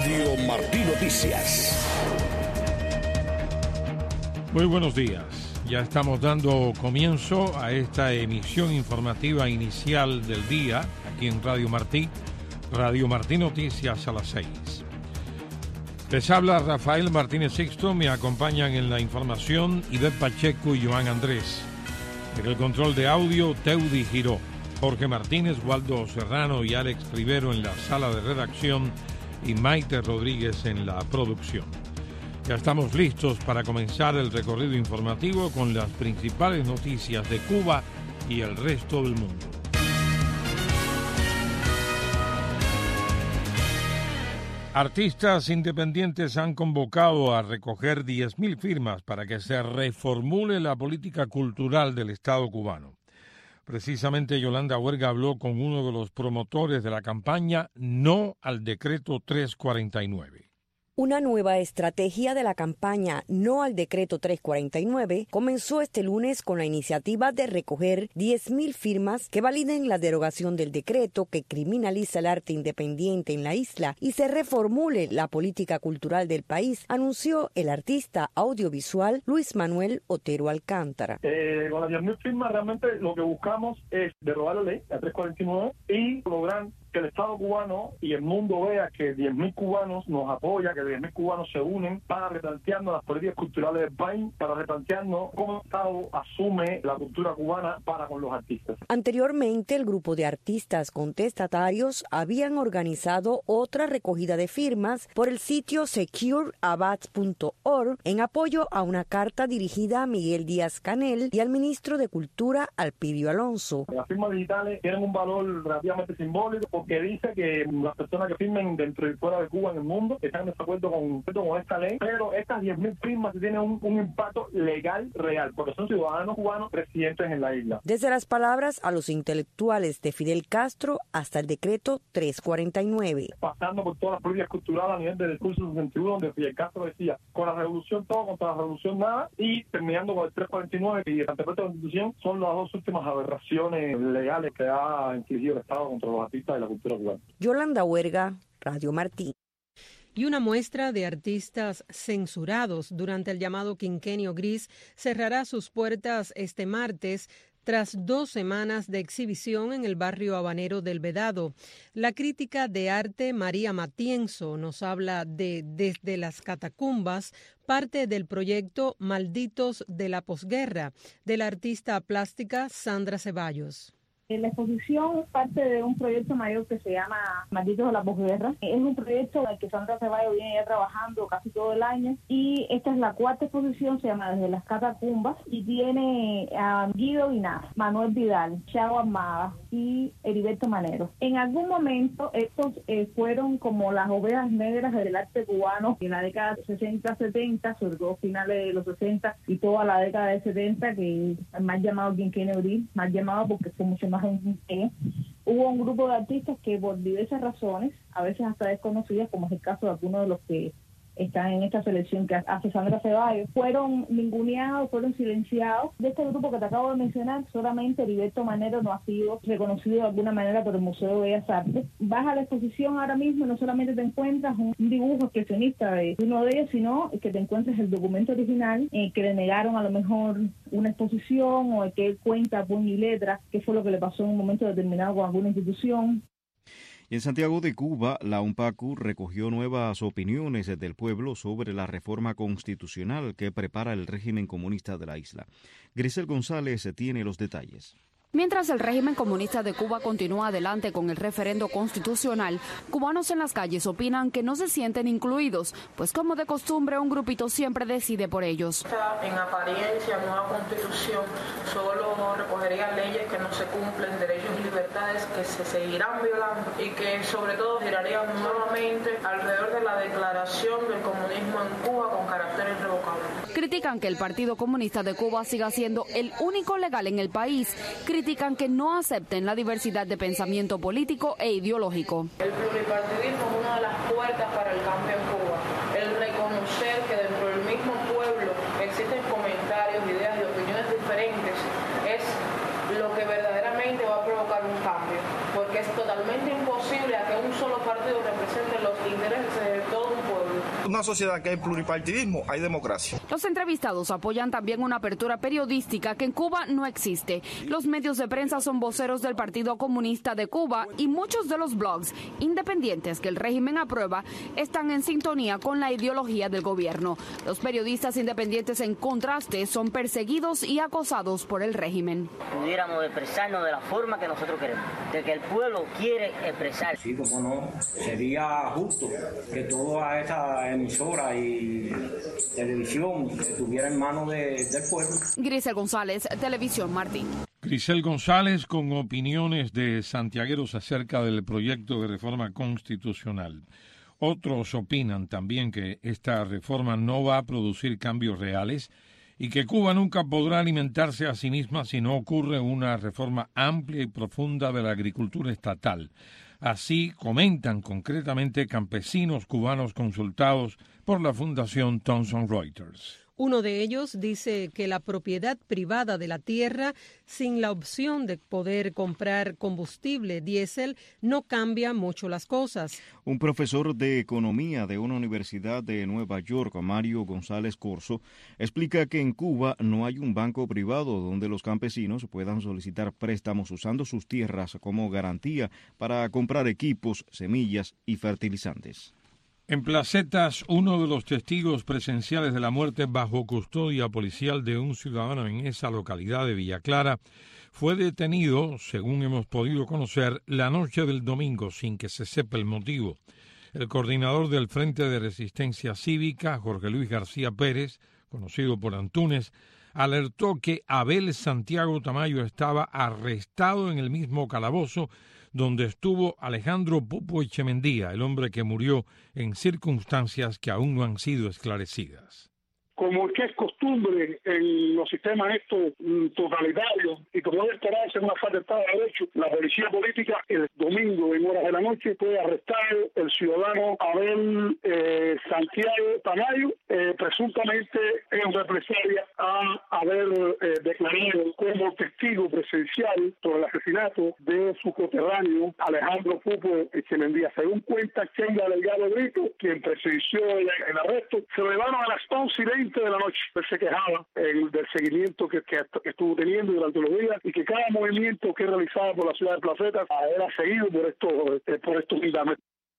Radio Martí Noticias. Muy buenos días. Ya estamos dando comienzo a esta emisión informativa inicial del día aquí en Radio Martí Noticias a las 6. Les habla Rafael Martínez Sixto, me acompañan en la información Ivette Pacheco y Joan Andrés. En el control de audio, Teudi Giró, Jorge Martínez, Waldo Serrano y Alex Rivero en la sala de redacción y Maite Rodríguez en la producción. Ya estamos listos para comenzar el recorrido informativo con las principales noticias de Cuba y el resto del mundo. Artistas independientes han convocado a recoger 10.000 firmas para que se reformule la política cultural del Estado cubano. Precisamente Yolanda Huerga habló con uno de los promotores de la campaña No al Decreto 349. Una nueva estrategia de la campaña No al Decreto 349 comenzó este lunes con la iniciativa de recoger 10.000 firmas que validen la derogación del decreto que criminaliza el arte independiente en la isla y se reformule la política cultural del país, anunció el artista audiovisual Luis Manuel Otero Alcántara. Con las 10.000 firmas realmente lo que buscamos es derogar la ley, la 349, y lograr que el Estado cubano y el mundo vea que 10.000 cubanos nos apoyan, que 10.000 cubanos se unen para replantearnos las políticas culturales del país, para replantearnos cómo el Estado asume la cultura cubana para con los artistas. Anteriormente, el grupo de artistas contestatarios habían organizado otra recogida de firmas por el sitio secureabats.org en apoyo a una carta dirigida a Miguel Díaz-Canel y al ministro de Cultura, Alpidio Alonso. Las firmas digitales tienen un valor relativamente simbólico porque dice que las personas que firmen dentro y fuera de Cuba en el mundo están en desacuerdo con esta ley, pero estas 10.000 firmas tienen un impacto legal real, porque son ciudadanos cubanos residentes en la isla. Desde las palabras a los intelectuales de Fidel Castro hasta el decreto 349. Pasando por todas las políticas culturales a nivel del discurso 61, donde Fidel Castro decía, con la revolución todo, contra la revolución nada, y terminando con el 349 y el anteproyecto de la Constitución, son las dos últimas aberraciones legales que ha infligido el Estado contra los artistas de la cultura cubana. Yolanda Huerga, Radio Martí. Y una muestra de artistas censurados durante el llamado Quinquenio Gris cerrará sus puertas este martes tras 2 semanas de exhibición en el barrio habanero del Vedado. La crítica de arte María Matienzo nos habla de Desde las Catacumbas, parte del proyecto Malditos de la Posguerra, de la artista plástica Sandra Ceballos. La exposición es parte de un proyecto mayor que se llama Malditos de la Posguerra. Es un proyecto en el que Sandra Ceballos viene ya trabajando casi todo el año y esta es la 4ª exposición, se llama Desde las Catacumbas y tiene a Guido Guinar, Manuel Vidal, Chao Armada y Heriberto Manero. En algún momento estos fueron como las ovejas negras del arte cubano en la década de 60-70, sobre todo finales de los 60 y toda la década de 70, que más llamado Quinquenio Gris, más llamado porque fue mucho más. Hubo un grupo de artistas que por diversas razones, a veces hasta desconocidas, como es el caso de algunos de los que están en esta selección que hace Sandra Ceballos, fueron ninguneados, fueron silenciados. De este grupo que te acabo de mencionar, solamente Heriberto Manero no ha sido reconocido de alguna manera por el Museo de Bellas Artes. Vas a la exposición ahora mismo y no solamente te encuentras un dibujo expresionista de uno de ellos, sino que te encuentras el documento original que le negaron a lo mejor una exposición o que él cuenta a puño y letra qué fue lo que le pasó en un momento determinado con alguna institución. En Santiago de Cuba, la UNPACU recogió nuevas opiniones del pueblo sobre la reforma constitucional que prepara el régimen comunista de la isla. Grisel González tiene los detalles. Mientras el régimen comunista de Cuba continúa adelante con el referendo constitucional, cubanos en las calles opinan que no se sienten incluidos, pues como de costumbre un grupito siempre decide por ellos. En apariencia, nueva constitución solo recogería leyes que no se cumplen, derechos y libertades que se seguirán violando y que sobre todo girarían nuevamente alrededor de la declaración del comunismo en Cuba con carácter irrevocable. Critican que el Partido Comunista de Cuba siga siendo el único legal en el país. Critican que no acepten la diversidad de pensamiento político e ideológico. El pluripartidismo es una de las puertas para el cambio en Cuba. El reconocer que dentro del mismo pueblo existen comentarios, ideas y opiniones diferentes es lo que verdaderamente va a provocar un cambio. Porque porque es totalmente imposible a que un solo partido represente los intereses de todo un pueblo. Una sociedad que hay pluripartidismo, hay democracia. Los entrevistados apoyan también una apertura periodística que en Cuba no existe. Los medios de prensa son voceros del Partido Comunista de Cuba y muchos de los blogs independientes que el régimen aprueba están en sintonía con la ideología del gobierno. Los periodistas independientes, en contraste, son perseguidos y acosados por el régimen. Pudiéramos expresarnos de la forma que nosotros queremos, de que el pueblo quiere expresar. Sí, como no, sería justo que toda esta emisora y televisión estuviera en manos del pueblo. Grisel González, Televisión Martín. Grisel González con opiniones de santiagueros acerca del proyecto de reforma constitucional. Otros opinan también que esta reforma no va a producir cambios reales y que Cuba nunca podrá alimentarse a sí misma si no ocurre una reforma amplia y profunda de la agricultura estatal. Así comentan concretamente campesinos cubanos consultados por la Fundación Thomson Reuters. Uno de ellos dice que la propiedad privada de la tierra, sin la opción de poder comprar combustible diésel, no cambia mucho las cosas. Un profesor de economía de una universidad de Nueva York, Mario González Corso, explica que en Cuba no hay un banco privado donde los campesinos puedan solicitar préstamos usando sus tierras como garantía para comprar equipos, semillas y fertilizantes. En Placetas, uno de los testigos presenciales de la muerte bajo custodia policial de un ciudadano en esa localidad de Villa Clara fue detenido, según hemos podido conocer, la noche del domingo sin que se sepa el motivo. El coordinador del Frente de Resistencia Cívica, Jorge Luis García Pérez, conocido por Antunes, alertó que Abel Santiago Tamayo estaba arrestado en el mismo calabozo donde estuvo Alejandro Pupo Echemendía, el hombre que murió en circunstancias que aún no han sido esclarecidas. Como que es costumbre en los sistemas estos totalitarios y como debe esperarse en una falta de Estado de Derecho, la policía política el domingo en horas de la noche puede arrestar el ciudadano Abel Santiago Tamayo, presuntamente en represalia a haber declarado como testigo presencial sobre el asesinato de su coterráneo Alejandro Pupo Echemendía. Según cuenta Chenga Delgado Brito, quien presenció el arresto, se lo llevaron a las 11:20 de la noche. Él se quejaba del seguimiento que estuvo teniendo durante los días y que cada movimiento que realizaba por la ciudad de Placetas era seguido por estos militares.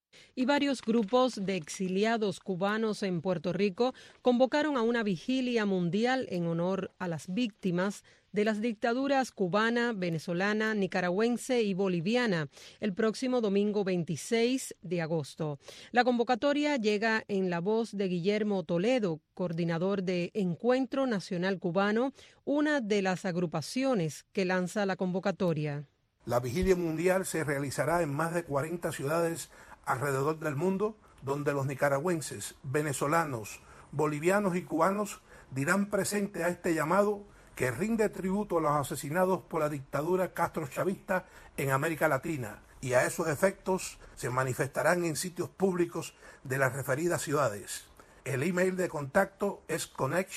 Y varios grupos de exiliados cubanos en Puerto Rico convocaron a una vigilia mundial en honor a las víctimas de las dictaduras cubana, venezolana, nicaragüense y boliviana el próximo domingo 26 de agosto. La convocatoria llega en la voz de Guillermo Toledo, coordinador de Encuentro Nacional Cubano, una de las agrupaciones que lanza la convocatoria. La vigilia mundial se realizará en más de 40 ciudades alrededor del mundo, donde los nicaragüenses, venezolanos, bolivianos y cubanos dirán presente a este llamado que rinde tributo a los asesinados por la dictadura castrochavista en América Latina, y a esos efectos se manifestarán en sitios públicos de las referidas ciudades. El email de contacto es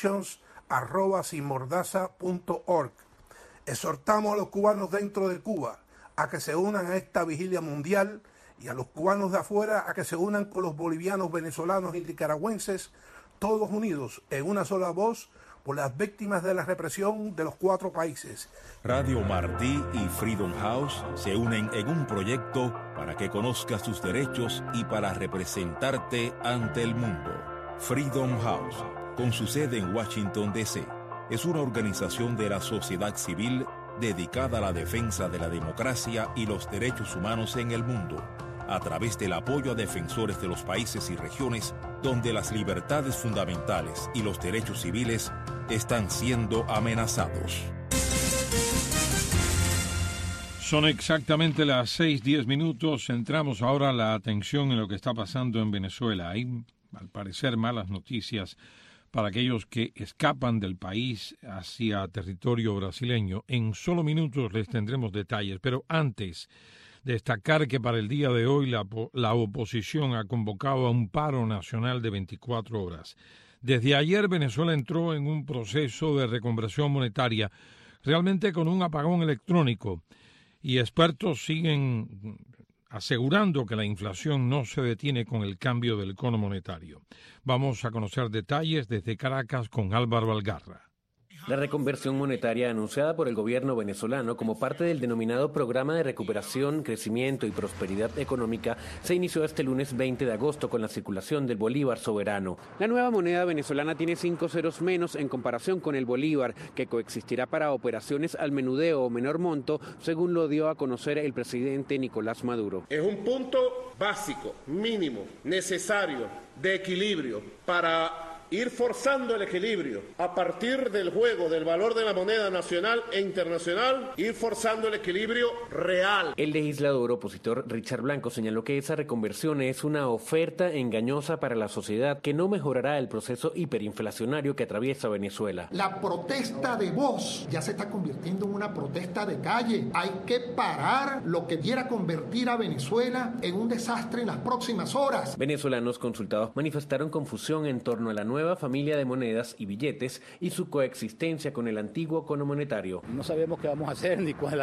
connections@sinmordaza.org. Exhortamos a los cubanos dentro de Cuba a que se unan a esta vigilia mundial y a los cubanos de afuera a que se unan con los bolivianos, venezolanos y nicaragüenses, todos unidos en una sola voz por las víctimas de la represión de los 4 países. Radio Martí y Freedom House se unen en un proyecto para que conozcas tus derechos y para representarte ante el mundo. Freedom House, con su sede en Washington, D.C., es una organización de la sociedad civil dedicada a la defensa de la democracia y los derechos humanos en el mundo, a través del apoyo a defensores de los países y regiones donde las libertades fundamentales y los derechos civiles están siendo amenazados. Son exactamente las 6:10. Centramos ahora la atención en lo que está pasando en Venezuela. Hay, al parecer, malas noticias para aquellos que escapan del país hacia territorio brasileño. En solo minutos les tendremos detalles, pero antes destacar que para el día de hoy la oposición ha convocado a un paro nacional de 24 horas. Desde ayer Venezuela entró en un proceso de reconversión monetaria, realmente con un apagón electrónico, y expertos siguen asegurando que la inflación no se detiene con el cambio del cono monetario. Vamos a conocer detalles desde Caracas con Álvaro Algarra. La reconversión monetaria anunciada por el gobierno venezolano como parte del denominado Programa de Recuperación, Crecimiento y Prosperidad Económica se inició este lunes 20 de agosto con la circulación del bolívar soberano. La nueva moneda venezolana tiene 5 ceros menos en comparación con el bolívar, que coexistirá para operaciones al menudeo o menor monto, según lo dio a conocer el presidente Nicolás Maduro. Es un punto básico, mínimo, necesario, de equilibrio para ir forzando el equilibrio a partir del juego del valor de la moneda nacional e internacional, ir forzando el equilibrio real. El legislador opositor Richard Blanco señaló que esa reconversión es una oferta engañosa para la sociedad que no mejorará el proceso hiperinflacionario que atraviesa Venezuela. La protesta de voz ya se está convirtiendo en una protesta de calle. Hay que parar lo que quiera convertir a Venezuela en un desastre en las próximas horas. Venezolanos consultados manifestaron confusión en torno a la nueva familia de monedas y billetes y su coexistencia con el antiguo cono monetario. No sabemos qué vamos a hacer ni cuál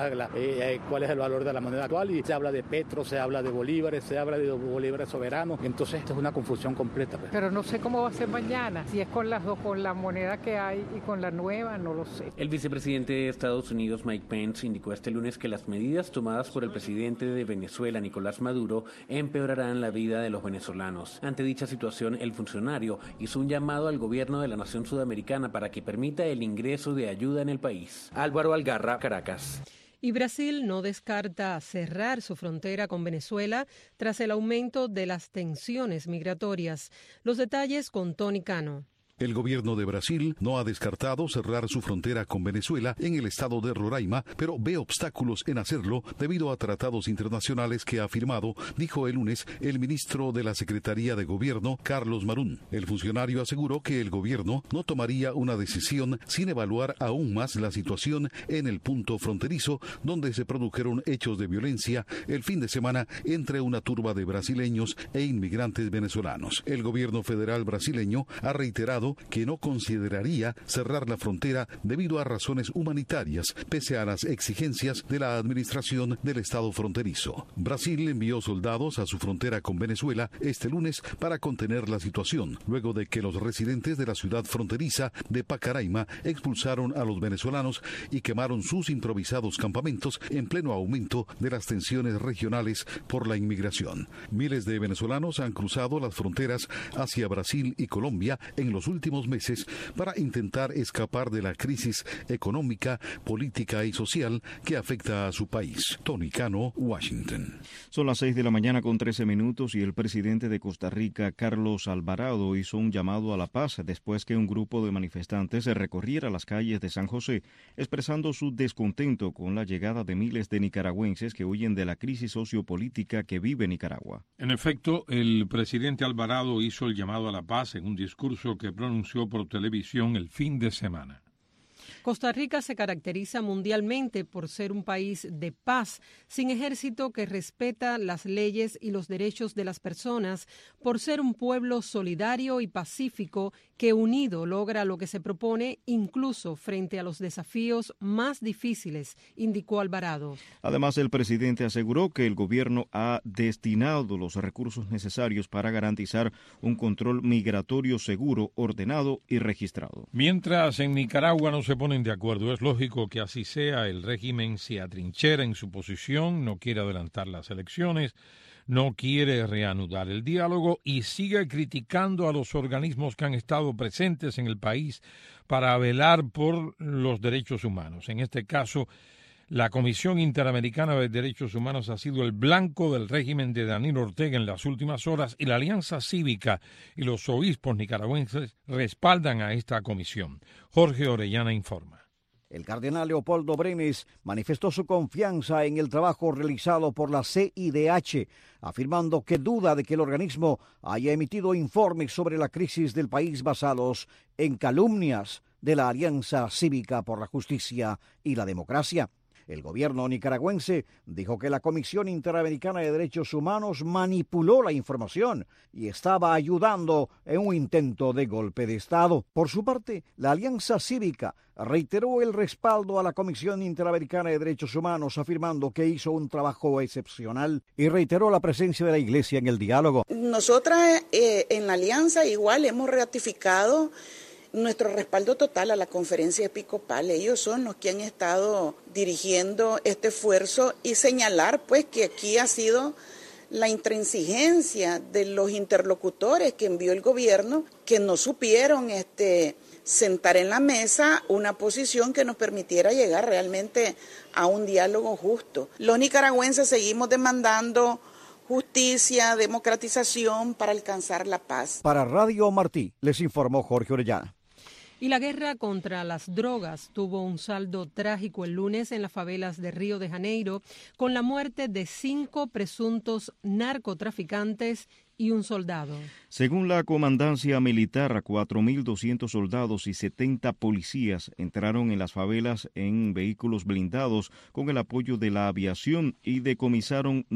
es el valor de la moneda actual, y se habla de petro, se habla de bolívares, se habla de bolívares soberanos, entonces esto es una confusión completa. Pero no sé cómo va a ser mañana, si es con las dos, con la moneda que hay y con la nueva, no lo sé. El vicepresidente de Estados Unidos, Mike Pence, indicó este lunes que las medidas tomadas por el presidente de Venezuela, Nicolás Maduro, empeorarán la vida de los venezolanos. Ante dicha situación, el funcionario hizo un llamado al gobierno de la nación sudamericana para que permita el ingreso de ayuda en el país. Álvaro Algarra, Caracas. Y Brasil no descarta cerrar su frontera con Venezuela tras el aumento de las tensiones migratorias. Los detalles con Tony Cano. El gobierno de Brasil no ha descartado cerrar su frontera con Venezuela en el estado de Roraima, pero ve obstáculos en hacerlo debido a tratados internacionales que ha firmado, dijo el lunes el ministro de la Secretaría de Gobierno, Carlos Marum. El funcionario aseguró que el gobierno no tomaría una decisión sin evaluar aún más la situación en el punto fronterizo, donde se produjeron hechos de violencia el fin de semana entre una turba de brasileños e inmigrantes venezolanos. El gobierno federal brasileño ha reiterado que no consideraría cerrar la frontera debido a razones humanitarias, pese a las exigencias de la administración del estado fronterizo. Brasil envió soldados a su frontera con Venezuela este lunes para contener la situación, luego de que los residentes de la ciudad fronteriza de Pacaraima expulsaron a los venezolanos y quemaron sus improvisados campamentos en pleno aumento de las tensiones regionales por la inmigración. Miles de venezolanos han cruzado las fronteras hacia Brasil y Colombia en los últimos meses para intentar escapar de la crisis económica, política y social que afecta a su país. Tony Cano, Washington. Son las 6 de la mañana con 13 minutos y el presidente de Costa Rica, Carlos Alvarado, hizo un llamado a la paz después que un grupo de manifestantes recorriera las calles de San José, expresando su descontento con la llegada de miles de nicaragüenses que huyen de la crisis sociopolítica que vive Nicaragua. En efecto, el presidente Alvarado hizo el llamado a la paz en un discurso que pronunció por televisión el fin de semana. Costa Rica se caracteriza mundialmente por ser un país de paz, sin ejército, que respeta las leyes y los derechos de las personas, por ser un pueblo solidario y pacífico que unido logra lo que se propone, incluso frente a los desafíos más difíciles, indicó Alvarado. Además, el presidente aseguró que el gobierno ha destinado los recursos necesarios para garantizar un control migratorio seguro, ordenado y registrado. Mientras en Nicaragua no se ponen de acuerdo, es lógico que así sea. El régimen se atrinchera en su posición, no quiere adelantar las elecciones, no quiere reanudar el diálogo y sigue criticando a los organismos que han estado presentes en el país para velar por los derechos humanos. En este caso, la Comisión Interamericana de Derechos Humanos ha sido el blanco del régimen de Daniel Ortega en las últimas horas y la Alianza Cívica y los obispos nicaragüenses respaldan a esta comisión. Jorge Orellana informa. El cardenal Leopoldo Brenes manifestó su confianza en el trabajo realizado por la CIDH, afirmando que duda de que el organismo haya emitido informes sobre la crisis del país basados en calumnias de la Alianza Cívica por la Justicia y la Democracia. El gobierno nicaragüense dijo que la Comisión Interamericana de Derechos Humanos manipuló la información y estaba ayudando en un intento de golpe de Estado. Por su parte, la Alianza Cívica reiteró el respaldo a la Comisión Interamericana de Derechos Humanos, afirmando que hizo un trabajo excepcional y reiteró la presencia de la Iglesia en el diálogo. Nosotras en la Alianza igual hemos ratificado nuestro respaldo total a la conferencia episcopal. Ellos son los que han estado dirigiendo este esfuerzo y señalar pues que aquí ha sido la intransigencia de los interlocutores que envió el gobierno, que no supieron sentar en la mesa una posición que nos permitiera llegar realmente a un diálogo justo. Los nicaragüenses seguimos demandando justicia, democratización para alcanzar la paz. Para Radio Martí, les informó Jorge Orellana. Y la guerra contra las drogas tuvo un saldo trágico el lunes en las favelas de Río de Janeiro, con la muerte de 5 presuntos narcotraficantes y un soldado. Según la comandancia militar, 4.200 soldados y 70 policías entraron en las favelas en vehículos blindados con el apoyo de la aviación y decomisaron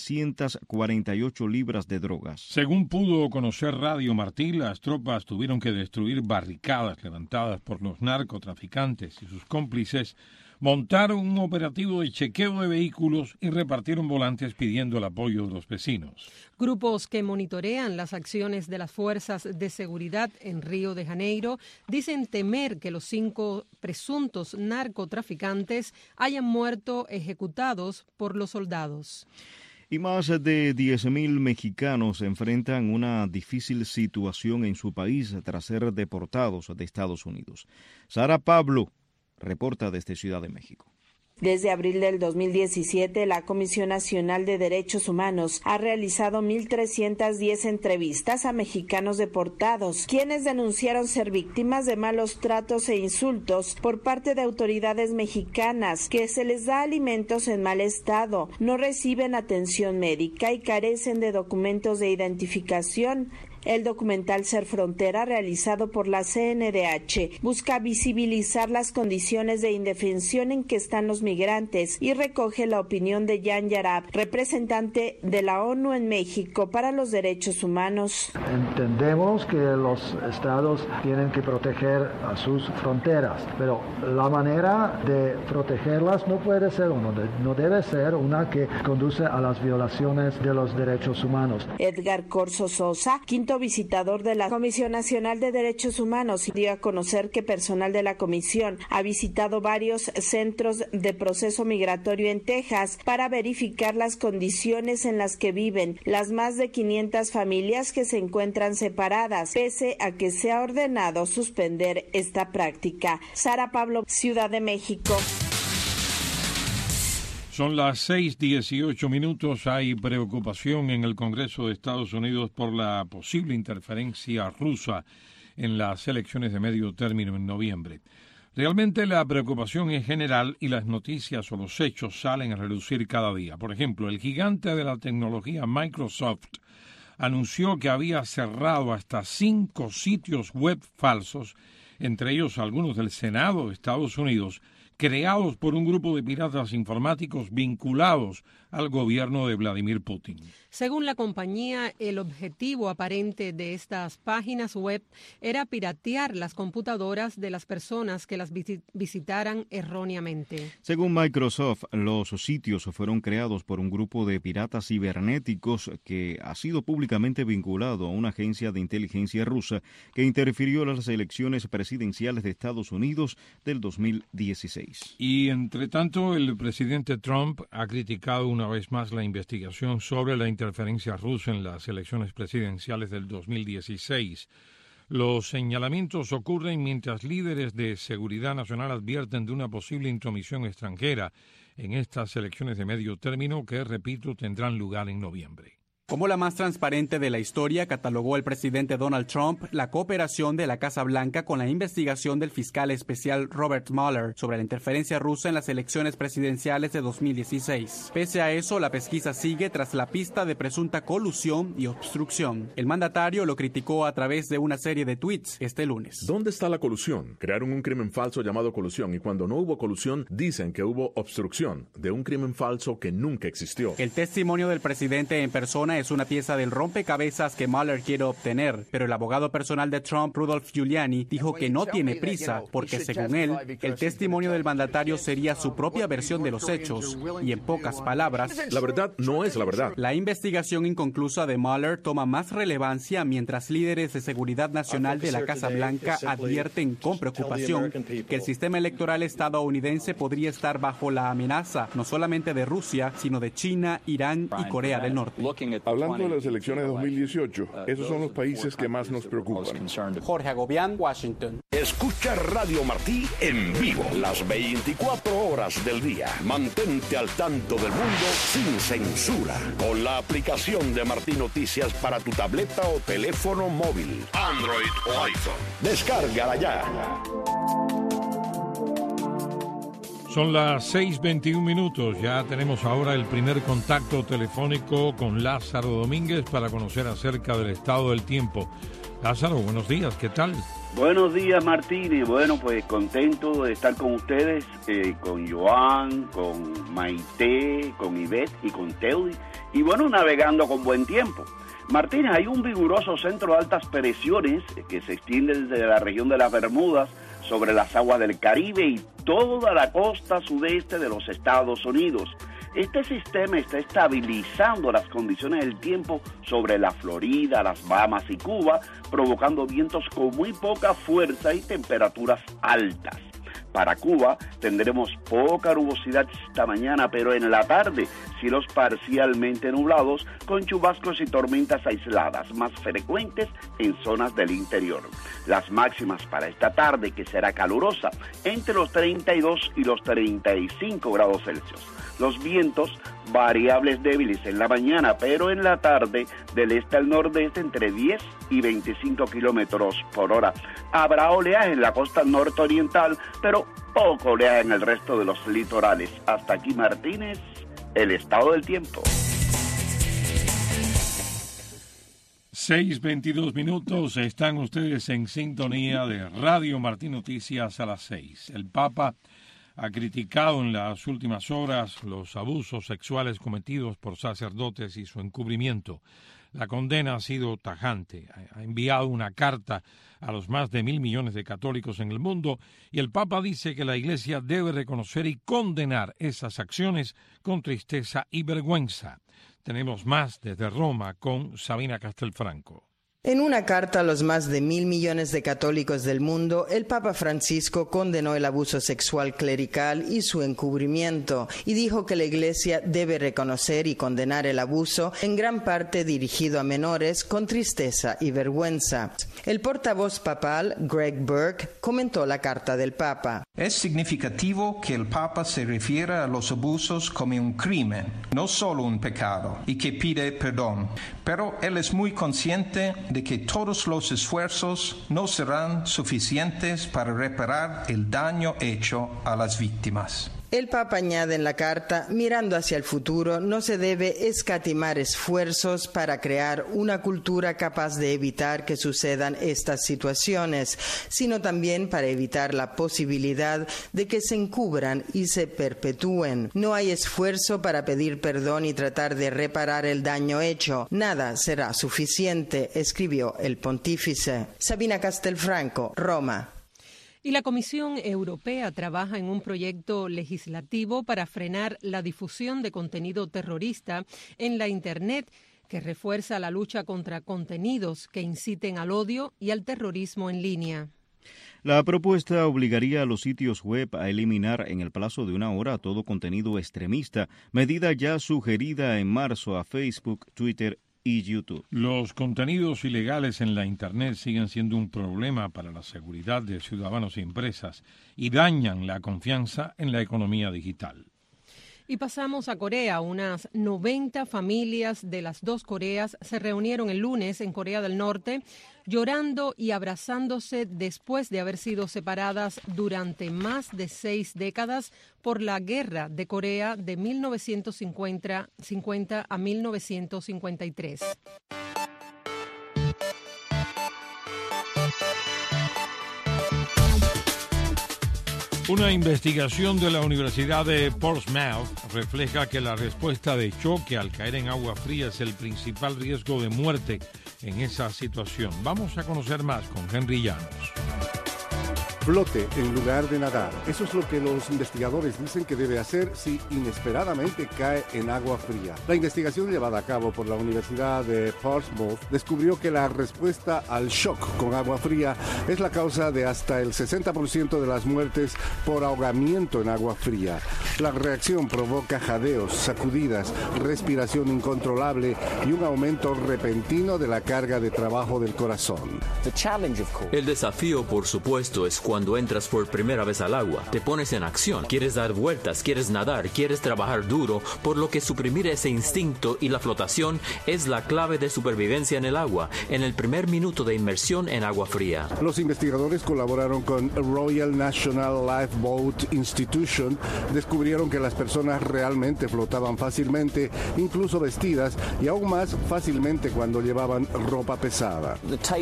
948 libras de drogas. Según pudo conocer Radio Martí, las tropas tuvieron que destruir barricadas levantadas por los narcotraficantes y sus cómplices, montaron un operativo de chequeo de vehículos y repartieron volantes pidiendo el apoyo de los vecinos. Grupos que monitorean las acciones de las fuerzas de seguridad en Río de Janeiro dicen temer que los 5 presuntos narcotraficantes hayan muerto ejecutados por los soldados. Y más de 10.000 mexicanos enfrentan una difícil situación en su país tras ser deportados de Estados Unidos. Sara Pablo reporta desde Ciudad de México. Desde abril del 2017, la Comisión Nacional de Derechos Humanos ha realizado 1.310 entrevistas a mexicanos deportados, quienes denunciaron ser víctimas de malos tratos e insultos por parte de autoridades mexicanas, que se les da alimentos en mal estado, no reciben atención médica y carecen de documentos de identificación. El documental Ser Frontera, realizado por la CNDH, busca visibilizar las condiciones de indefensión en que están los migrantes y recoge la opinión de Jan Yarab, representante de la ONU en México para los Derechos Humanos. Entendemos que los estados tienen que proteger a sus fronteras, pero la manera de protegerlas no puede ser no debe ser una que conduce a las violaciones de los derechos humanos. Edgar Corso Sosa, quinto visitador de la Comisión Nacional de Derechos Humanos, dio a conocer que personal de la comisión ha visitado varios centros de proceso migratorio en Texas para verificar las condiciones en las que viven las más de 500 familias que se encuentran separadas, pese a que se ha ordenado suspender esta práctica. Sara Pablo, Ciudad de México. Son las 6:18. Hay preocupación en el Congreso de Estados Unidos por la posible interferencia rusa en las elecciones de medio término en noviembre. Realmente la preocupación es general y las noticias o los hechos salen a relucir cada día. Por ejemplo, el gigante de la tecnología Microsoft anunció que había cerrado hasta 5 sitios web falsos, entre ellos algunos del Senado de Estados Unidos, creados por un grupo de piratas informáticos vinculados al gobierno de Vladimir Putin. Según la compañía, el objetivo aparente de estas páginas web era piratear las computadoras de las personas que las visitaran erróneamente. Según Microsoft, los sitios fueron creados por un grupo de piratas cibernéticos que ha sido públicamente vinculado a una agencia de inteligencia rusa que interfirió en las elecciones presidenciales de Estados Unidos del 2016. Y, entre tanto, el presidente Trump ha criticado una vez más la investigación sobre la interferencia rusa en las elecciones presidenciales del 2016. Los señalamientos ocurren mientras líderes de seguridad nacional advierten de una posible intromisión extranjera en estas elecciones de medio término que, repito, tendrán lugar en noviembre. Como la más transparente de la historia, catalogó el presidente Donald Trump la cooperación de la Casa Blanca con la investigación del fiscal especial Robert Mueller sobre la interferencia rusa en las elecciones presidenciales de 2016. Pese a eso, la pesquisa sigue tras la pista de presunta colusión y obstrucción. El mandatario lo criticó a través de una serie de tweets este lunes. ¿Dónde está la colusión? Crearon un crimen falso llamado colusión y cuando no hubo colusión dicen que hubo obstrucción de un crimen falso que nunca existió. El testimonio del presidente en persona es una pieza del rompecabezas que Mueller quiere obtener, pero el abogado personal de Trump, Rudolph Giuliani, dijo que no tiene prisa porque, según él, el testimonio del mandatario sería su propia versión de los hechos y, en pocas palabras, la verdad no es la verdad. La investigación inconclusa de Mueller toma más relevancia mientras líderes de seguridad nacional de la Casa Blanca advierten con preocupación que el sistema electoral estadounidense podría estar bajo la amenaza no solamente de Rusia, sino de China, Irán y Corea del Norte. Hablando de las elecciones de 2018, esos son los países que más nos preocupan. Jorge Agobián, Washington. Escucha Radio Martí en vivo las 24 horas del día. Mantente al tanto del mundo sin censura con la aplicación de Martí Noticias para tu tableta o teléfono móvil, Android o iPhone. Descárgala ya. Son las 6:21. Ya tenemos ahora el primer contacto telefónico con Lázaro Domínguez para conocer acerca del estado del tiempo. Lázaro, buenos días, ¿qué tal? Buenos días, Martín, y bueno, pues contento de estar con ustedes, con Joan, con Maite, con Ivette y con Teudi, y bueno, navegando con buen tiempo. Martín, hay un vigoroso centro de altas presiones que se extiende desde la región de las Bermudas sobre las aguas del Caribe y toda la costa sudeste de los Estados Unidos. Este sistema está estabilizando las condiciones del tiempo sobre la Florida, las Bahamas y Cuba, provocando vientos con muy poca fuerza y temperaturas altas. Para Cuba tendremos poca nubosidad esta mañana, pero en la tarde cielos parcialmente nublados con chubascos y tormentas aisladas, más frecuentes en zonas del interior. Las máximas para esta tarde, que será calurosa, entre los 32 y los 35 grados Celsius. Los vientos variables débiles en la mañana, pero en la tarde del este al nordeste entre 10 y 25 kilómetros por hora. Habrá oleaje en la costa norteoriental, pero poco oleaje en el resto de los litorales. Hasta aquí, Martínez, el estado del tiempo. 6:22. Están ustedes en sintonía de Radio Martí Noticias a las 6. El Papa ha criticado en las últimas horas los abusos sexuales cometidos por sacerdotes y su encubrimiento. La condena ha sido tajante. Ha enviado una carta a los más de 1.000 millones de católicos en el mundo y el Papa dice que la Iglesia debe reconocer y condenar esas acciones con tristeza y vergüenza. Tenemos más desde Roma con Sabina Castelfranco. En una carta a los más de 1.000 millones de católicos del mundo, el Papa Francisco condenó el abuso sexual clerical y su encubrimiento y dijo que la Iglesia debe reconocer y condenar el abuso, en gran parte dirigido a menores, con tristeza y vergüenza. El portavoz papal, Greg Burke, comentó la carta del Papa. Es significativo que el Papa se refiera a los abusos como un crimen, no solo un pecado, y que pide perdón. Pero él es muy consciente de que todos los esfuerzos no serán suficientes para reparar el daño hecho a las víctimas. El Papa añade en la carta, mirando hacia el futuro, no se debe escatimar esfuerzos para crear una cultura capaz de evitar que sucedan estas situaciones, sino también para evitar la posibilidad de que se encubran y se perpetúen. No hay esfuerzo para pedir perdón y tratar de reparar el daño hecho. Nada será suficiente, escribió el pontífice. Sabina Castelfranco, Roma. Y la Comisión Europea trabaja en un proyecto legislativo para frenar la difusión de contenido terrorista en la Internet, que refuerza la lucha contra contenidos que inciten al odio y al terrorismo en línea. La propuesta obligaría a los sitios web a eliminar en el plazo de 1 hora todo contenido extremista, medida ya sugerida en marzo a Facebook, Twitter y YouTube. Los contenidos ilegales en la Internet siguen siendo un problema para la seguridad de ciudadanos y empresas y dañan la confianza en la economía digital. Y pasamos a Corea. Unas 90 familias de las dos Coreas se reunieron el lunes en Corea del Norte, llorando y abrazándose después de haber sido separadas durante más de 6 décadas por la guerra de Corea de 1950 a 1953. Una investigación de la Universidad de Portsmouth refleja que la respuesta de choque al caer en agua fría es el principal riesgo de muerte en esa situación. Vamos a conocer más con Henry Llanos. Flote en lugar de nadar. Eso es lo que los investigadores dicen que debe hacer si inesperadamente cae en agua fría. La investigación llevada a cabo por la Universidad de Portsmouth descubrió que la respuesta al shock con agua fría es la causa de hasta el 60% de las muertes por ahogamiento en agua fría. La reacción provoca jadeos, sacudidas, respiración incontrolable y un aumento repentino de la carga de trabajo del corazón. El desafío, por supuesto, es cuando entras por primera vez al agua. Te pones en acción, quieres dar vueltas, quieres nadar, quieres trabajar duro, por lo que suprimir ese instinto y la flotación es la clave de supervivencia en el agua, en el primer minuto de inmersión en agua fría. Los investigadores colaboraron con Royal National Lifeboat Institution, descubrieron que las personas realmente flotaban fácilmente, incluso vestidas, y aún más fácilmente cuando llevaban ropa pesada.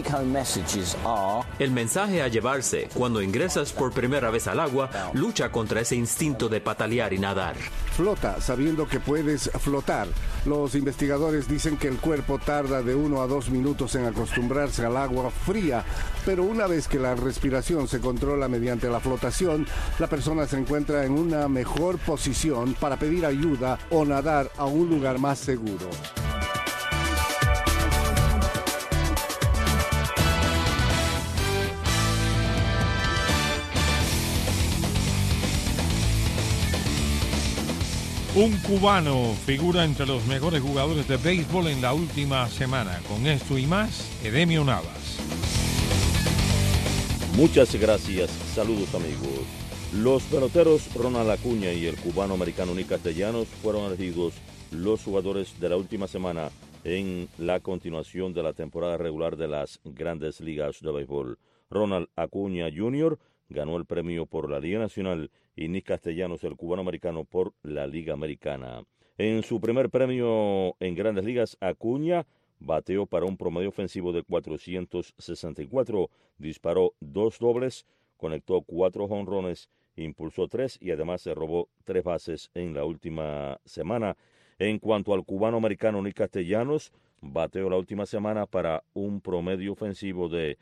El mensaje a llevarse: cuando ingresas por primera vez al agua, lucha contra ese instinto de patalear y nadar. Flota sabiendo que puedes flotar. Los investigadores dicen que el cuerpo tarda de 1 a 2 minutos en acostumbrarse al agua fría, pero una vez que la respiración se controla mediante la flotación, la persona se encuentra en una mejor posición para pedir ayuda o nadar a un lugar más seguro. Un cubano figura entre los mejores jugadores de béisbol en la última semana. Con esto y más, Edemio Navas. Muchas gracias. Saludos, amigos. Los peloteros Ronald Acuña y el cubano americano Nick Castellanos fueron elegidos los jugadores de la última semana en la continuación de la temporada regular de las Grandes Ligas de Béisbol. Ronald Acuña Jr. ganó el premio por la Liga Nacional y Nick Castellanos, el cubano-americano, por la Liga Americana. En su primer premio en Grandes Ligas, Acuña bateó para un promedio ofensivo de 464, disparó 2 dobles, conectó 4 jonrones, impulsó 3 y además se robó 3 bases en la última semana. En cuanto al cubano-americano Nick Castellanos, bateó la última semana para un promedio ofensivo de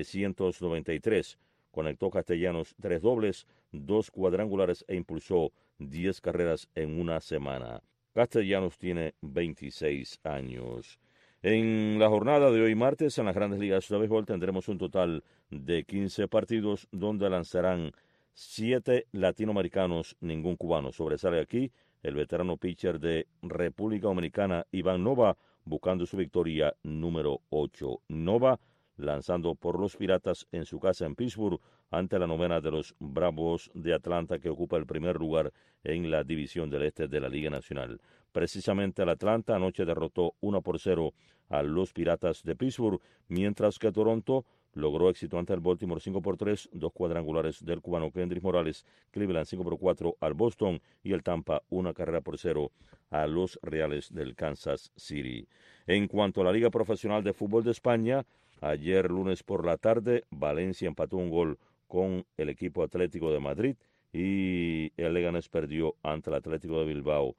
393. Conectó Castellanos 3 dobles, 2 cuadrangulares e impulsó 10 carreras en una semana. Castellanos tiene 26 años. En la jornada de hoy martes, en las Grandes Ligas de Béisbol, tendremos un total de 15 partidos donde lanzarán 7 latinoamericanos, ningún cubano. Sobresale aquí el veterano pitcher de República Dominicana, Iván Nova, buscando su victoria número 8. Nova lanzando por los Piratas en su casa en Pittsburgh ante la novena de los Bravos de Atlanta, que ocupa el primer lugar en la división del este de la Liga Nacional. Precisamente el Atlanta anoche derrotó 1-0 a los Piratas de Pittsburgh, mientras que Toronto logró éxito ante el Baltimore 5-3, 2 cuadrangulares del cubano Kendrys Morales, Cleveland 5-4 al Boston y el Tampa 1-0 a los Reales del Kansas City. En cuanto a la Liga Profesional de Fútbol de España, ayer lunes por la tarde, Valencia empató un gol con el equipo Atlético de Madrid y el Leganés perdió ante el Atlético de Bilbao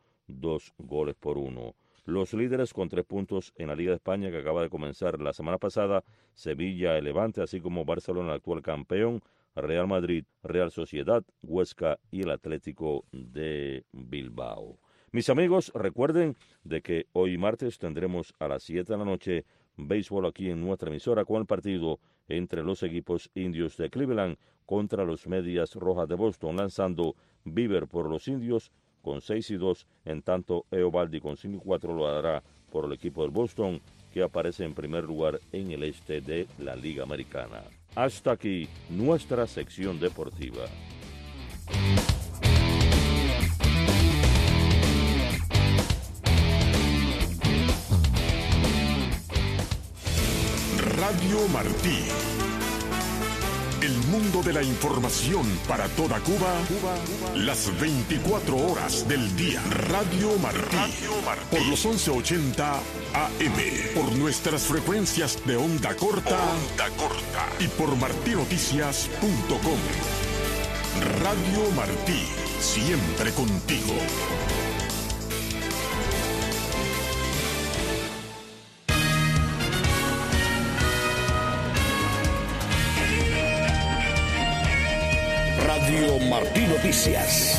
2-1. Los líderes con 3 puntos en la Liga de España, que acaba de comenzar la semana pasada, Sevilla, el Levante, así como Barcelona, el actual campeón, Real Madrid, Real Sociedad, Huesca y el Atlético de Bilbao. Mis amigos, recuerden de que hoy martes tendremos a las 7 de la noche béisbol aquí en nuestra emisora con el partido entre los equipos indios de Cleveland contra los Medias Rojas de Boston, lanzando Bieber por los indios con 6-2, en tanto Eovaldi con 5-4 lo dará por el equipo del Boston, que aparece en primer lugar en el este de la Liga Americana. Hasta aquí nuestra sección deportiva. Radio Martí. El mundo de la información para toda Cuba, las 24 horas del día. Radio Martí. Por los 1180 AM. Por nuestras frecuencias de onda corta. Y por martinoticias.com. Radio Martí. Siempre contigo. Radio Martí Noticias.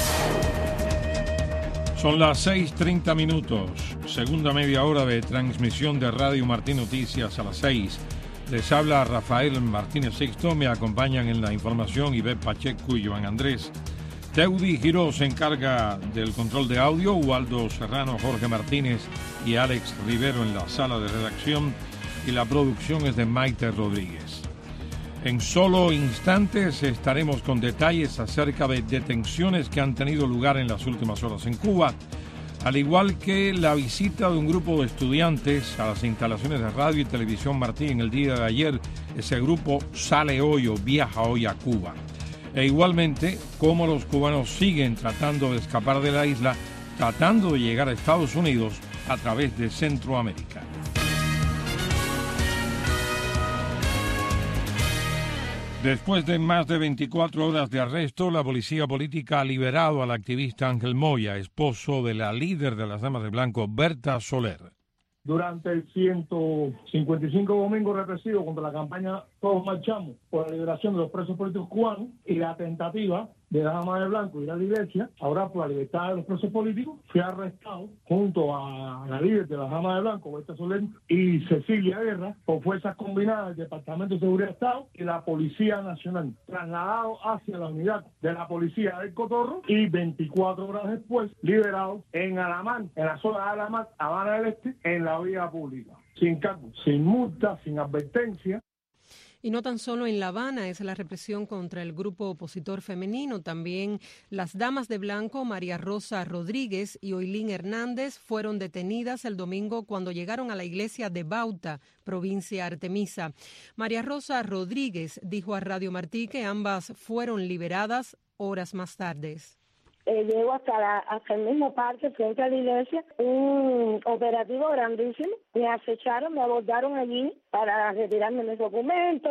Son las 6:30 minutos. Segunda media hora de transmisión de Radio Martí Noticias a las 6. Les habla Rafael Martínez Sixto. Me acompañan en la información Ivette Pacheco y Joan Andrés. Teudi Giró se encarga del control de audio. Waldo Serrano, Jorge Martínez y Alex Rivero en la sala de redacción. Y la producción es de Maite Rodríguez. En solo instantes estaremos con detalles acerca de detenciones que han tenido lugar en las últimas horas en Cuba, al igual que la visita de un grupo de estudiantes a las instalaciones de radio y televisión Martí en el día de ayer. Ese grupo sale hoy o viaja hoy a Cuba. E igualmente, cómo los cubanos siguen tratando de escapar de la isla, tratando de llegar a Estados Unidos a través de Centroamérica. Después de más de 24 horas de arresto, la policía política ha liberado al activista Ángel Moya, esposo de la líder de las Damas de Blanco, Berta Soler. Durante el 155 domingo represivo contra la campaña Todos Marchamos por la liberación de los presos políticos cubanos y la tentativa de las Damas de Blanco ir a la iglesia, ahora por la libertad de los presos políticos, fui arrestado junto a la líder de las Damas de Blanco, Berta Soler, y Cecilia Guerra, por fuerzas combinadas del Departamento de Seguridad de Estado y la Policía Nacional, trasladado hacia la unidad de la Policía del Cotorro y 24 horas después liberado en Alamán, en la zona de Alamán, Habana del Este, en la vía pública, sin cargo, sin multa, sin advertencia. Y no tan solo en La Habana es la represión contra el grupo opositor femenino, también las Damas de Blanco, María Rosa Rodríguez y Oilín Hernández, fueron detenidas el domingo cuando llegaron a la iglesia de Bauta, provincia Artemisa. María Rosa Rodríguez dijo a Radio Martí que ambas fueron liberadas horas más tarde. Llego hasta el mismo parque, frente a la iglesia, un operativo grandísimo. Me acecharon, me abordaron allí para retirarme mis documentos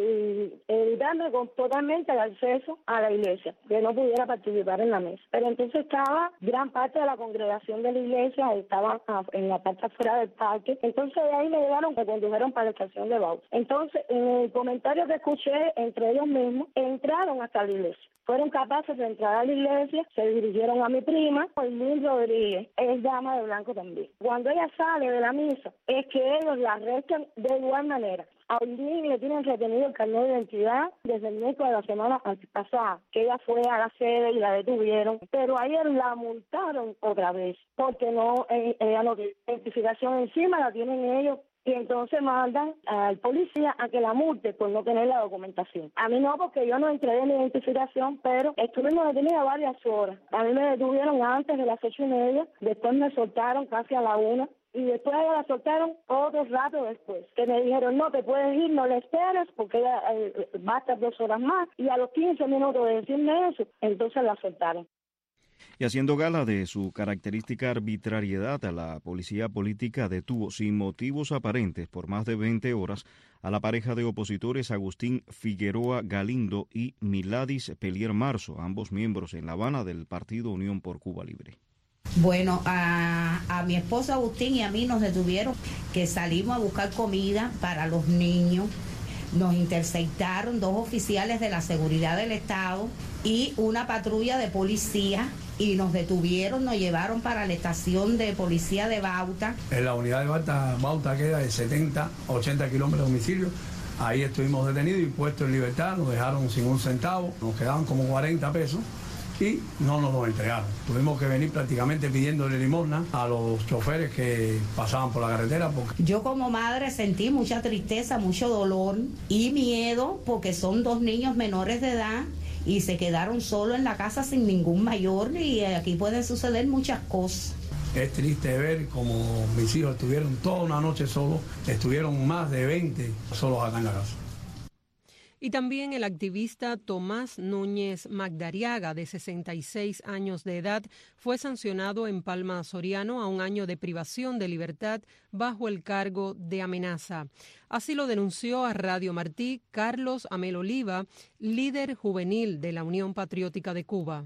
y evitarme totalmente el acceso a la iglesia, que no pudiera participar en la mesa. Pero entonces estaba gran parte de la congregación de la iglesia, estaba en la parte afuera del parque. Entonces de ahí me llevaron, me condujeron para la estación de Bauta. Entonces, en el comentario que escuché entre ellos mismos, entraron hasta la iglesia. Fueron capaces de entrar a la iglesia, se dirigieron a mi prima, Oilín Rodríguez, es dama de blanco también. Cuando ella sale de la misa, es que ellos la arrestan de igual manera. A Oilín le tienen retenido el carnet de identidad desde el miércoles de la semana pasada, que ella fue a la sede y la detuvieron, pero ayer la multaron otra vez, porque ella no tiene identificación encima, la tienen ellos. Y entonces mandan al policía a que la multe por no tener la documentación. A mí no, porque yo no entregué mi identificación, pero estuvimos detenidos varias horas. A mí me detuvieron antes de las 8:30, después me soltaron casi a la 1, y después ella la soltaron otro rato después. Que me dijeron, no, te puedes ir, no le esperes, porque ella va a estar 2 horas más. Y a los 15 minutos de decirme eso, entonces la soltaron. Y haciendo gala de su característica arbitrariedad, la policía política detuvo sin motivos aparentes por más de 20 horas a la pareja de opositores Agustín Figueroa Galindo y Miladis Pelier Marzo, ambos miembros en La Habana del Partido Unión por Cuba Libre. Bueno, a mi esposo Agustín y a mí nos detuvieron, que salimos a buscar comida para los niños. Nos interceptaron 2 oficiales de la seguridad del Estado y una patrulla de policía y nos detuvieron, nos llevaron para la estación de policía de Bauta. En la unidad de Bauta queda de 70 a 80 kilómetros de domicilio. Ahí estuvimos detenidos y puestos en libertad, nos dejaron sin un centavo, nos quedaban como 40 pesos. Y no nos lo entregaron. Tuvimos que venir prácticamente pidiéndole limosna a los choferes que pasaban por la carretera. Yo como madre sentí mucha tristeza, mucho dolor y miedo porque son 2 niños menores de edad y se quedaron solos en la casa sin ningún mayor y aquí pueden suceder muchas cosas. Es triste ver como mis hijos estuvieron toda una noche solos, estuvieron más de 20 solos acá en la casa. Y también el activista Tomás Núñez Magdariaga, de 66 años de edad, fue sancionado en Palma Soriano a 1 año de privación de libertad bajo el cargo de amenaza. Así lo denunció a Radio Martí Carlos Amel Oliva, líder juvenil de la Unión Patriótica de Cuba.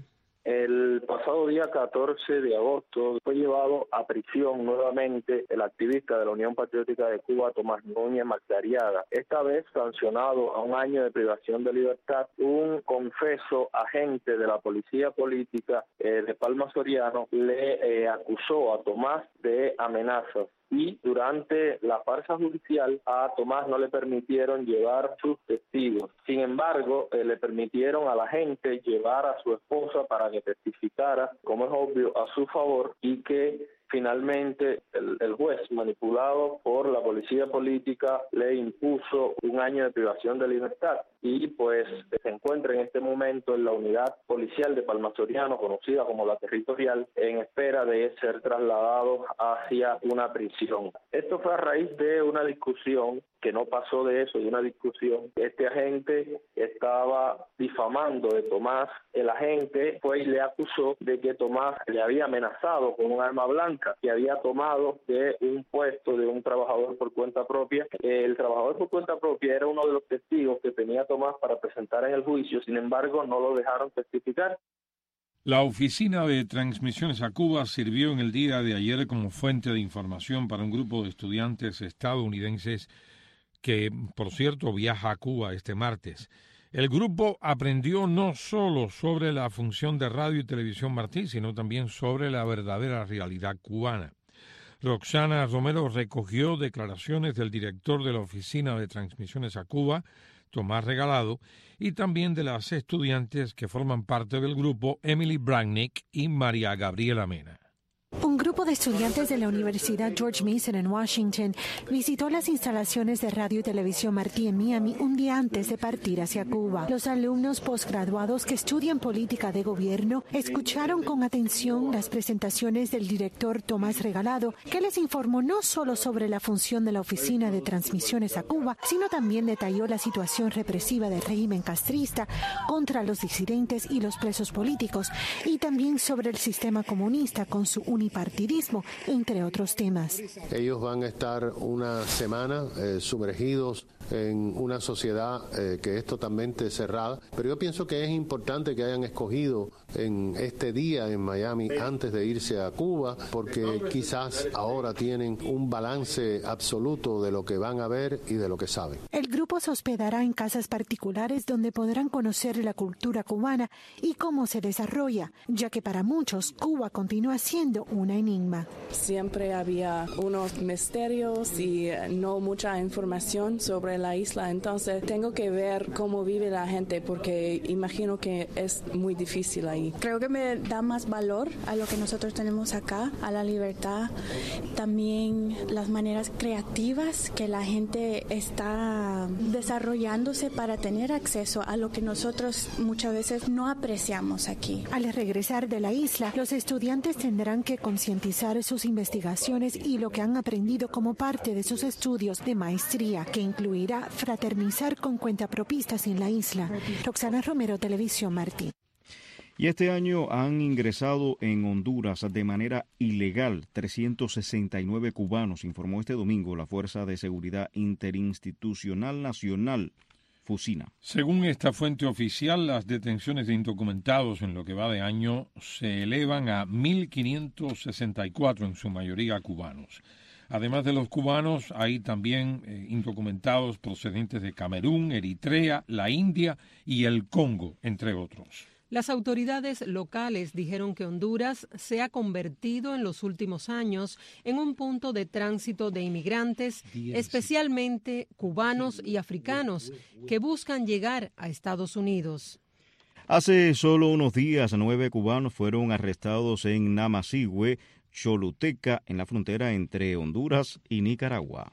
El pasado día 14 de agosto fue llevado a prisión nuevamente el activista de la Unión Patriótica de Cuba, Tomás Núñez Magdariaga, esta vez sancionado a 1 año de privación de libertad. Un confeso agente de la Policía Política de Palma Soriano le acusó a Tomás de amenazas. Y durante la farsa judicial a Tomás no le permitieron llevar sus testigos. Sin embargo, le permitieron a la gente llevar a su esposa para que testificara, como es obvio, a su favor, y que finalmente el juez, manipulado por la policía política, le impuso 1 año de privación de libertad. Y pues se encuentra en este momento en la unidad policial de Palma Soriano, conocida como la Territorial, en espera de ser trasladado hacia una prisión. Esto fue a raíz de una discusión que no pasó de eso, de una discusión. Este agente estaba difamando de Tomás. El agente fue y le acusó de que Tomás le había amenazado con un arma blanca que había tomado de un puesto de un trabajador por cuenta propia. El trabajador por cuenta propia era uno de los testigos que tenía Tomás para presentar en el juicio, sin embargo no lo dejaron testificar. La Oficina de Transmisiones a Cuba sirvió en el día de ayer como fuente de información para un grupo de estudiantes estadounidenses que, por cierto, viaja a Cuba este martes. El grupo aprendió no solo sobre la función de radio y televisión Martí, sino también sobre la verdadera realidad cubana. Roxana Romero recogió declaraciones del director de la Oficina de Transmisiones a Cuba, Tomás Regalado, y también de las estudiantes que forman parte del grupo, Emily Bracknick y María Gabriela Mena. Un grupo de estudiantes de la Universidad George Mason en Washington visitó las instalaciones de radio y televisión Martí en Miami un día antes de partir hacia Cuba. Los alumnos posgraduados que estudian política de gobierno escucharon con atención las presentaciones del director Tomás Regalado, que les informó no solo sobre la función de la Oficina de Transmisiones a Cuba, sino también detalló la situación represiva del régimen castrista contra los disidentes y los presos políticos, y también sobre el sistema comunista con su unipartidismo, entre otros temas. Ellos van a estar una semana sumergidos en una sociedad que es totalmente cerrada, pero yo pienso que es importante que hayan escogido en este día en Miami antes de irse a Cuba, porque quizás ahora tienen un balance absoluto de lo que van a ver y de lo que saben. El grupo se hospedará en casas particulares donde podrán conocer la cultura cubana y cómo se desarrolla, ya que para muchos Cuba continúa siendo un enigma. Siempre había unos misterios y no mucha información sobre la isla, entonces tengo que ver cómo vive la gente porque imagino que es muy difícil ahí. Creo que me da más valor a lo que nosotros tenemos acá, a la libertad, también las maneras creativas que la gente está desarrollándose para tener acceso a lo que nosotros muchas veces no apreciamos aquí. Al regresar de la isla, los estudiantes tendrán que concientizar sus investigaciones y lo que han aprendido como parte de sus estudios de maestría, que incluirá fraternizar con cuentapropistas en la isla. Roxana Romero, Televisión Martí. Y este año han ingresado en Honduras de manera ilegal 369 cubanos, informó este domingo la Fuerza de Seguridad Interinstitucional Nacional, FUSINA. Según esta fuente oficial, las detenciones de indocumentados en lo que va de año se elevan a 1.564, en su mayoría cubanos. Además de los cubanos, hay también indocumentados procedentes de Camerún, Eritrea, la India y el Congo, entre otros. Las autoridades locales dijeron que Honduras se ha convertido en los últimos años en un punto de tránsito de inmigrantes, especialmente cubanos y africanos, que buscan llegar a Estados Unidos. Hace solo unos días, 9 cubanos fueron arrestados en Namasihue, Choluteca, en la frontera entre Honduras y Nicaragua.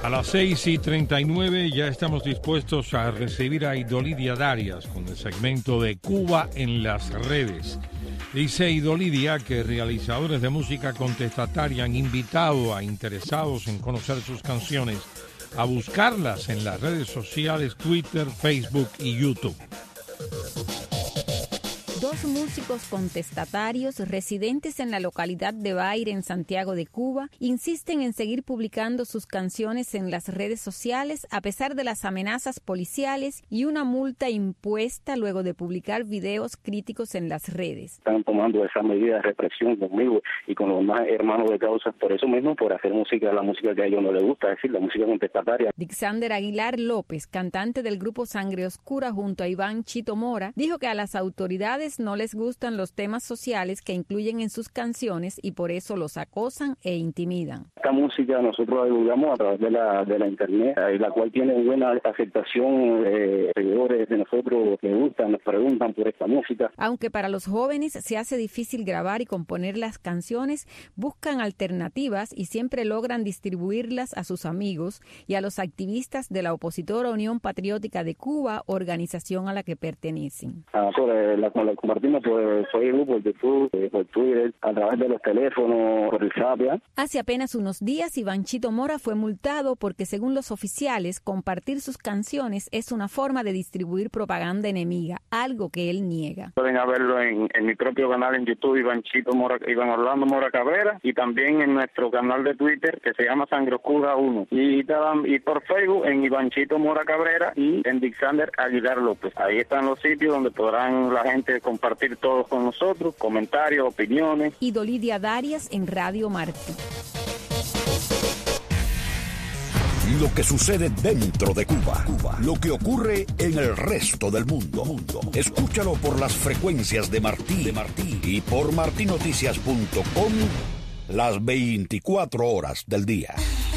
A las 6:39 ya estamos dispuestos a recibir a Idolidia Darias con el segmento de Cuba en las redes. Dice Idolidia que realizadores de música contestataria han invitado a interesados en conocer sus canciones a buscarlas en las redes sociales Twitter, Facebook y YouTube. Dos músicos contestatarios residentes en la localidad de Baire, en Santiago de Cuba, insisten en seguir publicando sus canciones en las redes sociales a pesar de las amenazas policiales y una multa impuesta luego de publicar videos críticos en las redes. Están tomando esa medida de represión conmigo y con los demás hermanos de causa, por eso mismo, por hacer música, la música que a ellos no les gusta, es decir, la música contestataria. Dixander Aguilar López, cantante del grupo Sangre Oscura junto a Iván Chito Mora, dijo que a las autoridades no les gustan los temas sociales que incluyen en sus canciones y por eso los acosan e intimidan. Esta música nosotros la divulgamos a través de la internet, la cual tiene buena aceptación, seguidores de nosotros que gustan, nos preguntan por esta música. Aunque para los jóvenes se hace difícil grabar y componer las canciones, buscan alternativas y siempre logran distribuirlas a sus amigos y a los activistas de la opositora Unión Patriótica de Cuba, organización a la que pertenecen. La compartimos por Facebook, por YouTube, por Twitter, a través de los teléfonos, por el Zapia. Hace apenas unos días, Iván Chito Mora fue multado porque, según los oficiales, compartir sus canciones es una forma de distribuir propaganda enemiga, algo que él niega. Pueden verlo en mi propio canal en YouTube, Iván Orlando Mora Cabrera, y también en nuestro canal de Twitter, que se llama Sangre Oscura 1. Y por Facebook, en Iván Chito Mora Cabrera y en Dixander Aguilar López. Ahí están los sitios donde podrán la gente compartir todos con nosotros, comentarios, opiniones. Idolidia Darias en Radio Martí. Lo que sucede dentro de Cuba, lo que ocurre en el resto del mundo. Escúchalo por las frecuencias de Martí y por martinoticias.com las 24 horas del día.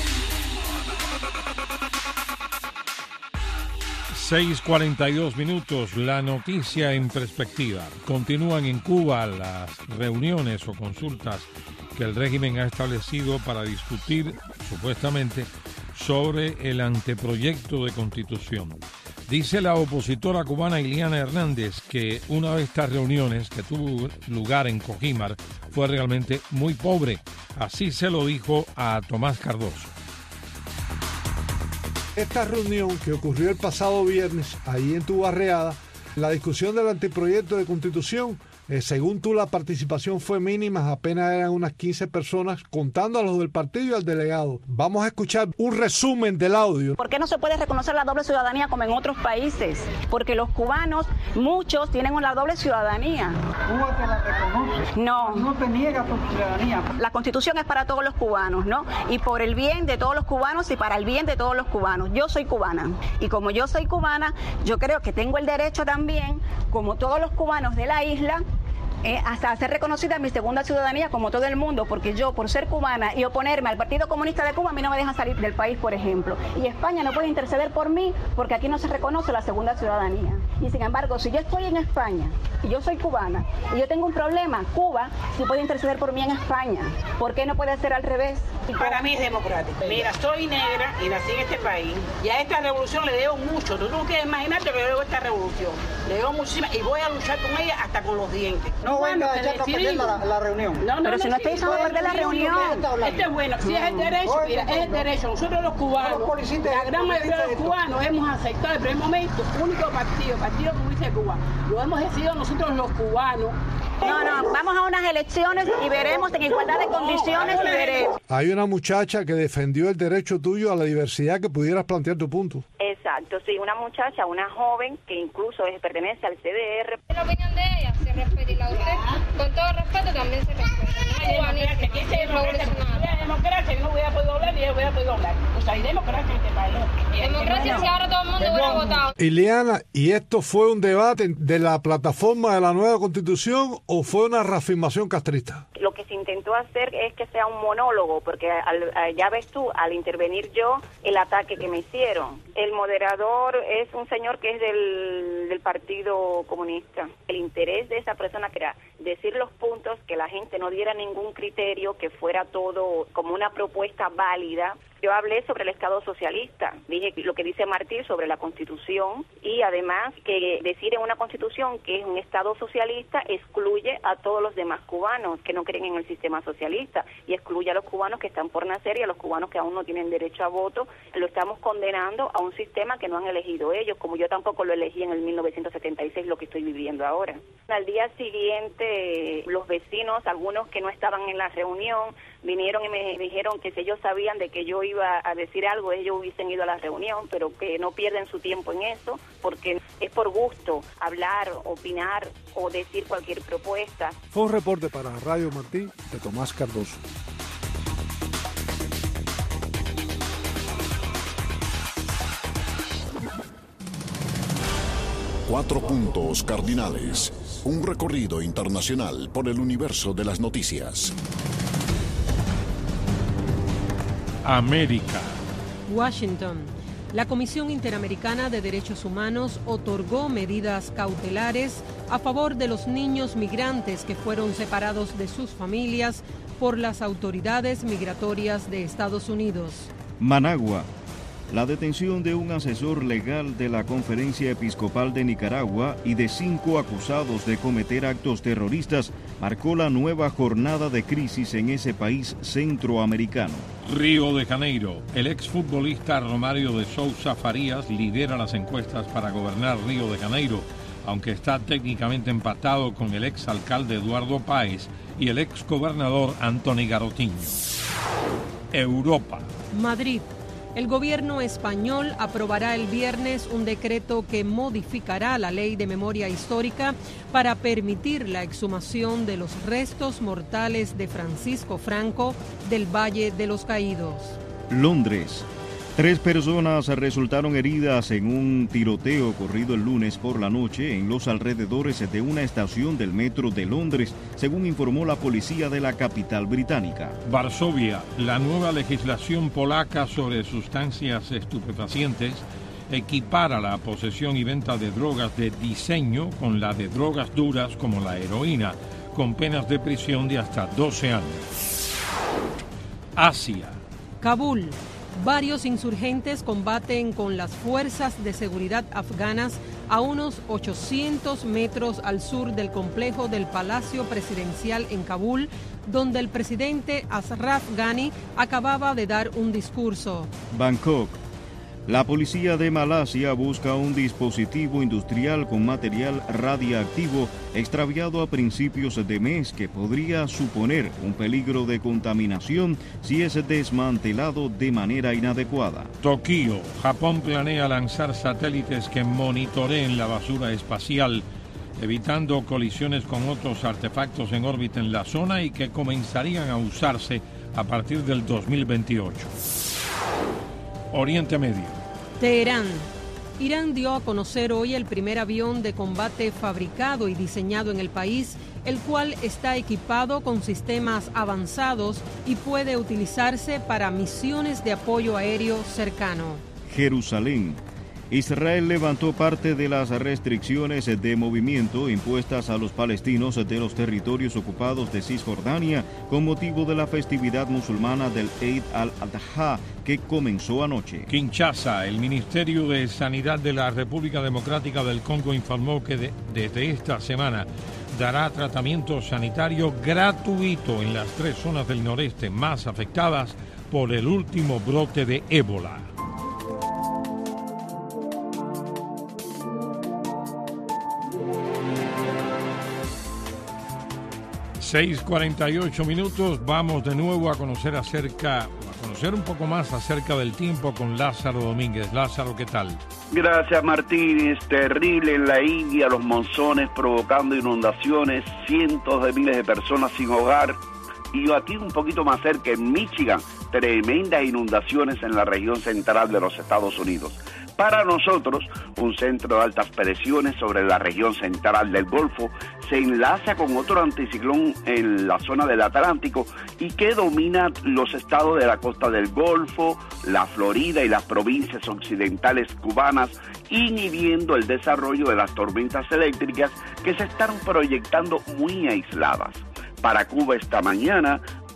6:42, la noticia en perspectiva. Continúan en Cuba las reuniones o consultas que el régimen ha establecido para discutir, supuestamente, sobre el anteproyecto de constitución. Dice la opositora cubana Iliana Hernández que una de estas reuniones que tuvo lugar en Cojímar fue realmente muy pobre. Así se lo dijo a Tomás Cardoso. Esta reunión que ocurrió el pasado viernes, ahí en tu barriada, la discusión del anteproyecto de constitución, según tú, la participación fue mínima, apenas eran unas 15 personas, contando a los del partido y al delegado. Vamos a escuchar un resumen del audio. ¿Por qué no se puede reconocer la doble ciudadanía como en otros países? Porque los cubanos, muchos, tienen una doble ciudadanía. ¿Cuba te la reconoce? No. No te niega tu ciudadanía. La Constitución es para todos los cubanos, ¿no? Y por el bien de todos los cubanos y para el bien de todos los cubanos. Yo soy cubana. Y como yo soy cubana, yo creo que tengo el derecho también, como todos los cubanos de la isla, hasta ser reconocida mi segunda ciudadanía como todo el mundo, porque yo, por ser cubana y oponerme al Partido Comunista de Cuba, a mí no me dejan salir del país, por ejemplo. Y España no puede interceder por mí porque aquí no se reconoce la segunda ciudadanía. Y sin embargo, si yo estoy en España y yo soy cubana y yo tengo un problema, Cuba sí puede interceder por mí en España. ¿Por qué no puede ser al revés? Para mí es democrático. Mira, soy negra y nací en este país. Y a esta revolución le debo mucho. Tú no quieres imaginarte que le debo a esta revolución. Le debo muchísima y voy a luchar con ella hasta con los dientes. No venga a echar a perder la reunión. Pero si no estoy echando a perder la reunión. Esto es bueno. Si es el derecho, mira, es el derecho. Nosotros los cubanos, la gran mayoría de los cubanos hemos aceptado el primer momento, único Partido Comunista de Cuba. Lo hemos decidido nosotros los cubanos. No, vamos a unas elecciones y veremos en igualdad de condiciones y veremos. Hay una muchacha que defendió el derecho tuyo a la diversidad, que pudieras plantear tu punto. Exacto, sí, una muchacha, una joven que incluso pertenece al CDR. La opinión de ella se respeta y la de usted, con todo respeto, también se respeta. La democracia, yo no voy a poder hablar ni yo voy a poder hablar. O sea, hay democracia en este país. Democracia si ahora todo el mundo hubiera votado. Ileana, ¿y esto fue un debate de la plataforma de la nueva Constitución o fue una reafirmación castrista? Lo que se intentó hacer es que sea un monólogo, porque ya ves tú, al intervenir yo, el ataque que me hicieron. El moderador es un señor que es del Partido Comunista. El interés de esa persona que era decir los puntos, que la gente no diera ningún criterio, que fuera todo como una propuesta válida, Yo hablé sobre el Estado socialista, dije lo que dice Martí sobre la Constitución y además que decir en una Constitución que es un Estado socialista excluye a todos los demás cubanos que no creen en el sistema socialista y excluye a los cubanos que están por nacer y a los cubanos que aún no tienen derecho a voto. Lo estamos condenando a un sistema que no han elegido ellos, como yo tampoco lo elegí en el 1976, lo que estoy viviendo ahora. Al día siguiente, los vecinos, algunos que no estaban en la reunión, vinieron y me dijeron que si ellos sabían de que yo iba a decir algo, ellos hubiesen ido a la reunión, pero que no pierden su tiempo en eso, porque es por gusto hablar, opinar o decir cualquier propuesta. Fue un reporte para Radio Martí de Tomás Cardoso. Cuatro puntos cardinales. Un recorrido internacional por el universo de las noticias. América. Washington. La Comisión Interamericana de Derechos Humanos otorgó medidas cautelares a favor de los niños migrantes que fueron separados de sus familias por las autoridades migratorias de Estados Unidos. Managua. La detención de un asesor legal de la Conferencia Episcopal de Nicaragua y de 5 acusados de cometer actos terroristas marcó la nueva jornada de crisis en ese país centroamericano. Río de Janeiro. El exfutbolista Romário de Sousa Farías lidera las encuestas para gobernar Río de Janeiro, aunque está técnicamente empatado con el exalcalde Eduardo Páez y el exgobernador Antoni Garotinho. Europa. Madrid. El gobierno español aprobará el viernes un decreto que modificará la ley de memoria histórica para permitir la exhumación de los restos mortales de Francisco Franco del Valle de los Caídos. Londres. 3 personas resultaron heridas en un tiroteo ocurrido el lunes por la noche en los alrededores de una estación del metro de Londres, según informó la policía de la capital británica. Varsovia. La nueva legislación polaca sobre sustancias estupefacientes equipara la posesión y venta de drogas de diseño con la de drogas duras como la heroína, con penas de prisión de hasta 12 años. Asia. Kabul. Varios insurgentes combaten con las fuerzas de seguridad afganas a unos 800 metros al sur del complejo del Palacio Presidencial en Kabul, donde el presidente Ashraf Ghani acababa de dar un discurso. Bangkok. La policía de Malasia busca un dispositivo industrial con material radiactivo extraviado a principios de mes que podría suponer un peligro de contaminación si es desmantelado de manera inadecuada. Tokio. Japón planea lanzar satélites que monitoreen la basura espacial, evitando colisiones con otros artefactos en órbita en la zona y que comenzarían a usarse a partir del 2028. Oriente Medio. Teherán. Irán dio a conocer hoy el primer avión de combate fabricado y diseñado en el país, el cual está equipado con sistemas avanzados y puede utilizarse para misiones de apoyo aéreo cercano. Jerusalén. Israel levantó parte de las restricciones de movimiento impuestas a los palestinos de los territorios ocupados de Cisjordania con motivo de la festividad musulmana del Eid al-Adha que comenzó anoche. Kinshasa. El Ministerio de Sanidad de la República Democrática del Congo informó que desde esta semana dará tratamiento sanitario gratuito en las 3 zonas del noreste más afectadas por el último brote de ébola. (6:48). Vamos de nuevo a conocer un poco más acerca del tiempo con Lázaro Domínguez. Lázaro, ¿qué tal? Gracias, Martínez. Terrible en la India, los monzones provocando inundaciones, cientos de miles de personas sin hogar. Y aquí un poquito más cerca, en Michigan, tremendas inundaciones en la región central de los Estados Unidos. Para nosotros, un centro de altas presiones sobre la región central del Golfo se enlaza con otro anticiclón en la zona del Atlántico y que domina los estados de la costa del Golfo, la Florida y las provincias occidentales cubanas, inhibiendo el desarrollo de las tormentas eléctricas que se están proyectando muy aisladas. Para Cuba esta mañana,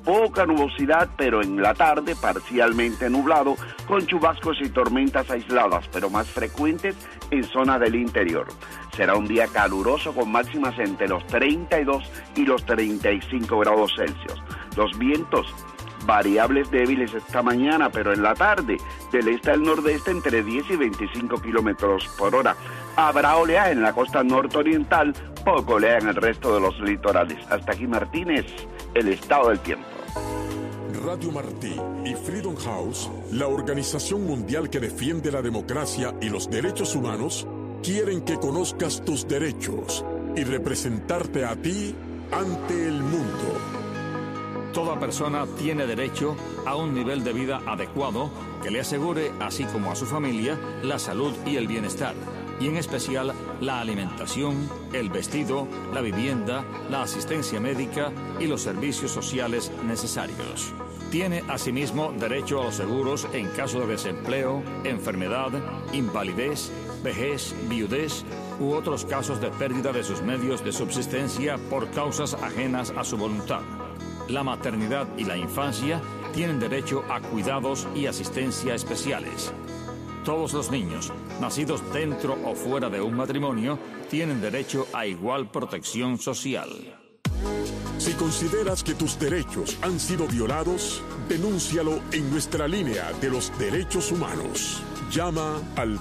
poca nubosidad, pero en la tarde parcialmente nublado, con chubascos y tormentas aisladas, pero más frecuentes en zonas del interior. Será un día caluroso con máximas entre los 32 y los 35 grados Celsius. Los vientos variables débiles esta mañana, pero en la tarde del este al nordeste entre 10 y 25 kilómetros por hora. Habrá oleaje en la costa nororiental, poco oleaje en el resto de los litorales. Hasta aquí, Martínez, el estado del tiempo. Radio Martí y Freedom House, la organización mundial que defiende la democracia y los derechos humanos, quieren que conozcas tus derechos y representarte a ti ante el mundo. Toda persona tiene derecho a un nivel de vida adecuado que le asegure, así como a su familia, la salud y el bienestar, y en especial la alimentación, el vestido, la vivienda, la asistencia médica y los servicios sociales necesarios. Tiene asimismo derecho a los seguros en caso de desempleo, enfermedad, invalidez, vejez, viudez u otros casos de pérdida de sus medios de subsistencia por causas ajenas a su voluntad. La maternidad y la infancia tienen derecho a cuidados y asistencia especiales. Todos los niños, nacidos dentro o fuera de un matrimonio, tienen derecho a igual protección social. Si consideras que tus derechos han sido violados, denúncialo en nuestra línea de los derechos humanos. Llama al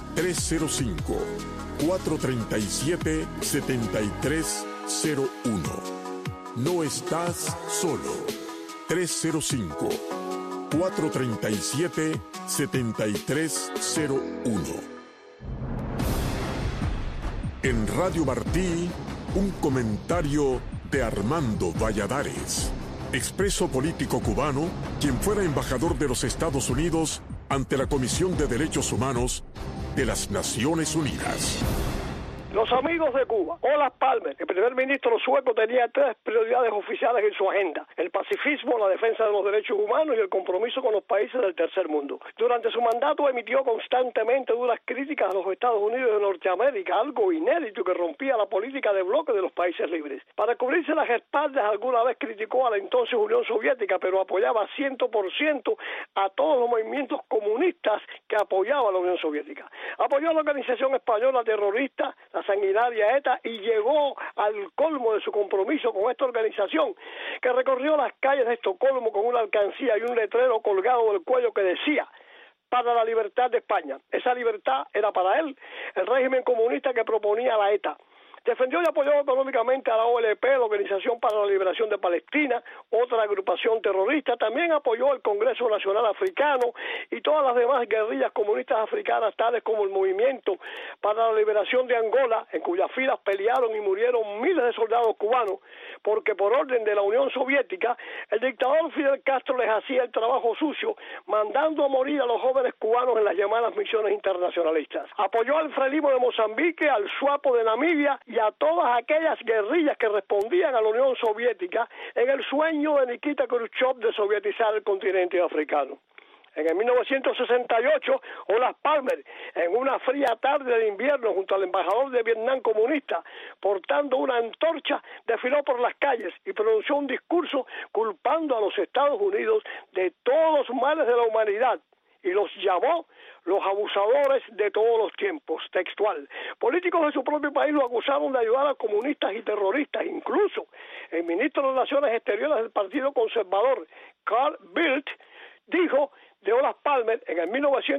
305-437-7301. No estás solo. 305-437-7301. En Radio Martí, un comentario de Armando Valladares, expreso político cubano, quien fuera embajador de los Estados Unidos ante la Comisión de Derechos Humanos de las Naciones Unidas. Los amigos de Cuba, Olof Palme, el primer ministro sueco, tenía 3 prioridades oficiales en su agenda: el pacifismo, la defensa de los derechos humanos y el compromiso con los países del tercer mundo. Durante su mandato emitió constantemente duras críticas a los Estados Unidos de Norteamérica, algo inédito que rompía la política de bloque de los países libres. Para cubrirse las espaldas, alguna vez criticó a la entonces Unión Soviética, pero apoyaba 100% a todos los movimientos comunistas que apoyaba a la Unión Soviética. Apoyó a la organización española terrorista, la sanguinaria ETA, y llegó al colmo de su compromiso con esta organización, que recorrió las calles de Estocolmo con una alcancía y un letrero colgado del cuello que decía: para la libertad de España. Esa libertad era para él el régimen comunista que proponía la ETA. Defendió y apoyó económicamente a la OLP, la Organización para la Liberación de Palestina, otra agrupación terrorista. También apoyó el Congreso Nacional Africano y todas las demás guerrillas comunistas africanas, tales como el Movimiento para la Liberación de Angola, en cuyas filas pelearon y murieron miles de soldados cubanos, porque por orden de la Unión Soviética, el dictador Fidel Castro les hacía el trabajo sucio, mandando a morir a los jóvenes cubanos en las llamadas misiones internacionalistas. Apoyó al Frelimo de Mozambique, al SWAPO de Namibia y a todas aquellas guerrillas que respondían a la Unión Soviética en el sueño de Nikita Khrushchev de sovietizar el continente africano. En el 1968, Olof Palme, en una fría tarde de invierno junto al embajador de Vietnam comunista, portando una antorcha, desfiló por las calles y pronunció un discurso culpando a los Estados Unidos de todos los males de la humanidad, y los llamó los abusadores de todos los tiempos, textual. Políticos de su propio país lo acusaron de ayudar a comunistas y terroristas. Incluso el ministro de Relaciones Exteriores del Partido Conservador, Carl Bildt, dijo de Olof Palme en el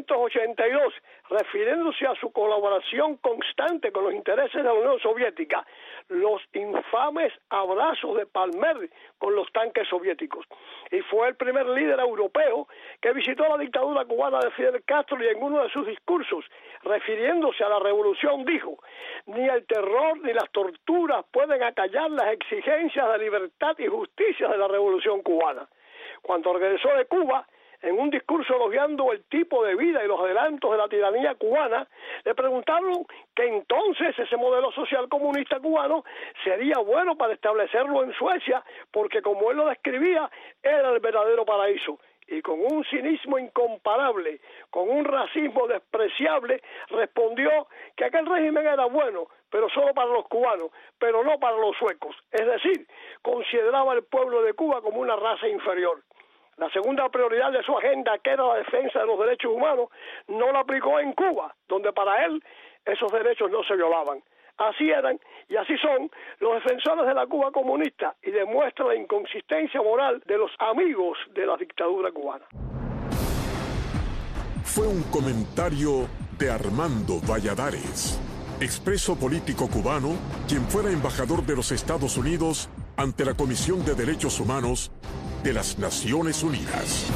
1982, refiriéndose a su colaboración constante con los intereses de la Unión Soviética: los infames abrazos de Palmer con los tanques soviéticos. Y fue el primer líder europeo que visitó la dictadura cubana de Fidel Castro, y en uno de sus discursos, refiriéndose a la revolución, dijo: ni el terror ni las torturas pueden acallar las exigencias de libertad y justicia de la revolución cubana. Cuando regresó de Cuba, en un discurso elogiando el tipo de vida y los adelantos de la tiranía cubana, le preguntaron que entonces ese modelo social comunista cubano sería bueno para establecerlo en Suecia, porque como él lo describía, era el verdadero paraíso. Y con un cinismo incomparable, con un racismo despreciable, respondió que aquel régimen era bueno, pero solo para los cubanos, pero no para los suecos. Es decir, consideraba al pueblo de Cuba como una raza inferior. La segunda prioridad de su agenda, que era la defensa de los derechos humanos, no la aplicó en Cuba, donde para él esos derechos no se violaban. Así eran y así son los defensores de la Cuba comunista, y demuestra la inconsistencia moral de los amigos de la dictadura cubana. Fue un comentario de Armando Valladares, expreso político cubano, quien fuera embajador de los Estados Unidos ante la Comisión de Derechos Humanos de las Naciones Unidas.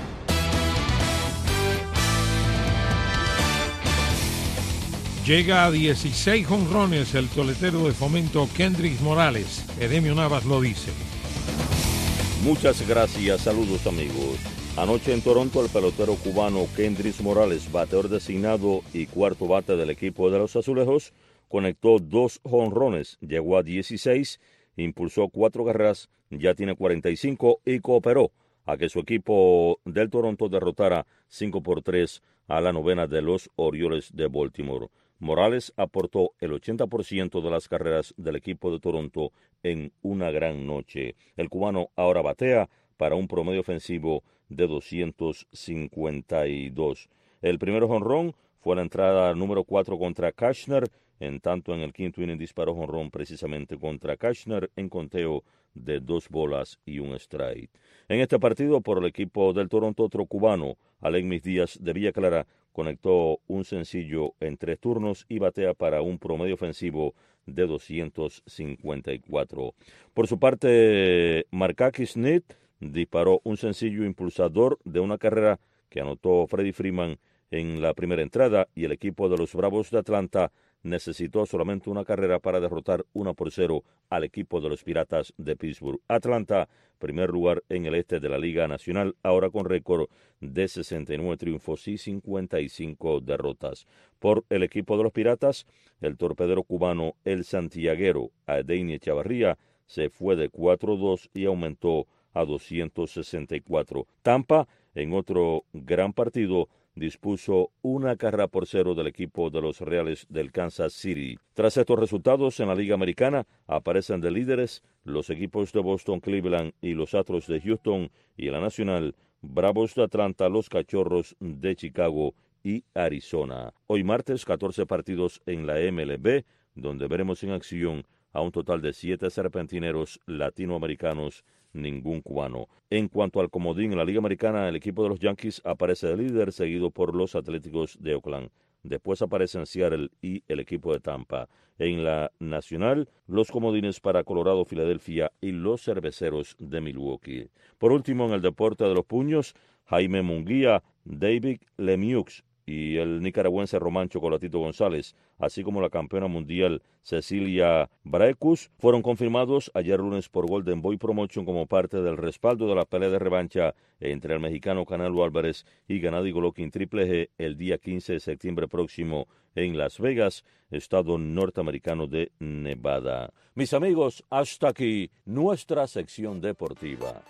Llega a 16 jonrones el toletero de Fomento Kendrix Morales. Edemio Navas lo dice. Muchas gracias, saludos amigos. Anoche en Toronto el pelotero cubano Kendrix Morales, bateador designado y cuarto bate del equipo de los Azulejos, conectó 2 jonrones, llegó a 16, impulsó 4 carreras, ya tiene 45 y cooperó a que su equipo del Toronto derrotara 5-3 a la novena de los Orioles de Baltimore. Morales aportó el 80% de las carreras del equipo de Toronto en una gran noche. El cubano ahora batea para un promedio ofensivo de 252. El primer jonrón fue la entrada número 4 contra Cashner, en tanto en el quinto inning disparó jonrón precisamente contra Cashner en conteo de 2 bolas y 1 strike. En este partido por el equipo del Toronto, otro cubano, Alegmis Díaz de Villa Clara, conectó un sencillo en 3 turnos y batea para un promedio ofensivo de 254. Por su parte, Markakis Nitt disparó un sencillo impulsador de una carrera que anotó Freddie Freeman en la primera entrada, y el equipo de los Bravos de Atlanta necesitó solamente una carrera para derrotar 1-0 al equipo de los Piratas de Pittsburgh. Atlanta, primer lugar en el este de la Liga Nacional, ahora con récord de 69 triunfos y 55 derrotas. Por el equipo de los Piratas, el torpedero cubano El Santiaguero, Adeini Echavarría, se fue de 4-2 y aumentó a 264. Tampa, en otro gran partido, dispuso 1-0 del equipo de los Reales del Kansas City. Tras estos resultados en la Liga Americana, aparecen de líderes los equipos de Boston, Cleveland y los Astros de Houston, y en la Nacional, Bravos de Atlanta, los Cachorros de Chicago y Arizona. Hoy martes, 14 partidos en la MLB, donde veremos en acción a un total de 7 serpentineros latinoamericanos, ningún cubano. En cuanto al comodín en la Liga Americana, el equipo de los Yankees aparece de líder, seguido por los Atléticos de Oakland. Después aparecen Seattle y el equipo de Tampa. En la Nacional, los comodines para Colorado, Filadelfia y los Cerveceros de Milwaukee. Por último, en el deporte de los puños, Jaime Munguía, David Lemieux y el nicaragüense Román Chocolatito González, así como la campeona mundial Cecilia Braecus, fueron confirmados ayer lunes por Golden Boy Promotion como parte del respaldo de la pelea de revancha entre el mexicano Canelo Álvarez y Gennady Golovkin Triple G el día 15 de septiembre próximo en Las Vegas, estado norteamericano de Nevada. Mis amigos, hasta aquí nuestra sección deportiva.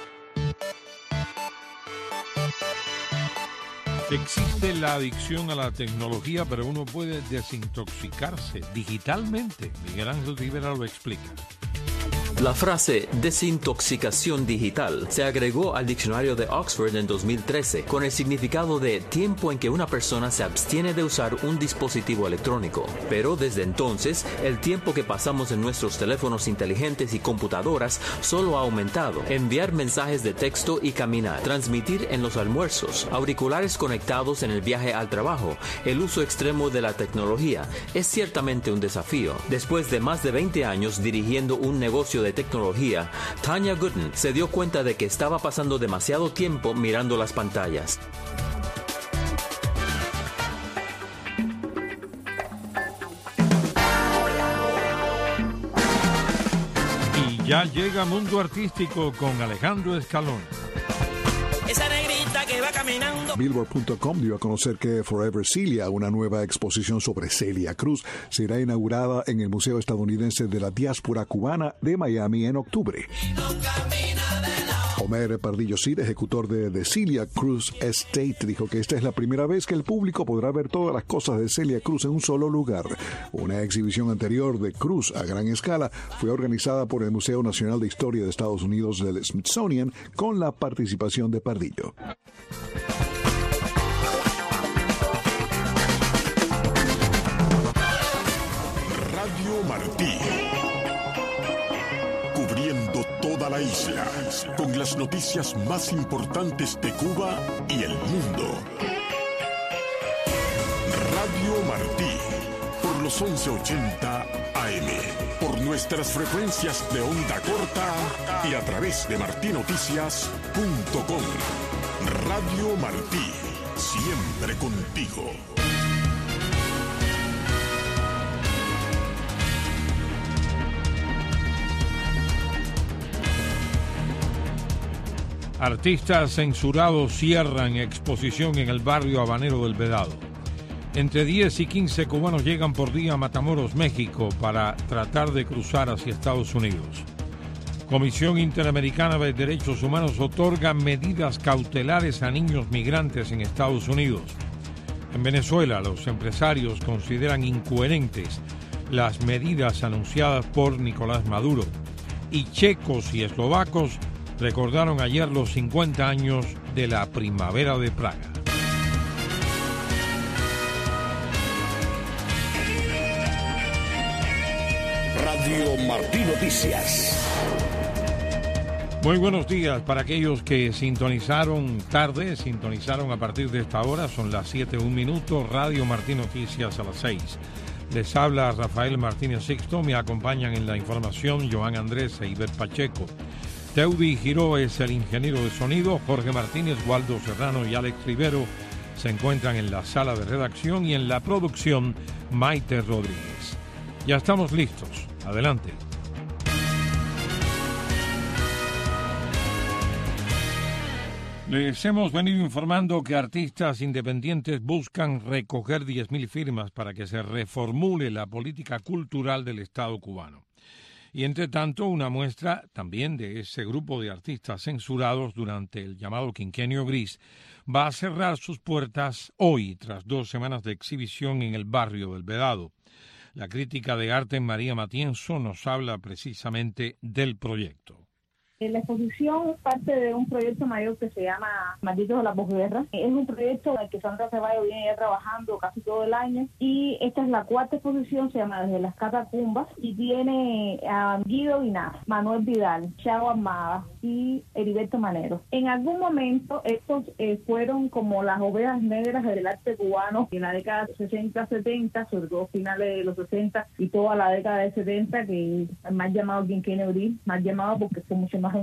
Existe la adicción a la tecnología, pero uno puede desintoxicarse digitalmente. Miguel Ángel Rivera lo explica. La frase desintoxicación digital se agregó al diccionario de Oxford en 2013 con el significado de tiempo en que una persona se abstiene de usar un dispositivo electrónico. Pero desde entonces, el tiempo que pasamos en nuestros teléfonos inteligentes y computadoras solo ha aumentado. Enviar mensajes de texto y caminar, transmitir en los almuerzos, auriculares conectados en el viaje al trabajo, el uso extremo de la tecnología es ciertamente un desafío. Después de más de 20 años dirigiendo un negocio de tecnología, Tanya Gooden se dio cuenta de que estaba pasando demasiado tiempo mirando las pantallas. Y ya llega Mundo Artístico con Alejandro Escalón. Esa negrita que va caminando. Billboard.com dio a conocer que Forever Celia, una nueva exposición sobre Celia Cruz, será inaugurada en el Museo Estadounidense de la Diáspora Cubana de Miami en octubre. Y no camina de la Homer Pardillo Cid, ejecutor de Celia Cruz Estate, dijo que esta es la primera vez que el público podrá ver todas las cosas de Celia Cruz en un solo lugar. Una exhibición anterior de Cruz a gran escala fue organizada por el Museo Nacional de Historia de Estados Unidos del Smithsonian con la participación de Pardillo. Radio Martí. Cubriendo toda la isla con las noticias más importantes de Cuba y el mundo. Radio Martí, por los 1180 AM, por nuestras frecuencias de onda corta y a través de martinoticias.com. Radio Martí, siempre contigo. Artistas censurados cierran exposición en el barrio habanero del Vedado. Entre 10 y 15 cubanos llegan por día a Matamoros, México, para tratar de cruzar hacia Estados Unidos. Comisión Interamericana de Derechos Humanos otorga medidas cautelares a niños migrantes en Estados Unidos. En Venezuela, los empresarios consideran incoherentes las medidas anunciadas por Nicolás Maduro. Y checos y eslovacos recordaron ayer los 50 años de la Primavera de Praga. Radio Martí Noticias. Muy buenos días para aquellos que sintonizaron tarde, sintonizaron a partir de esta hora, son las 7:01, Radio Martí Noticias a las 6. Les habla Rafael Martínez Sixto, me acompañan en la información Joan Andrés e Iber Pacheco. Teudi Giró es el ingeniero de sonido, Jorge Martínez, Waldo Serrano y Alex Rivero se encuentran en la sala de redacción y en la producción Maite Rodríguez. Ya estamos listos, adelante. Les hemos venido informando que artistas independientes buscan recoger 10.000 firmas para que se reformule la política cultural del Estado cubano. Y entre tanto, una muestra también de ese grupo de artistas censurados durante el llamado Quinquenio Gris va a cerrar sus puertas hoy, tras 2 semanas de exhibición en el barrio del Vedado. La crítica de arte María Matienzo nos habla precisamente del proyecto. La exposición es parte de un proyecto mayor que se llama Malditos de la Posguerra. Es un proyecto en el que Sandra Ceballos viene ya trabajando casi todo el año y esta es la 4ª exposición, se llama Desde las Catacumbas y tiene a Guido Guinás, Manuel Vidal, Chavo Armada y Heriberto Manero. En algún momento estos fueron como las ovejas negras del arte cubano en la década de 60-70, sobre todo finales de los 60 y toda la década de 70, que es más llamado Quinquenio Gris, más llamado porque fue mucho más.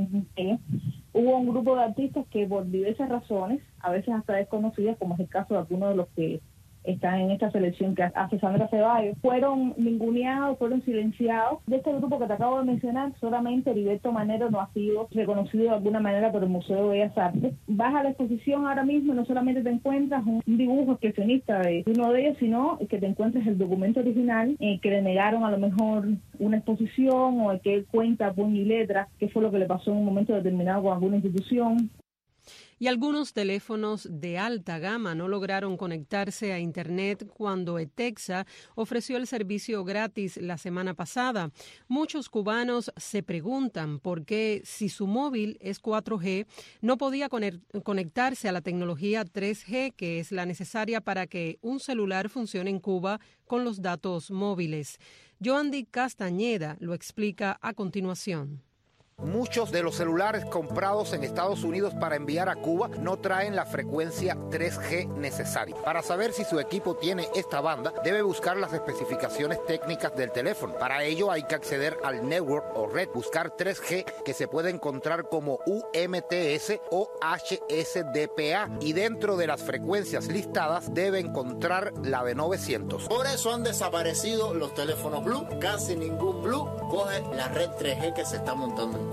Hubo un grupo de artistas que por diversas razones, a veces hasta desconocidas, como es el caso de algunos de los que están en esta selección que hace Sandra Ceballos, fueron ninguneados, fueron silenciados. De este grupo que te acabo de mencionar, solamente Heriberto Manero no ha sido reconocido de alguna manera por el Museo de Bellas Artes. Vas a la exposición ahora mismo y no solamente te encuentras un dibujo expresionista de uno de ellos, sino que te encuentras el documento original que le negaron a lo mejor una exposición o el que él cuenta puño y letra qué fue lo que le pasó en un momento determinado con alguna institución. Y algunos teléfonos de alta gama no lograron conectarse a Internet cuando ETEXA ofreció el servicio gratis la semana pasada. Muchos cubanos se preguntan por qué, si su móvil es 4G, no podía conectarse a la tecnología 3G, que es la necesaria para que un celular funcione en Cuba con los datos móviles. Joandy Castañeda lo explica a continuación. Muchos de los celulares comprados en Estados Unidos para enviar a Cuba no traen la frecuencia 3G necesaria. Para saber si su equipo tiene esta banda, debe buscar las especificaciones técnicas del teléfono. Para ello hay que acceder al network o red, buscar 3G, que se puede encontrar como UMTS o HSDPA, y dentro de las frecuencias listadas debe encontrar la de 900. Por eso han desaparecido los teléfonos Blue. Casi ningún Blue coge la red 3G que se está montando en Cuba.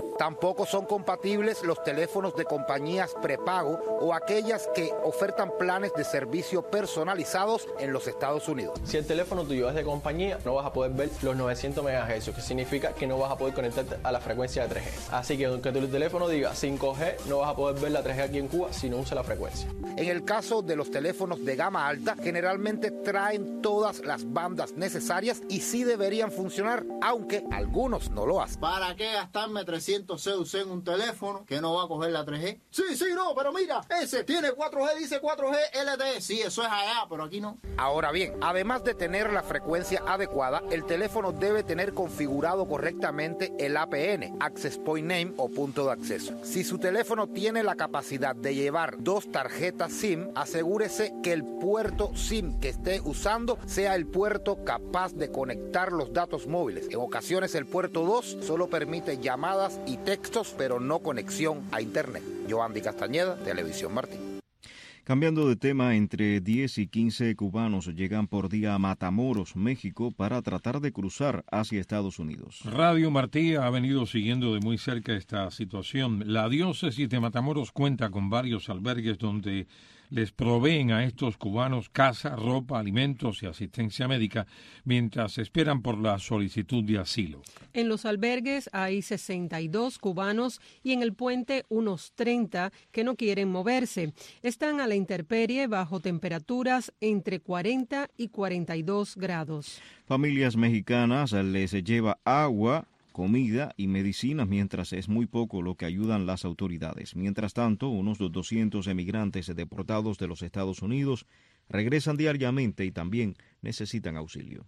Tampoco son compatibles los teléfonos de compañías prepago o aquellas que ofertan planes de servicio personalizados en los Estados Unidos. Si el teléfono tuyo es de compañía, no vas a poder ver los 900 MHz, que significa que no vas a poder conectarte a la frecuencia de 3G. Así que aunque tu teléfono diga 5G, no vas a poder ver la 3G aquí en Cuba si no usa la frecuencia. En el caso de los teléfonos de gama alta, generalmente traen todas las bandas necesarias y sí deberían funcionar, aunque algunos no lo hacen. ¿Para qué gastarme 300 CUC en un teléfono que no va a coger la 3G? Sí, no, pero mira, ese tiene 4G, dice 4G LTE. Sí, eso es allá, pero aquí no. Ahora bien, además de tener la frecuencia adecuada, el teléfono debe tener configurado correctamente el APN, Access Point Name o punto de acceso. Si su teléfono tiene la capacidad de llevar 2 tarjetas SIM, asegúrese que el puerto SIM que esté usando sea el puerto capaz de conectar los datos móviles. En ocasiones el puerto 2 solo permite llamadas y textos, pero no conexión a Internet. Yoandi Castañeda, Televisión Martín. Cambiando de tema, entre 10 y 15 cubanos llegan por día a Matamoros, México, para tratar de cruzar hacia Estados Unidos. Radio Martí ha venido siguiendo de muy cerca esta situación. La diócesis de Matamoros cuenta con varios albergues donde les proveen a estos cubanos casa, ropa, alimentos y asistencia médica mientras esperan por la solicitud de asilo. En los albergues hay 62 cubanos y en el puente unos 30 que no quieren moverse. Están a la intemperie bajo temperaturas entre 40 y 42 grados. Familias mexicanas les lleva agua, comida y medicinas, mientras es muy poco lo que ayudan las autoridades. Mientras tanto, unos 200 emigrantes deportados de los Estados Unidos regresan diariamente y también necesitan auxilio.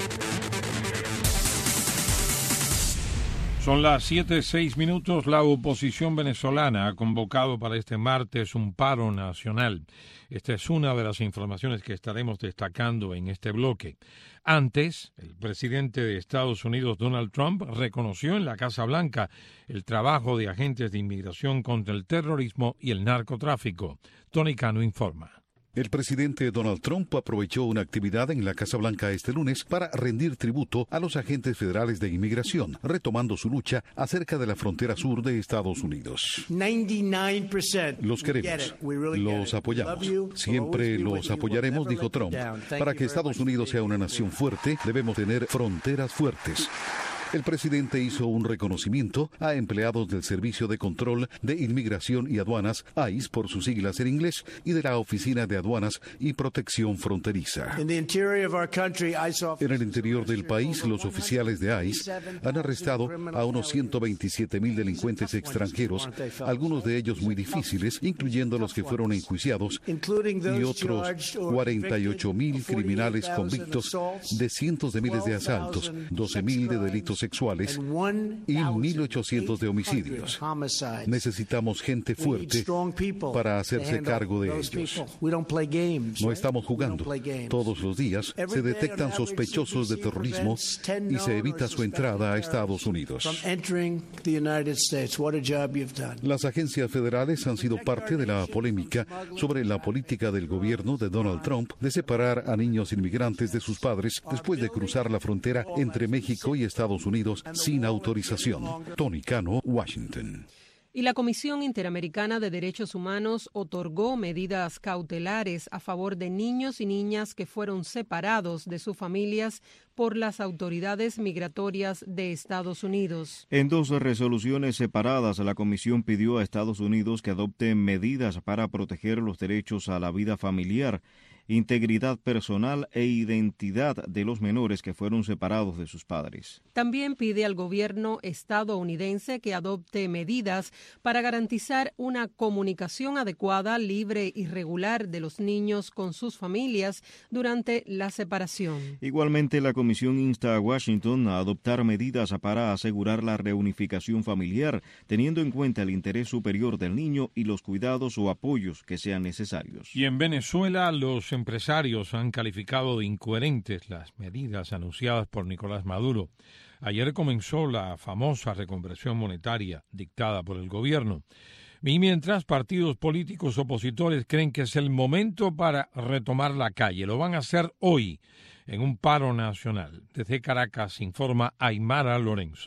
Son las 7:06. La oposición venezolana ha convocado para este martes un paro nacional. Esta es una de las informaciones que estaremos destacando en este bloque. Antes, el presidente de Estados Unidos, Donald Trump, reconoció en la Casa Blanca el trabajo de agentes de inmigración contra el terrorismo y el narcotráfico. Tony Cano informa. El presidente Donald Trump aprovechó una actividad en la Casa Blanca este lunes para rendir tributo a los agentes federales de inmigración, retomando su lucha acerca de la frontera sur de Estados Unidos. 99%. Los queremos, los apoyamos, siempre los apoyaremos, dijo Trump. Para que Estados Unidos sea una nación fuerte, debemos tener fronteras fuertes. El presidente hizo un reconocimiento a empleados del Servicio de Control de Inmigración y Aduanas, ICE por sus siglas en inglés, y de la Oficina de Aduanas y Protección Fronteriza. En el interior del país, los oficiales de ICE han arrestado a unos 127,000 delincuentes extranjeros, algunos de ellos muy difíciles, incluyendo los que fueron enjuiciados, y otros 48,000 criminales convictos de cientos de miles de asaltos, 12,000 de delitos sexuales y 1,800 de homicidios. Necesitamos gente fuerte para hacerse cargo de ellos. No estamos jugando. Todos los días se detectan sospechosos de terrorismo y se evita su entrada a Estados Unidos. Las agencias federales han sido parte de la polémica sobre la política del gobierno de Donald Trump de separar a niños inmigrantes de sus padres después de cruzar la frontera entre México y Estados Unidos sin autorización. Tony Cano, Washington. Y la Comisión Interamericana de Derechos Humanos otorgó medidas cautelares a favor de niños y niñas que fueron separados de sus familias por las autoridades migratorias de Estados Unidos. En 2 resoluciones separadas, la Comisión pidió a Estados Unidos que adopte medidas para proteger los derechos a la vida familiar, integridad personal e identidad de los menores que fueron separados de sus padres. También pide al gobierno estadounidense que adopte medidas para garantizar una comunicación adecuada, libre y regular de los niños con sus familias durante la separación. Igualmente, la Comisión insta a Washington a adoptar medidas para asegurar la reunificación familiar, teniendo en cuenta el interés superior del niño y los cuidados o apoyos que sean necesarios. Y en Venezuela, los empresarios han calificado de incoherentes las medidas anunciadas por Nicolás Maduro. Ayer comenzó la famosa reconversión monetaria dictada por el gobierno. Y mientras, partidos políticos opositores creen que es el momento para retomar la calle. Lo van a hacer hoy en un paro nacional. Desde Caracas informa Aymara Lorenzo.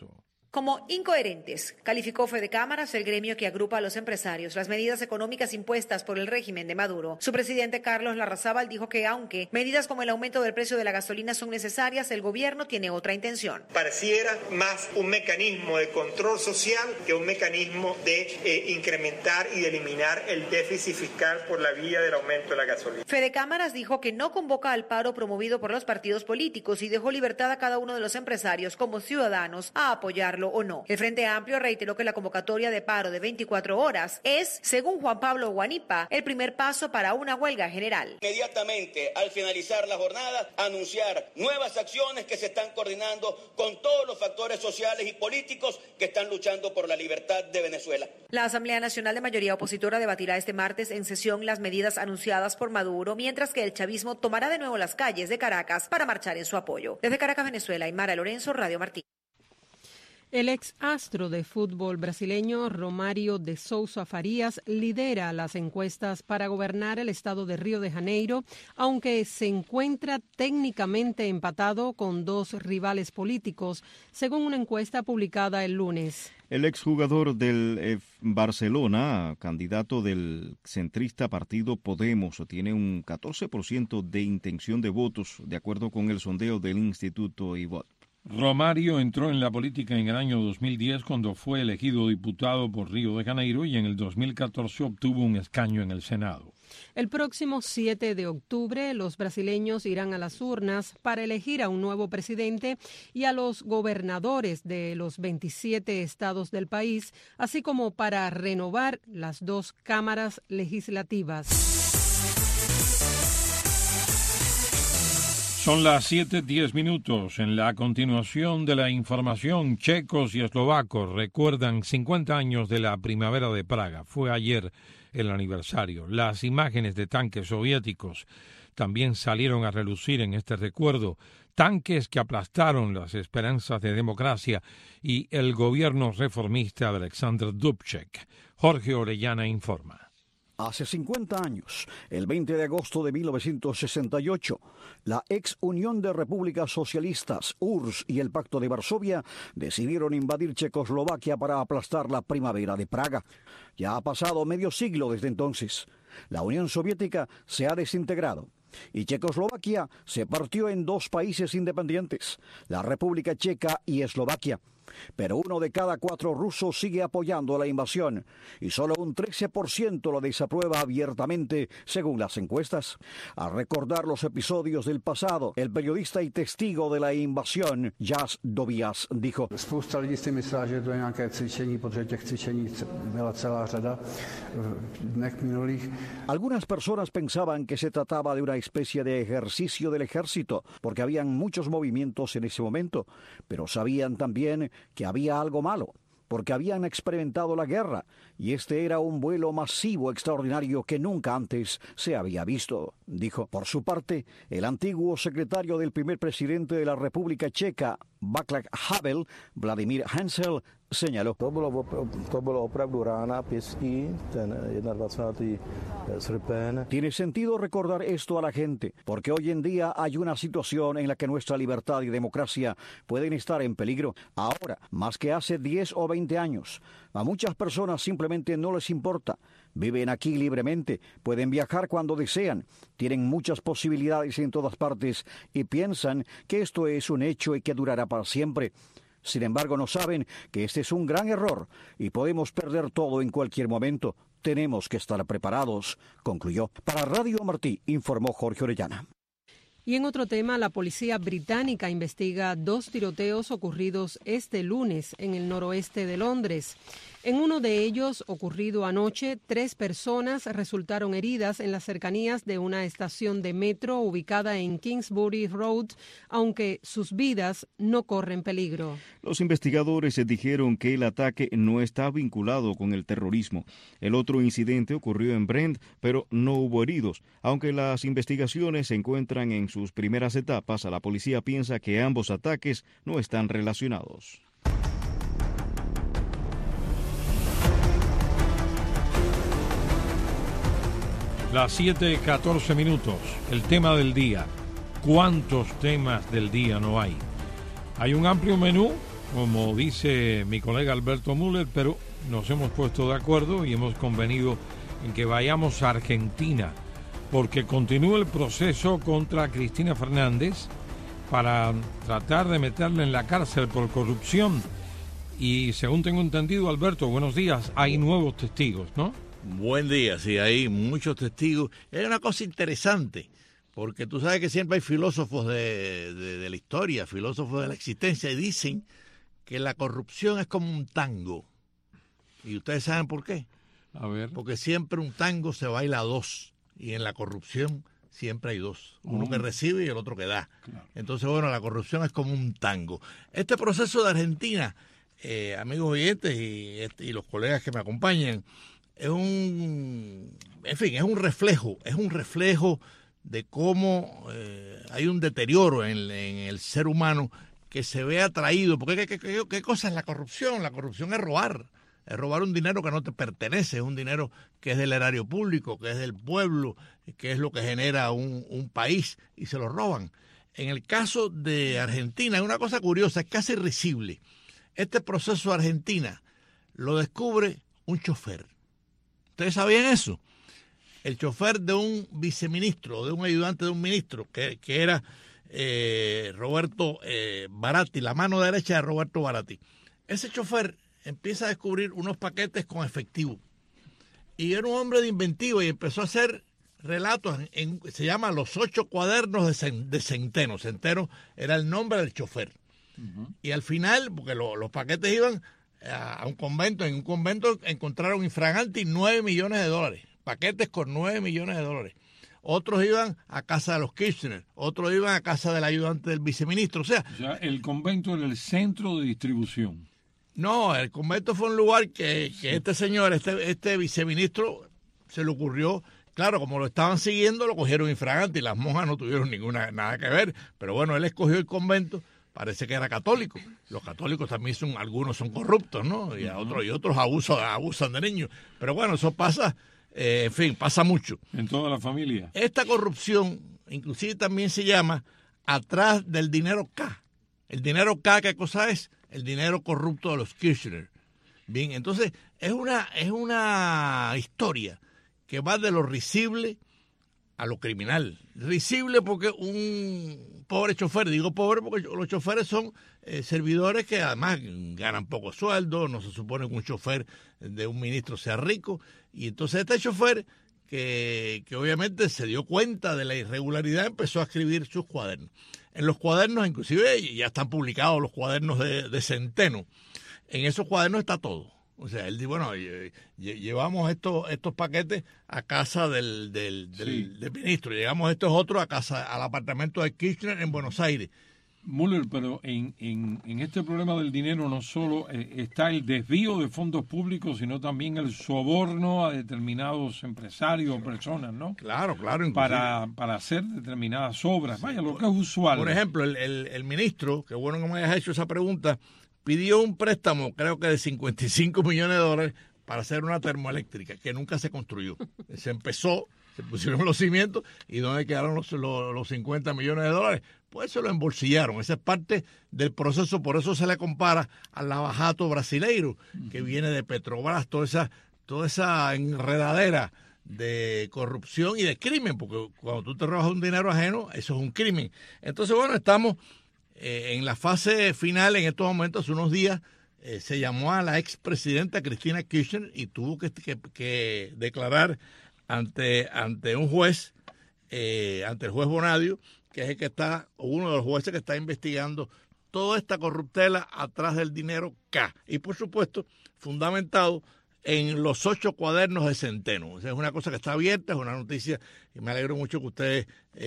como incoherentes. Calificó Fedecámaras, el gremio que agrupa a los empresarios, las medidas económicas impuestas por el régimen de Maduro. Su presidente Carlos Larrazábal dijo que aunque medidas como el aumento del precio de la gasolina son necesarias, el gobierno tiene otra intención. Pareciera más un mecanismo de control social que un mecanismo de incrementar y de eliminar el déficit fiscal por la vía del aumento de la gasolina. Fedecámaras dijo que no convoca al paro promovido por los partidos políticos y dejó libertad a cada uno de los empresarios como ciudadanos a apoyarlo o no. El Frente Amplio reiteró que la convocatoria de paro de 24 horas es, según Juan Pablo Guanipa, el primer paso para una huelga general. Inmediatamente, al finalizar la jornada, anunciar nuevas acciones que se están coordinando con todos los factores sociales y políticos que están luchando por la libertad de Venezuela. La Asamblea Nacional de mayoría opositora debatirá este martes en sesión las medidas anunciadas por Maduro, mientras que el chavismo tomará de nuevo las calles de Caracas para marchar en su apoyo. Desde Caracas, Venezuela, Aymara Lorenzo, Radio Martí. El ex astro de fútbol brasileño Romário de Souza Farias lidera las encuestas para gobernar el estado de Río de Janeiro, aunque se encuentra técnicamente empatado con dos rivales políticos, según una encuesta publicada el lunes. El exjugador del Barcelona, candidato del centrista partido Podemos, tiene un 14% de intención de votos, de acuerdo con el sondeo del Instituto IVOT. Romário entró en la política en el año 2010 cuando fue elegido diputado por Río de Janeiro y en el 2014 obtuvo un escaño en el Senado. El próximo 7 de octubre, los brasileños irán a las urnas para elegir a un nuevo presidente y a los gobernadores de los 27 estados del país, así como para renovar las dos cámaras legislativas. Son las 7:10. En la continuación de la información, checos y eslovacos recuerdan 50 años de la primavera de Praga. Fue ayer el aniversario. Las imágenes de tanques soviéticos también salieron a relucir en este recuerdo. Tanques que aplastaron las esperanzas de democracia y el gobierno reformista de Alexander Dubček. Jorge Orellana informa. Hace 50 años, el 20 de agosto de 1968, la ex Unión de Repúblicas Socialistas, URSS y el Pacto de Varsovia decidieron invadir Checoslovaquia para aplastar la primavera de Praga. Ya ha pasado medio siglo desde entonces. La Unión Soviética se ha desintegrado y Checoslovaquia se partió en dos países independientes, la República Checa y Eslovaquia. Pero 1 de cada 4 rusos sigue apoyando la invasión y solo un 13% lo desaprueba abiertamente, según las encuestas. Al recordar los episodios del pasado, el periodista y testigo de la invasión, Jas Dobias, dijo: algunas personas pensaban que se trataba de una especie de ejercicio del ejército, porque habían muchos movimientos en ese momento, pero sabían también que había algo malo, porque habían experimentado la guerra, y este era un vuelo masivo extraordinario que nunca antes se había visto, dijo. Por su parte, el antiguo secretario del primer presidente de la República Checa, Václav Havel, Vladimír Hansel, señaló: tiene sentido recordar esto a la gente, porque hoy en día hay una situación en la que nuestra libertad y democracia pueden estar en peligro. Ahora, más que hace 10 o 20 años, a muchas personas simplemente no les importa. Viven aquí libremente, pueden viajar cuando desean, tienen muchas posibilidades en todas partes y piensan que esto es un hecho y que durará para siempre. Sin embargo, no saben que este es un gran error y podemos perder todo en cualquier momento. Tenemos que estar preparados, concluyó. Para Radio Martí, informó Jorge Orellana. Y en otro tema, la policía británica investiga 2 tiroteos ocurridos este lunes en el noroeste de Londres. En uno de ellos, ocurrido anoche, 3 personas resultaron heridas en las cercanías de una estación de metro ubicada en Kingsbury Road, aunque sus vidas no corren peligro. Los investigadores dijeron que el ataque no está vinculado con el terrorismo. El otro incidente ocurrió en Brent, pero no hubo heridos. Aunque las investigaciones se encuentran en sus primeras etapas, la policía piensa que ambos ataques no están relacionados. Las 7:14. El tema del día. ¿Cuántos temas del día no hay? Hay un amplio menú como dice mi colega Alberto Müller, pero nos hemos puesto de acuerdo y hemos convenido en que vayamos a Argentina, porque continúa el proceso contra Cristina Fernández para tratar de meterla en la cárcel por corrupción. Y según tengo entendido, Alberto, buenos días, hay nuevos testigos, ¿no? Buen día, sí, hay muchos testigos. Es una cosa interesante, porque tú sabes que siempre hay filósofos de la historia, filósofos de la existencia, y dicen que la corrupción es como un tango. ¿Y ustedes saben por qué? A ver. Porque siempre un tango se baila a dos, y en la corrupción siempre hay dos, uno que recibe y el otro que da. Claro. Entonces, bueno, la corrupción es como un tango. Este proceso de Argentina, amigos oyentes y los colegas que me acompañan, es un reflejo de cómo hay un deterioro en el ser humano que se ve atraído. Porque ¿qué cosa es la corrupción? La corrupción es robar un dinero que no te pertenece, es un dinero que es del erario público, que es del pueblo, que es lo que genera un país, y se lo roban. En el caso de Argentina, es una cosa curiosa, es casi risible. Este proceso de Argentina lo descubre un chofer. ¿Ustedes sabían eso? El chofer de un viceministro, de un ayudante de un ministro, que era Roberto Baratti, la mano derecha de Roberto Baratti. Ese chofer empieza a descubrir unos paquetes con efectivo. Y era un hombre de inventivo y empezó a hacer relatos, se llama Los 8 cuadernos de Centeno. Centeno era el nombre del chofer. Uh-huh. Y al final, porque los paquetes iban a un convento, en un convento encontraron infraganti $9 millones. Paquetes con $9 millones. Otros iban a casa de los Kirchner, otros iban a casa del ayudante del viceministro. O sea, el convento era el centro de distribución. No, el convento fue un lugar que este señor, este viceministro, se le ocurrió. Claro, como lo estaban siguiendo, lo cogieron infragante y las monjas no tuvieron nada que ver. Pero bueno, él escogió el convento, parece que era católico. Los católicos también algunos son corruptos, ¿no? Y otros abusan de niños. Pero bueno, eso pasa, en fin, pasa mucho. En toda la familia. Esta corrupción, inclusive también se llama atrás del dinero K. El dinero K, ¿qué cosa es? El dinero corrupto de los Kirchner. Bien, entonces es una historia que va de lo risible a lo criminal. Risible porque un pobre chofer, digo pobre porque los choferes son servidores que además ganan poco sueldo, no se supone que un chofer de un ministro sea rico, y entonces este chofer que obviamente se dio cuenta de la irregularidad empezó a escribir sus cuadernos. En los cuadernos, inclusive ya están publicados los cuadernos de Centeno. En esos cuadernos está todo. O sea, él dice, bueno, llevamos estos paquetes a casa del ministro, llevamos estos otros a casa, al apartamento de Kirchner en Buenos Aires. Müller, pero en este problema del dinero no solo está el desvío de fondos públicos, sino también el soborno a determinados empresarios o personas, ¿no? Claro. Para hacer determinadas obras. Vaya, lo que es usual. Por ejemplo, el ministro, qué bueno que me hayas hecho esa pregunta, pidió un préstamo, creo que de $55 millones para hacer una termoeléctrica, que nunca se construyó. Se pusieron los cimientos, y ¿dónde quedaron los $50 millones? Pues se lo embolsillaron. Esa es parte del proceso, por eso se le compara al lavajato brasileiro, que viene de Petrobras, toda esa enredadera de corrupción y de crimen, porque cuando tú te robas un dinero ajeno, eso es un crimen. Entonces, bueno, estamos en la fase final. En estos momentos, hace unos días, se llamó a la expresidenta Cristina Kirchner y tuvo que declarar ante un juez, ante el juez Bonadio, que es el que está, uno de los jueces que está investigando toda esta corruptela atrás del dinero K. Y por supuesto, fundamentado en los 8 cuadernos de Centeno. O sea, es una cosa que está abierta, es una noticia, y me alegro mucho que ustedes,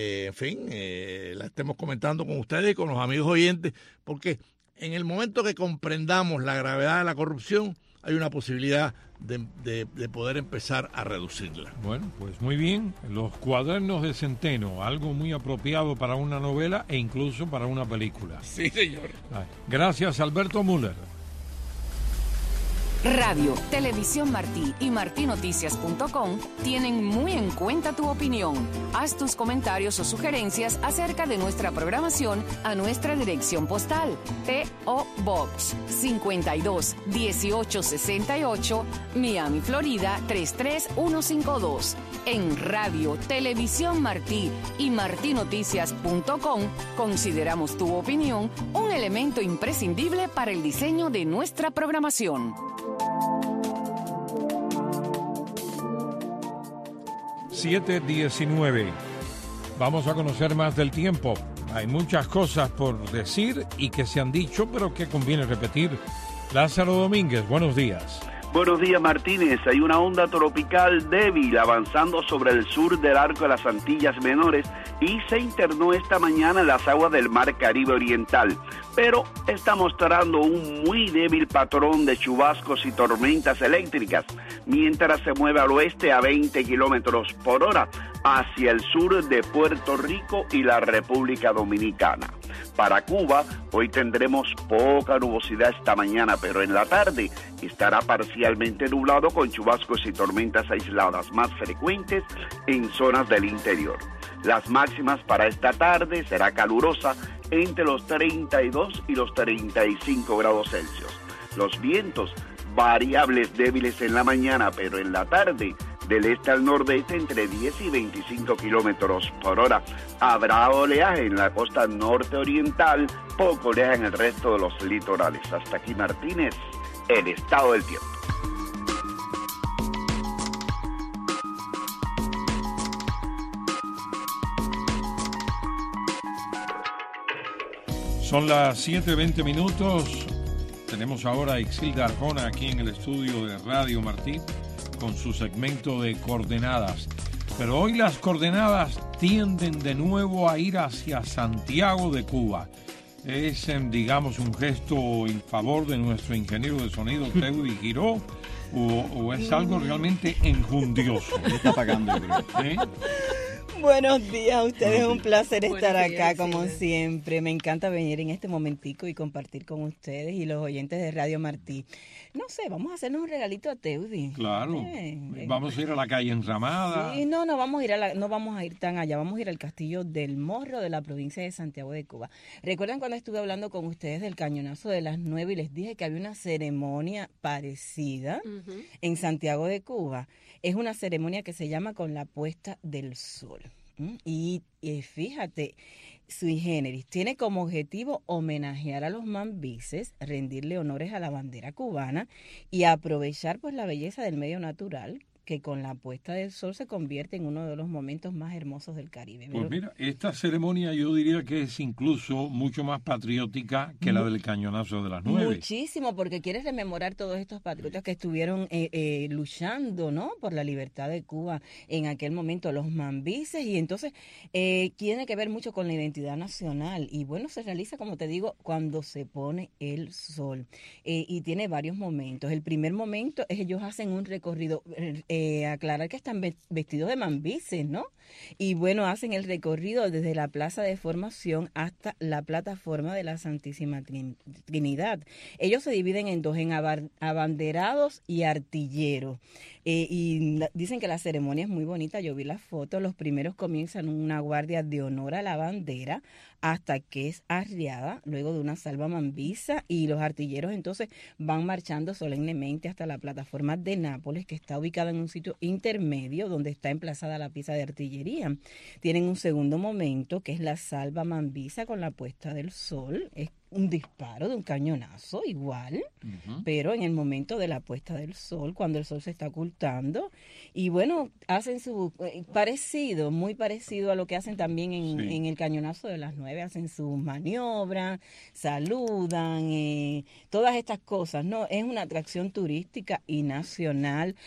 la estemos comentando con ustedes y con los amigos oyentes, porque en el momento que comprendamos la gravedad de la corrupción, hay una posibilidad de poder empezar a reducirla. Bueno, pues muy bien. Los cuadernos de Centeno, algo muy apropiado para una novela e incluso para una película. Sí, señor. Gracias, Alberto Müller. Radio, Televisión Martí y martinoticias.com tienen muy en cuenta tu opinión. Haz tus comentarios o sugerencias acerca de nuestra programación a nuestra dirección postal: P.O. Box 52 1868, Miami, Florida 33152. En Radio, Televisión Martí y martinoticias.com consideramos tu opinión un elemento imprescindible para el diseño de nuestra programación. 7:19. Vamos a conocer más del tiempo. Hay muchas cosas por decir y que se han dicho, pero que conviene repetir. Lázaro Domínguez, buenos días. Buenos días, Martínez. Hay una onda tropical débil avanzando sobre el sur del arco de las Antillas Menores y se internó esta mañana en las aguas del Mar Caribe Oriental, pero está mostrando un muy débil patrón de chubascos y tormentas eléctricas, mientras se mueve al oeste a 20 kilómetros por hora hacia el sur de Puerto Rico y la República Dominicana. Para Cuba, hoy tendremos poca nubosidad esta mañana, pero en la tarde estará parcialmente nublado con chubascos y tormentas aisladas más frecuentes en zonas del interior. Las máximas para esta tarde será calurosa entre los 32 y los 35 grados Celsius. Los vientos variables débiles en la mañana, pero en la tarde del este al nordeste entre 10 y 25 kilómetros por hora. Habrá oleaje en la costa norte oriental, poco oleaje en el resto de los litorales. Hasta aquí, Martínez, el estado del tiempo. Son las 7:20 minutos. Tenemos ahora a Ixilda Arjona aquí en el estudio de Radio Martí con su segmento de coordenadas. Pero hoy las coordenadas tienden de nuevo a ir hacia Santiago de Cuba. Es, digamos, un gesto en favor de nuestro ingeniero de sonido, Teudy Giró, o es algo realmente enjundioso. Le está pagando, yo creo. Buenos días a ustedes, es un placer estar acá como siempre. Me encanta venir en este momentico y compartir con ustedes y los oyentes de Radio Martí. No sé, vamos a hacernos un regalito a Teudy. Claro, vamos a ir a la calle Enramada. Sí, no vamos a ir tan allá, vamos a ir al Castillo del Morro de la provincia de Santiago de Cuba. ¿Recuerdan cuando estuve hablando con ustedes del cañonazo de las 9 y les dije que había una ceremonia parecida en Santiago de Cuba? Es una ceremonia que se llama con la puesta del sol. Y fíjate, sui generis, tiene como objetivo homenajear a los mambises, rendirle honores a la bandera cubana y aprovechar pues la belleza del medio natural, que con la puesta del sol se convierte en uno de los momentos más hermosos del Caribe. Pues mira, esta ceremonia yo diría que es incluso mucho más patriótica que la del cañonazo de las 9. Muchísimo, porque quieres rememorar todos estos patriotas que estuvieron luchando, ¿no?, por la libertad de Cuba en aquel momento, los mambises, y entonces tiene que ver mucho con la identidad nacional. Y bueno, se realiza, como te digo, cuando se pone el sol. Y tiene varios momentos. El primer momento es ellos hacen un recorrido, aclarar que están vestidos de mambises, ¿no? Y bueno, hacen el recorrido desde la Plaza de Formación hasta la plataforma de la Santísima Trinidad. Ellos se dividen en dos, en abanderados y artilleros. Y dicen que la ceremonia es muy bonita, yo vi las fotos. Los primeros comienzan una guardia de honor a la bandera hasta que es arriada, luego de una salva mambisa, y los artilleros entonces van marchando solemnemente hasta la plataforma de Nápoles, que está ubicada en un sitio intermedio donde está emplazada la pieza de artillería. Tienen un segundo momento que es la salva mambisa con la puesta del sol. Es un disparo de un cañonazo igual, pero en el momento de la puesta del sol, cuando el sol se está ocultando, y bueno, hacen su parecido, muy parecido a lo que hacen también en el cañonazo de las 9, hacen sus maniobras, saludan, todas estas cosas, ¿no? Es una atracción turística y nacional.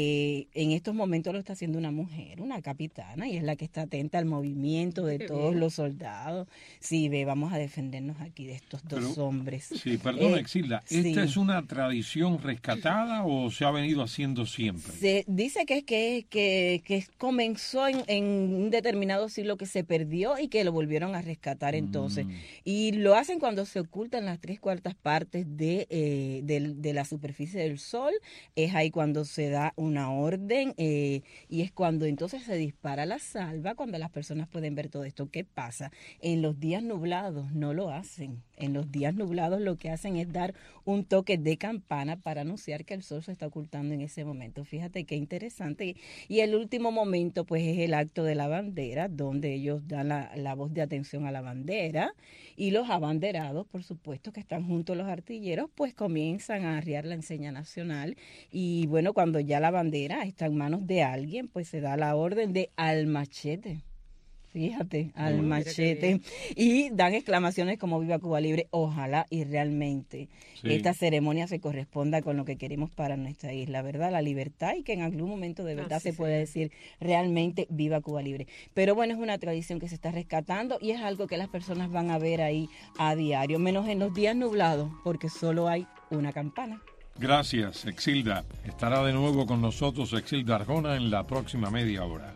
En estos momentos lo está haciendo una mujer, una capitana, y es la que está atenta al movimiento de todos los soldados. Sí, vamos a defendernos aquí de esto. estos dos hombres. Sí, perdona, Exilda, ¿esta sí. es una tradición rescatada o se ha venido haciendo siempre? Se dice que comenzó en un determinado siglo, que se perdió y que lo volvieron a rescatar entonces. Y lo hacen cuando se ocultan las 3/4 partes de la superficie del Sol. Es ahí cuando se da una orden y es cuando entonces se dispara la salva, cuando las personas pueden ver todo esto. ¿Qué pasa? En los días nublados no lo hacen. En los días nublados lo que hacen es dar un toque de campana para anunciar que el sol se está ocultando en ese momento. Fíjate qué interesante. Y el último momento pues es el acto de la bandera, donde ellos dan la voz de atención a la bandera, y los abanderados, por supuesto, que están junto a los artilleros, pues comienzan a arriar la enseña nacional. Y bueno, cuando ya la bandera está en manos de alguien, pues se da la orden de al machete. Fíjate, al machete. Y dan exclamaciones como viva Cuba Libre. Ojalá y realmente esta ceremonia se corresponda con lo que queremos para nuestra isla, ¿verdad? La libertad, y que en algún momento de verdad se pueda decir realmente viva Cuba Libre. Pero bueno, es una tradición que se está rescatando y es algo que las personas van a ver ahí a diario, menos en los días nublados, porque solo hay una campana. Gracias, Exilda. Estará de nuevo con nosotros Exilda Arjona en la próxima media hora.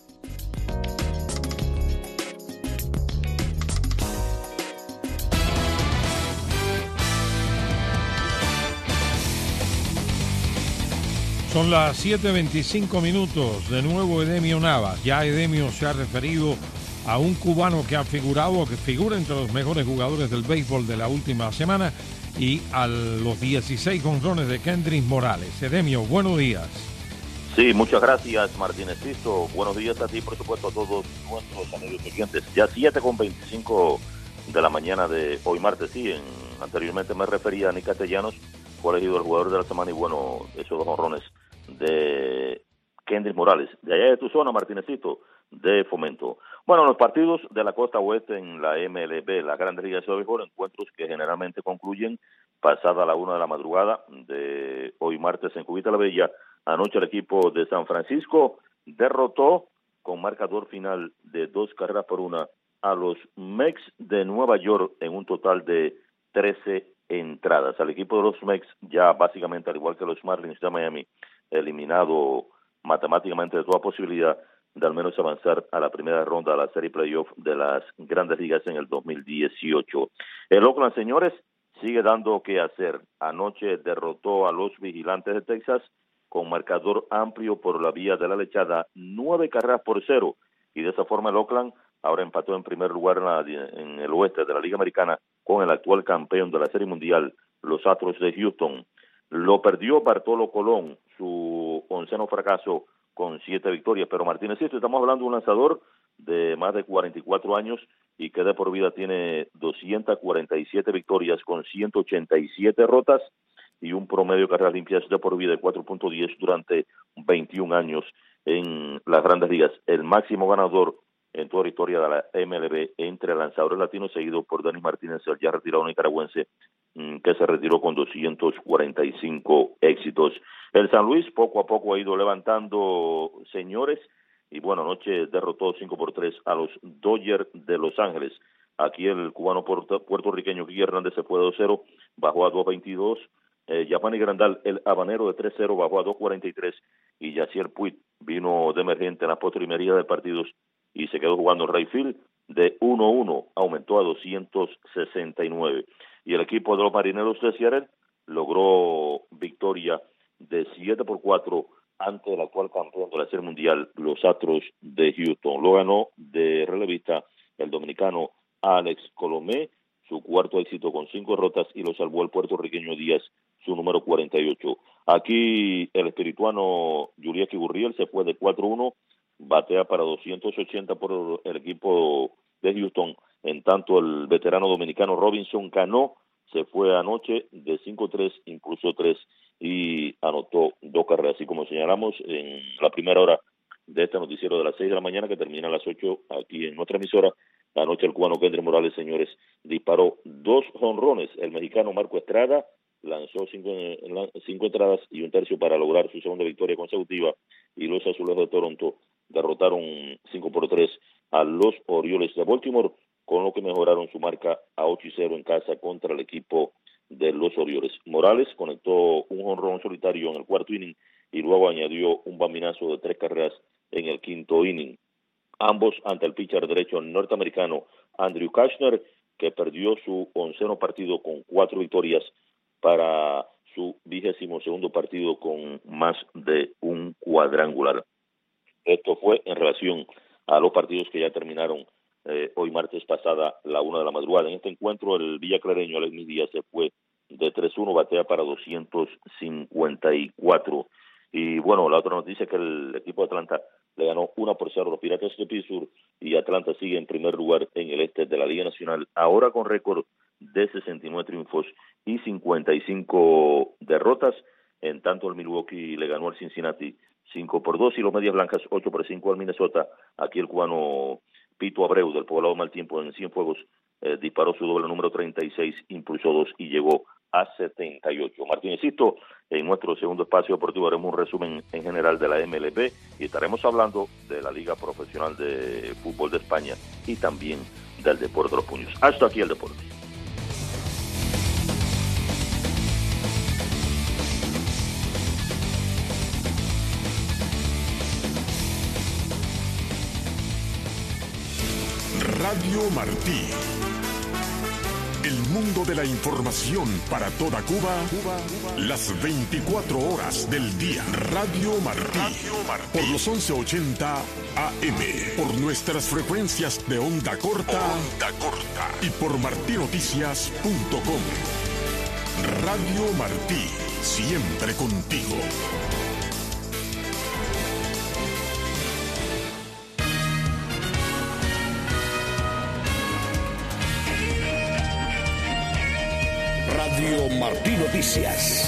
Son las 7:25 minutos. De nuevo Edemio Navas. Ya Edemio se ha referido a un cubano que figura entre los mejores jugadores del béisbol de la última semana, y a los 16 jonrones de Kendrick Morales. Edemio, buenos días. Sí, muchas gracias, Martínezito. Buenos días a ti, por supuesto, a todos nuestros amigos oyentes. Ya 7:25 de la mañana de hoy martes. Sí, anteriormente me refería a Nick Castellanos, fue elegido el jugador de la semana, y bueno, esos dos jonrones de Kendrick Morales, de allá de tu zona, Martínezito, de Fomento. Bueno, los partidos de la costa oeste en la MLB, la Grandes Ligas de Béisbol, encuentros que generalmente concluyen pasada la 1 de la madrugada de hoy martes en Cubita la Bella. Anoche el equipo de San Francisco derrotó con marcador final de 2-1 a los Mets de Nueva York en un total de 13 entradas. Al equipo de los Mets, ya básicamente al igual que los Marlins de Miami, eliminado matemáticamente de toda posibilidad de al menos avanzar a la primera ronda de la serie playoff de las Grandes Ligas en el 2018. El Oakland, señores, sigue dando que hacer. Anoche derrotó a los Vigilantes de Texas con marcador amplio por la vía de la lechada, 9-0, y de esa forma el Oakland ahora empató en primer lugar en el oeste de la Liga Americana con el actual campeón de la Serie Mundial, los Astros de Houston. Lo perdió Bartolo Colón, su 11º fracaso con 7 victorias. Pero Martínez, estamos hablando de un lanzador de más de 44 años y que de por vida tiene 247 victorias con 187 derrotas y un promedio de carreras limpias de por vida de 4.10 durante 21 años en las Grandes Ligas. El máximo ganador en toda la historia de la MLB entre lanzadores latinos, seguido por Dani Martínez, el ya retirado nicaragüense, que se retiró con 245 éxitos. El San Luis poco a poco ha ido levantando, señores, y bueno, anoche derrotó 5-3 a los Dodgers de Los Ángeles. Aquí el cubano puertorriqueño Guillermo Hernández se fue de 2-0, bajó a 2.22. Giovanni Grandal, el habanero, de 3-0, bajó a 2.43, y Yacier Puig vino de emergente en la postrimería de partidos y se quedó jugando right field. De 1-1 aumentó a 269. Y el equipo de los Marineros de Seattle logró victoria de 7-4 ante el actual campeón de la Serie Mundial, los Astros de Houston. Lo ganó de relevista el dominicano Alex Colomé, su cuarto éxito con 5 derrotas, y lo salvó el puertorriqueño Díaz, su número 48. Aquí el espirituano Yuriaki Gurriel se fue de 4-1, batea para 280 por el equipo de Houston. En tanto, el veterano dominicano Robinson Cano se fue anoche de 5-3, impulsó 3 y anotó 2 carreras. Así como señalamos en la primera hora de este noticiero de las 6 de la mañana, que termina a las 8 aquí en nuestra emisora, anoche el cubano Kendrick Morales, señores, disparó 2 jonrones. El mexicano Marco Estrada lanzó 5 entradas y 1/3 para lograr su segunda victoria consecutiva, y los Azulejos de Toronto derrotaron 5-3 a los Orioles de Baltimore con lo que mejoraron su marca a 8-0 en casa contra el equipo de los Orioles. Morales conectó un jonrón solitario en el cuarto inning y luego añadió un bambinazo de 3 carreras en el quinto inning. Ambos ante el pitcher derecho norteamericano Andrew Cashner, que perdió su 11º partido con 4 victorias para su 22º partido con más de un cuadrangular. Esto fue en relación a los partidos que ya terminaron hoy martes pasada la 1 de la madrugada. En este encuentro el villaclareño Alexis Díaz se fue de 3-1, batea para 254. Y bueno, la otra noticia es que el equipo de Atlanta le ganó 1-0 a los Piratas de Pittsburgh y Atlanta sigue en primer lugar en el este de la Liga Nacional, ahora con récord de 69 triunfos y 55 derrotas. En tanto el Milwaukee le ganó al Cincinnati 5-2 y los Medias Blancas 8-5 al Minnesota. Aquí el cubano Pito Abreu del Poblado Mal Tiempo en Cienfuegos disparó su doble número 36, impulsó 2 y llegó a 78. Martínezito, en nuestro segundo espacio deportivo haremos un resumen en general de la MLB y estaremos hablando de la Liga Profesional de Fútbol de España y también del deporte de los puños. Hasta aquí el deporte. Radio Martí. El mundo de la información para toda Cuba, las 24 horas del día. Radio Martí. Por los 1180 AM. Por nuestras frecuencias de onda corta. Y por martinoticias.com. Radio Martí. Siempre contigo. Radio Martí Noticias.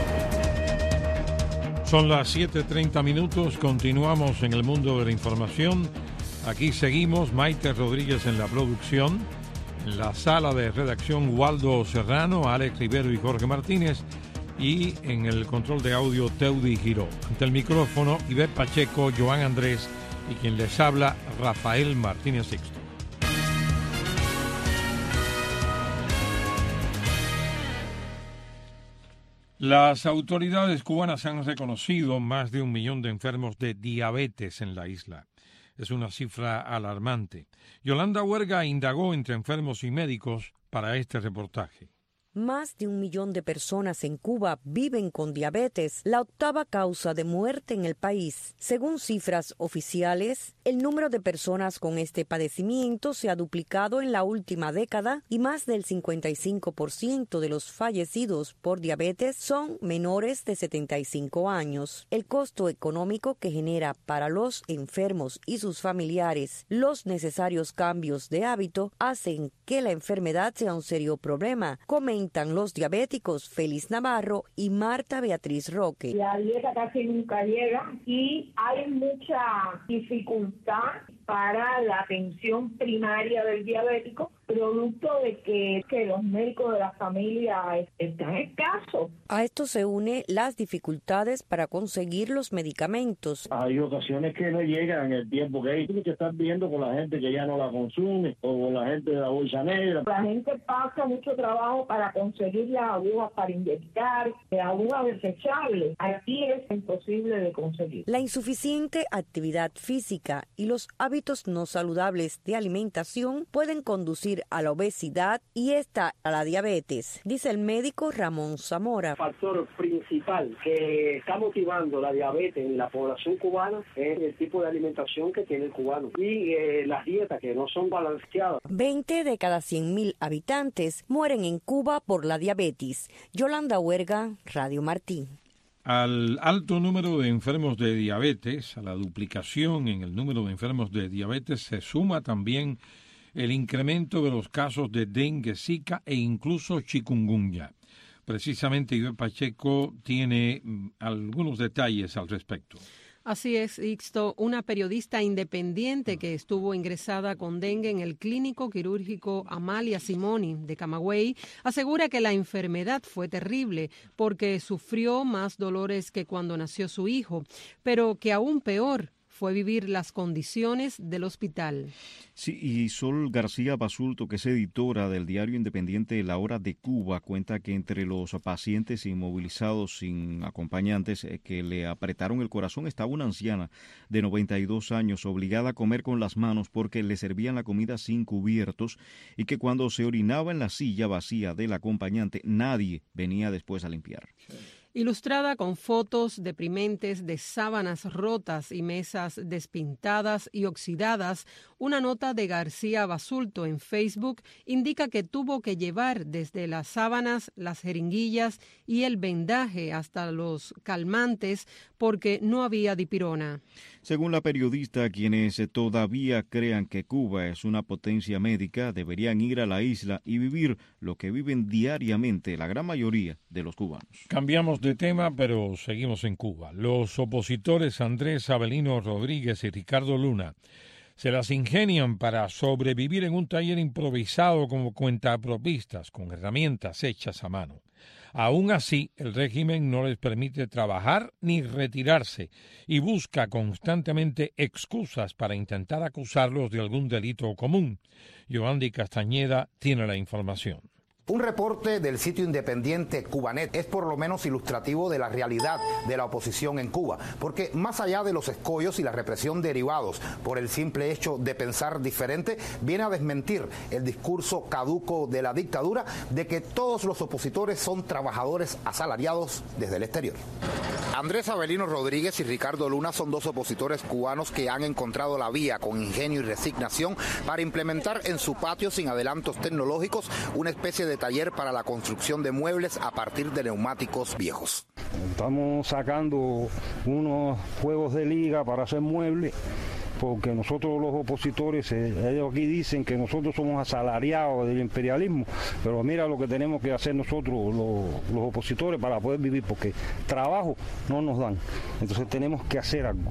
Son las 7:30, continuamos en el mundo de la información. Aquí seguimos, Maite Rodríguez en la producción, en la sala de redacción Waldo Serrano, Alex Rivero y Jorge Martínez, y en el control de audio Teudi Giró. Ante el micrófono, Ivette Pacheco, Joan Andrés y quien les habla, Rafael Martínez Sixto. Las autoridades cubanas han reconocido más de 1 millón de enfermos de diabetes en la isla. Es una cifra alarmante. Yolanda Huerga indagó entre enfermos y médicos para este reportaje. Más de 1 millón de personas en Cuba viven con diabetes, la 8ª causa de muerte en el país. Según cifras oficiales, el número de personas con este padecimiento se ha duplicado en la última década y más del 55% de los fallecidos por diabetes son menores de 75 años. El costo económico que genera para los enfermos y sus familiares los necesarios cambios de hábito hacen que la enfermedad sea un serio problema, comentan los diabéticos Félix Navarro y Marta Beatriz Roque. La dieta casi nunca llega y hay mucha dificultad para la atención primaria del diabético, producto de que los médicos de la familia están escasos. A esto se une las dificultades para conseguir los medicamentos. Hay ocasiones que no llegan en el tiempo que hay. Tienes que estar viendo con la gente que ya no la consume o con la gente de la bolsa negra. La gente pasa mucho trabajo para conseguir las agujas para inyectar, agujas desechables. Aquí es imposible de conseguir. La insuficiente actividad física y los hábitos no saludables de alimentación pueden conducir a la obesidad y esta a la diabetes, dice el médico Ramón Zamora. El factor principal que está motivando la diabetes en la población cubana es el tipo de alimentación que tiene el cubano y las dietas que no son balanceadas. 20 de cada 100.000 habitantes mueren en Cuba por la diabetes. Yolanda Huerga, Radio Martí. Al alto número de enfermos de diabetes, a la duplicación en el número de enfermos de diabetes, se suma también el incremento de los casos de dengue, zika e incluso chikungunya. Precisamente Ivette Pacheco tiene algunos detalles al respecto. Así es, Ixto, una periodista independiente que estuvo ingresada con dengue en el clínico quirúrgico Amalia Simoni de Camagüey asegura que la enfermedad fue terrible porque sufrió más dolores que cuando nació su hijo, pero que aún peor fue vivir las condiciones del hospital. Sí, y Sol García Basulto, que es editora del diario independiente La Hora de Cuba, cuenta que entre los pacientes inmovilizados sin acompañantes que le apretaron el corazón estaba una anciana de 92 años obligada a comer con las manos porque le servían la comida sin cubiertos y que cuando se orinaba en la silla vacía del acompañante nadie venía después a limpiar. Ilustrada con fotos deprimentes de sábanas rotas y mesas despintadas y oxidadas, una nota de García Basulto en Facebook indica que tuvo que llevar desde las sábanas, las jeringuillas y el vendaje hasta los calmantes porque no había dipirona. Según la periodista, quienes todavía crean que Cuba es una potencia médica deberían ir a la isla y vivir lo que viven diariamente la gran mayoría de los cubanos. Cambiamos de tema, pero seguimos en Cuba. Los opositores Andrés Avelino Rodríguez y Ricardo Luna se las ingenian para sobrevivir en un taller improvisado como cuentapropistas, con herramientas hechas a mano. Aún así, el régimen no les permite trabajar ni retirarse y busca constantemente excusas para intentar acusarlos de algún delito común. Yoandi Castañeda tiene la información. Un reporte del sitio independiente Cubanet es por lo menos ilustrativo de la realidad de la oposición en Cuba, porque más allá de los escollos y la represión derivados por el simple hecho de pensar diferente, viene a desmentir el discurso caduco de la dictadura de que todos los opositores son trabajadores asalariados desde el exterior. Andrés Avelino Rodríguez y Ricardo Luna son dos opositores cubanos que han encontrado la vía con ingenio y resignación para implementar en su patio sin adelantos tecnológicos una especie de taller para la construcción de muebles a partir de neumáticos viejos. Estamos sacando unos juegos de liga para hacer muebles, porque nosotros los opositores, ellos aquí dicen que nosotros somos asalariados del imperialismo, pero mira lo que tenemos que hacer nosotros los opositores para poder vivir, porque trabajo no nos dan, entonces tenemos que hacer algo.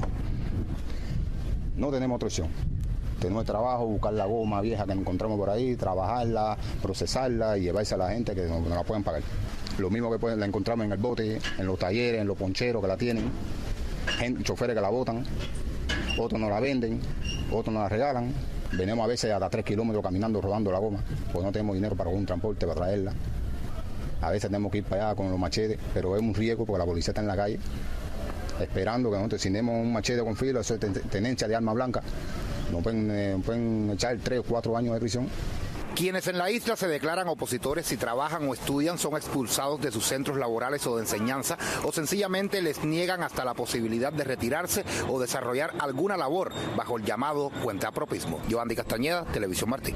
No tenemos otra opción. Tenemos trabajo, buscar la goma vieja que encontramos por ahí, trabajarla, procesarla y llevarse a la gente que no la pueden pagar. Lo mismo que la encontramos en el bote, en los talleres, en los poncheros que la tienen, choferes que la botan, otros no la venden, otros no la regalan. Venimos a veces hasta 3 kilómetros caminando, rodando la goma, porque no tenemos dinero para un transporte para traerla. A veces tenemos que ir para allá con los machetes, pero es un riesgo porque la policía está en la calle, esperando que nosotros, si tenemos un machete con filo, eso es tenencia de arma blanca. No pueden echar 3 o 4 años de prisión. Quienes en la isla se declaran opositores si trabajan o estudian son expulsados de sus centros laborales o de enseñanza o sencillamente les niegan hasta la posibilidad de retirarse o desarrollar alguna labor bajo el llamado cuentapropismo. Yoandi Castañeda, Televisión Martí.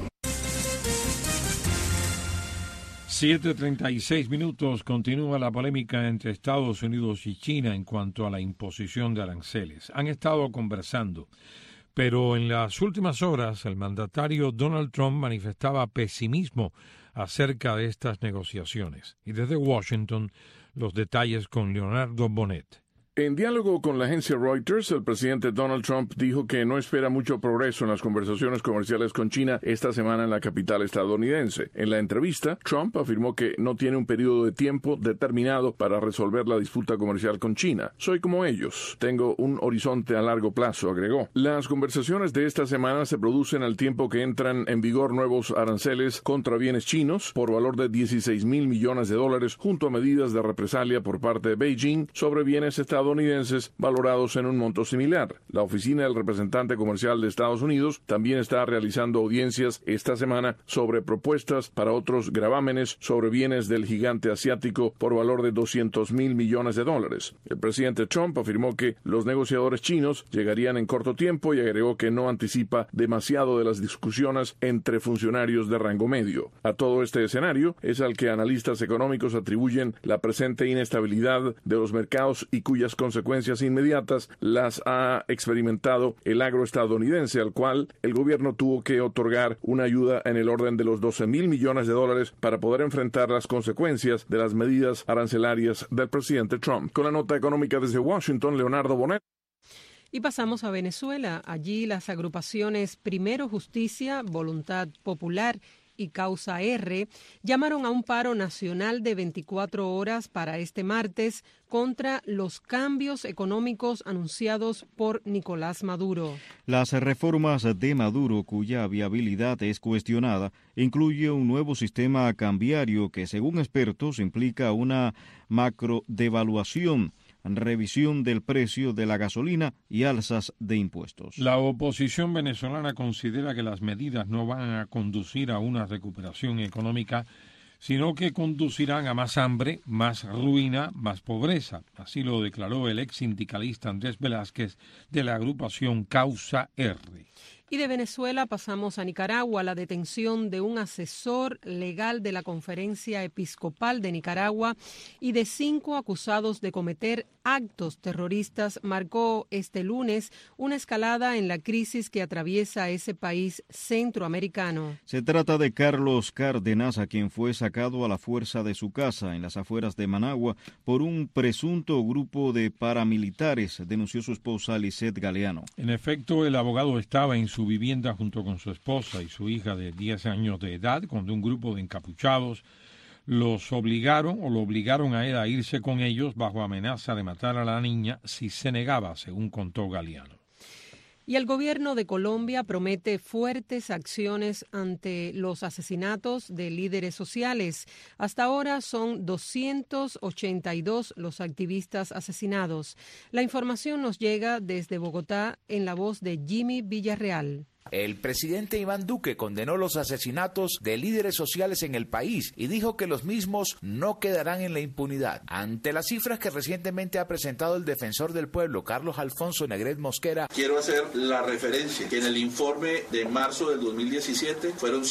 7:36 continúa la polémica entre Estados Unidos y China en cuanto a la imposición de aranceles. Han estado conversando, pero en las últimas horas el mandatario Donald Trump manifestaba pesimismo acerca de estas negociaciones. Y desde Washington, los detalles con Leonardo Bonet. En diálogo con la agencia Reuters, el presidente Donald Trump dijo que no espera mucho progreso en las conversaciones comerciales con China esta semana en la capital estadounidense. En la entrevista, Trump afirmó que no tiene un periodo de tiempo determinado para resolver la disputa comercial con China. Soy como ellos. Tengo un horizonte a largo plazo, agregó. Las conversaciones de esta semana se producen al tiempo que entran en vigor nuevos aranceles contra bienes chinos por valor de $16,000 millones junto a medidas de represalia por parte de Beijing sobre bienes estadounidenses valorados en un monto similar. La oficina del representante comercial de Estados Unidos también está realizando audiencias esta semana sobre propuestas para otros gravámenes sobre bienes del gigante asiático por valor de $200,000 millones. El presidente Trump afirmó que los negociadores chinos llegarían en corto tiempo y agregó que no anticipa demasiado de las discusiones entre funcionarios de rango medio. A todo este escenario es al que analistas económicos atribuyen la presente inestabilidad de los mercados y cuyas consecuencias inmediatas las ha experimentado el agro estadounidense, al cual el gobierno tuvo que otorgar una ayuda en el orden de los $12,000 millones para poder enfrentar las consecuencias de las medidas arancelarias del presidente Trump. Con la nota económica desde Washington, Leonardo Bonet. Y pasamos a Venezuela. Allí las agrupaciones Primero Justicia, Voluntad Popular y Causa R llamaron a un paro nacional de 24 horas para este martes contra los cambios económicos anunciados por Nicolás Maduro. Las reformas de Maduro, cuya viabilidad es cuestionada, incluye un nuevo sistema cambiario que, según expertos, implica una macrodevaluación, revisión del precio de la gasolina y alzas de impuestos. La oposición venezolana considera que las medidas no van a conducir a una recuperación económica, sino que conducirán a más hambre, más ruina, más pobreza. Así lo declaró el ex sindicalista Andrés Velázquez de la agrupación Causa R. Y de Venezuela pasamos a Nicaragua. La detención de un asesor legal de la Conferencia Episcopal de Nicaragua y de 5 acusados de cometer actos terroristas marcó este lunes una escalada en la crisis que atraviesa ese país centroamericano. Se trata de Carlos Cárdenas, a quien fue sacado a la fuerza de su casa en las afueras de Managua por un presunto grupo de paramilitares, denunció su esposa Lisette Galeano. En efecto, el abogado estaba en su vivienda junto con su esposa y su hija de 10 años de edad cuando un grupo de encapuchados lo obligaron a él a irse con ellos bajo amenaza de matar a la niña si se negaba, según contó Galeano. Y el gobierno de Colombia promete fuertes acciones ante los asesinatos de líderes sociales. Hasta ahora son 282 los activistas asesinados. La información nos llega desde Bogotá en la voz de Jimmy Villarreal. El presidente Iván Duque condenó los asesinatos de líderes sociales en el país y dijo que los mismos no quedarán en la impunidad. Ante las cifras que recientemente ha presentado el defensor del pueblo, Carlos Alfonso Negret Mosquera. Quiero hacer la referencia que en el informe de marzo del 2017 fueron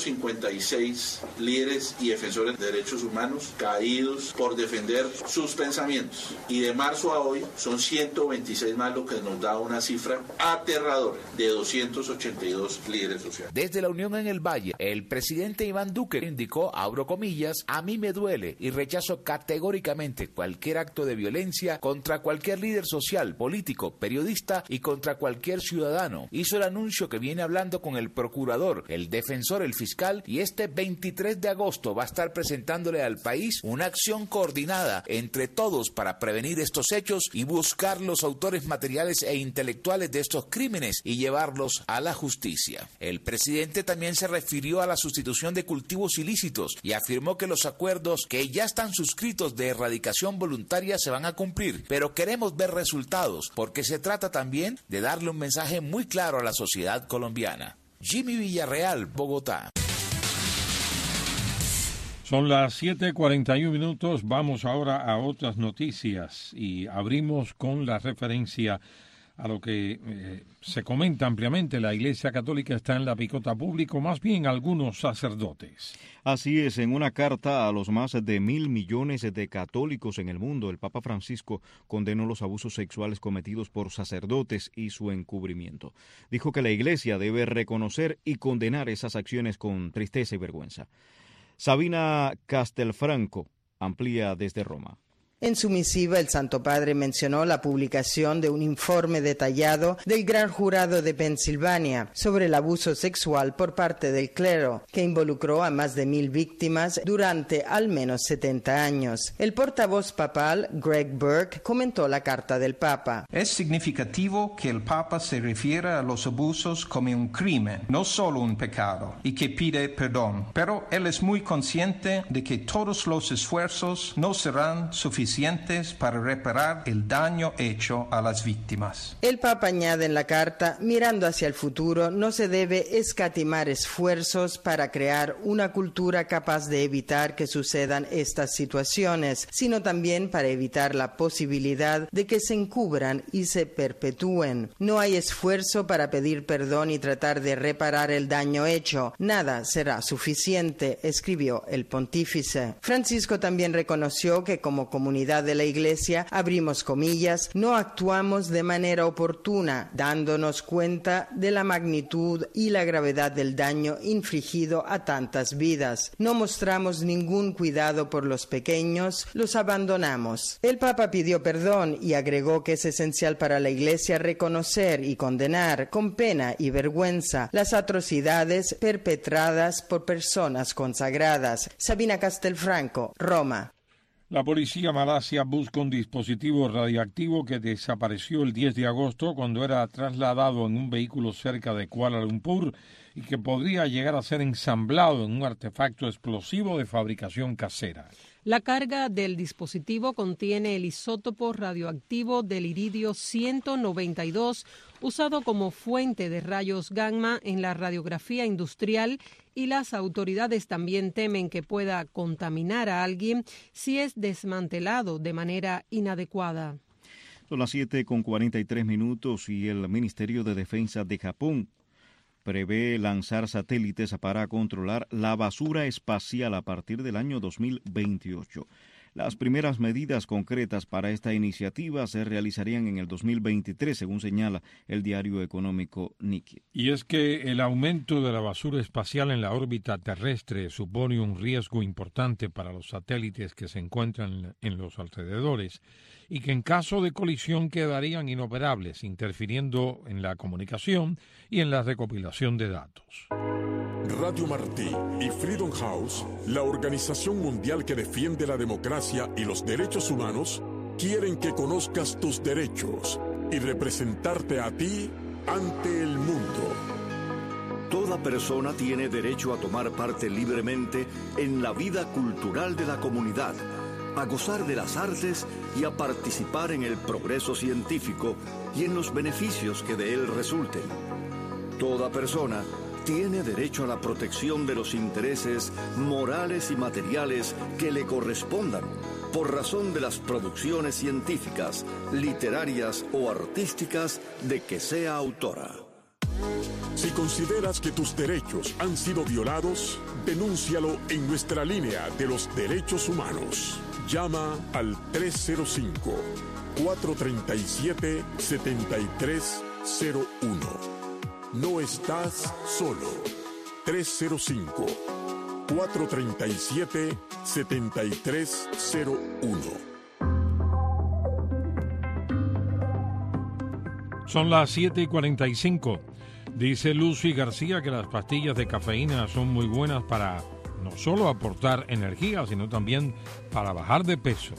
156 líderes y defensores de derechos humanos caídos por defender sus pensamientos. Y de marzo a hoy son 126 más, lo que nos da una cifra aterradora de 282 líderes sociales. Desde la Unión en el Valle, el presidente Iván Duque indicó, abro comillas, a mí me duele y rechazo categóricamente cualquier acto de violencia contra cualquier líder social, político, periodista y contra cualquier ciudadano. Hizo el anuncio que viene hablando con el procurador, el defensor, el fiscal, y este 23 de agosto va a estar presentándole al país una acción coordinada entre todos para prevenir estos hechos y buscar los autores materiales e intelectuales de estos crímenes y llevarlos a la justicia. El presidente también se refirió a la sustitución de cultivos ilícitos y afirmó que los acuerdos que ya están suscritos de erradicación voluntaria se van a cumplir, pero queremos ver resultados porque se trata también de darle un mensaje muy claro a la sociedad colombiana. Jimmy Villarreal, Bogotá. Son las 7:41 minutos. Vamos ahora a otras noticias y abrimos con la referencia a lo que se comenta ampliamente. La Iglesia Católica está en la picota pública, más bien algunos sacerdotes. Así es, en una carta a los más de 1.000 millones de católicos en el mundo, el Papa Francisco condenó los abusos sexuales cometidos por sacerdotes y su encubrimiento. Dijo que la Iglesia debe reconocer y condenar esas acciones con tristeza y vergüenza. Sabina Castelfranco amplía desde Roma. En su misiva, el Santo Padre mencionó la publicación de un informe detallado del Gran Jurado de Pensilvania sobre el abuso sexual por parte del clero, que involucró a más de 1.000 víctimas durante al menos 70 años. El portavoz papal, Greg Burke, comentó la carta del Papa. Es significativo que el Papa se refiera a los abusos como un crimen, no solo un pecado, y que pide perdón. Pero él es muy consciente de que todos los esfuerzos no serán suficientes para reparar el daño hecho a las víctimas. El Papa añade en la carta, mirando hacia el futuro, no se debe escatimar esfuerzos para crear una cultura capaz de evitar que sucedan estas situaciones, sino también para evitar la posibilidad de que se encubran y se perpetúen. No hay esfuerzo para pedir perdón y tratar de reparar el daño hecho. Nada será suficiente, escribió el pontífice. Francisco también reconoció que como comunidad comunidad de la Iglesia, abrimos comillas, no actuamos de manera oportuna, dándonos cuenta de la magnitud y la gravedad del daño infligido a tantas vidas. No mostramos ningún cuidado por los pequeños, los abandonamos. El Papa pidió perdón y agregó que es esencial para la Iglesia reconocer y condenar con pena y vergüenza las atrocidades perpetradas por personas consagradas. Sabina Castelfranco, Roma. La policía malasia busca un dispositivo radioactivo que desapareció el 10 de agosto cuando era trasladado en un vehículo cerca de Kuala Lumpur y que podría llegar a ser ensamblado en un artefacto explosivo de fabricación casera. La carga del dispositivo contiene el isótopo radioactivo del iridio 192, usado como fuente de rayos gamma en la radiografía industrial, y las autoridades también temen que pueda contaminar a alguien si es desmantelado de manera inadecuada. Son las 7:43 y el Ministerio de Defensa de Japón prevé lanzar satélites para controlar la basura espacial a partir del año 2028. Las primeras medidas concretas para esta iniciativa se realizarían en el 2023, según señala el diario económico Nikkei. Y es que el aumento de la basura espacial en la órbita terrestre supone un riesgo importante para los satélites que se encuentran en los alrededores y que en caso de colisión quedarían inoperables, interfiriendo en la comunicación y en la recopilación de datos. Radio Martí y Freedom House, la organización mundial que defiende la democracia y los derechos humanos, quieren que conozcas tus derechos y representarte a ti ante el mundo. Toda persona tiene derecho a tomar parte libremente en la vida cultural de la comunidad, a gozar de las artes y a participar en el progreso científico y en los beneficios que de él resulten. Toda persona tiene derecho a la protección de los intereses morales y materiales que le correspondan por razón de las producciones científicas, literarias o artísticas de que sea autora. Si consideras que tus derechos han sido violados, denúncialo en nuestra línea de los derechos humanos. Llama al 305-437-7301. No estás solo. 305-437-7301. Son las 7:45. Dice Lucy García que las pastillas de cafeína son muy buenas para no solo aportar energía, sino también para bajar de peso.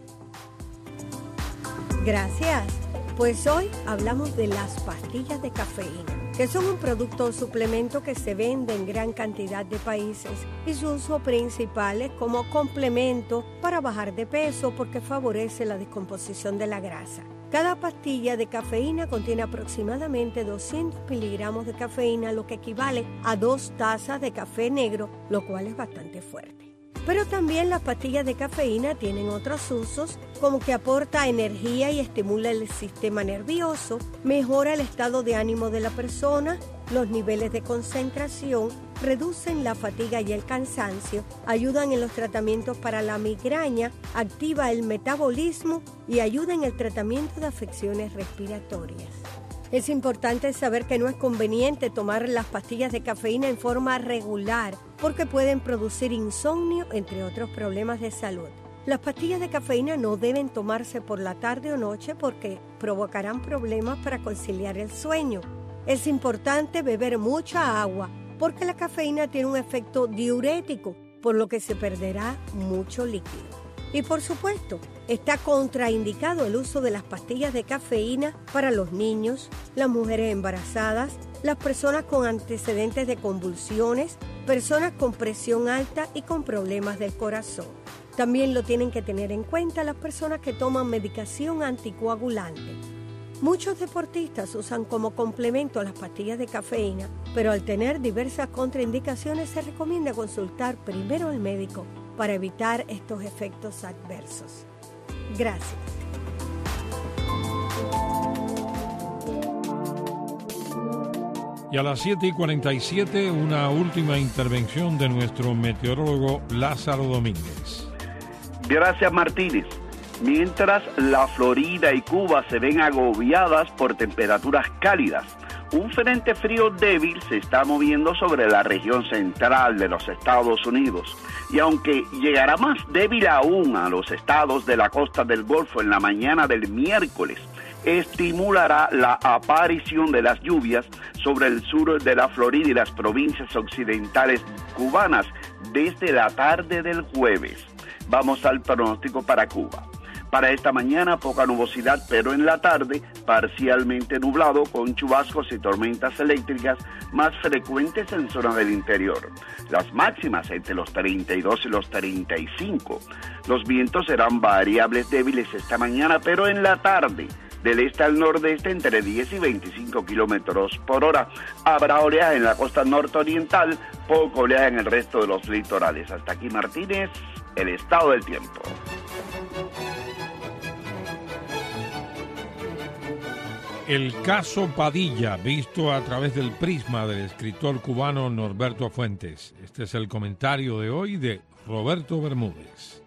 Gracias. Pues hoy hablamos de las pastillas de cafeína, que son un producto o suplemento que se vende en gran cantidad de países y su uso principal es como complemento para bajar de peso porque favorece la descomposición de la grasa. Cada pastilla de cafeína contiene aproximadamente 200 miligramos de cafeína, lo que equivale a 2 tazas de café negro, lo cual es bastante fuerte. Pero también las pastillas de cafeína tienen otros usos, como que aporta energía y estimula el sistema nervioso, mejora el estado de ánimo de la persona, los niveles de concentración, reducen la fatiga y el cansancio, ayudan en los tratamientos para la migraña, activa el metabolismo y ayuda en el tratamiento de afecciones respiratorias. Es importante saber que no es conveniente tomar las pastillas de cafeína en forma regular porque pueden producir insomnio, entre otros problemas de salud. Las pastillas de cafeína no deben tomarse por la tarde o noche porque provocarán problemas para conciliar el sueño. Es importante beber mucha agua porque la cafeína tiene un efecto diurético, por lo que se perderá mucho líquido. Y por supuesto, está contraindicado el uso de las pastillas de cafeína para los niños, las mujeres embarazadas, las personas con antecedentes de convulsiones, personas con presión alta y con problemas del corazón. También lo tienen que tener en cuenta las personas que toman medicación anticoagulante. Muchos deportistas usan como complemento a las pastillas de cafeína, pero al tener diversas contraindicaciones se recomienda consultar primero al médico para evitar estos efectos adversos. Gracias. Y a las 7:47, una última intervención de nuestro meteorólogo Lázaro Domínguez. Gracias, Martínez. mientras la Florida y Cuba se ven agobiadas por temperaturas cálidas. Un frente frío débil se está moviendo sobre la región central de los Estados Unidos y aunque llegará más débil aún a los estados de la costa del Golfo en la mañana del miércoles, estimulará la aparición de las lluvias sobre el sur de la Florida y las provincias occidentales cubanas desde la tarde del jueves. Vamos al pronóstico para Cuba. Para esta mañana, poca nubosidad, pero en la tarde, parcialmente nublado, con chubascos y tormentas eléctricas más frecuentes en zonas del interior. Las máximas entre los 32 y los 35. Los vientos serán variables débiles esta mañana, pero en la tarde, del este al nordeste, entre 10 y 25 kilómetros por hora. Habrá oleaje en la costa nororiental, poco oleaje en el resto de los litorales. Hasta aquí, Martínez, el estado del tiempo. El caso Padilla, visto a través del prisma del escritor cubano Norberto Fuentes. Este es el comentario de hoy de Roberto Bermúdez.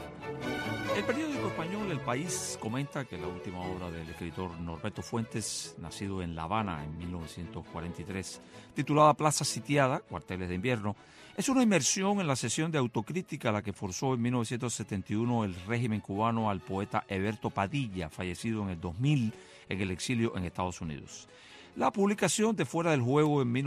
El periódico español El País comenta que la última obra del escritor Norberto Fuentes, nacido en La Habana en 1943, titulada Plaza Sitiada, Cuarteles de Invierno, es una inmersión en la sesión de autocrítica a la que forzó en 1971 el régimen cubano al poeta Heberto Padilla, fallecido en el 2000 en el exilio en Estados Unidos. La publicación de Fuera del Juego en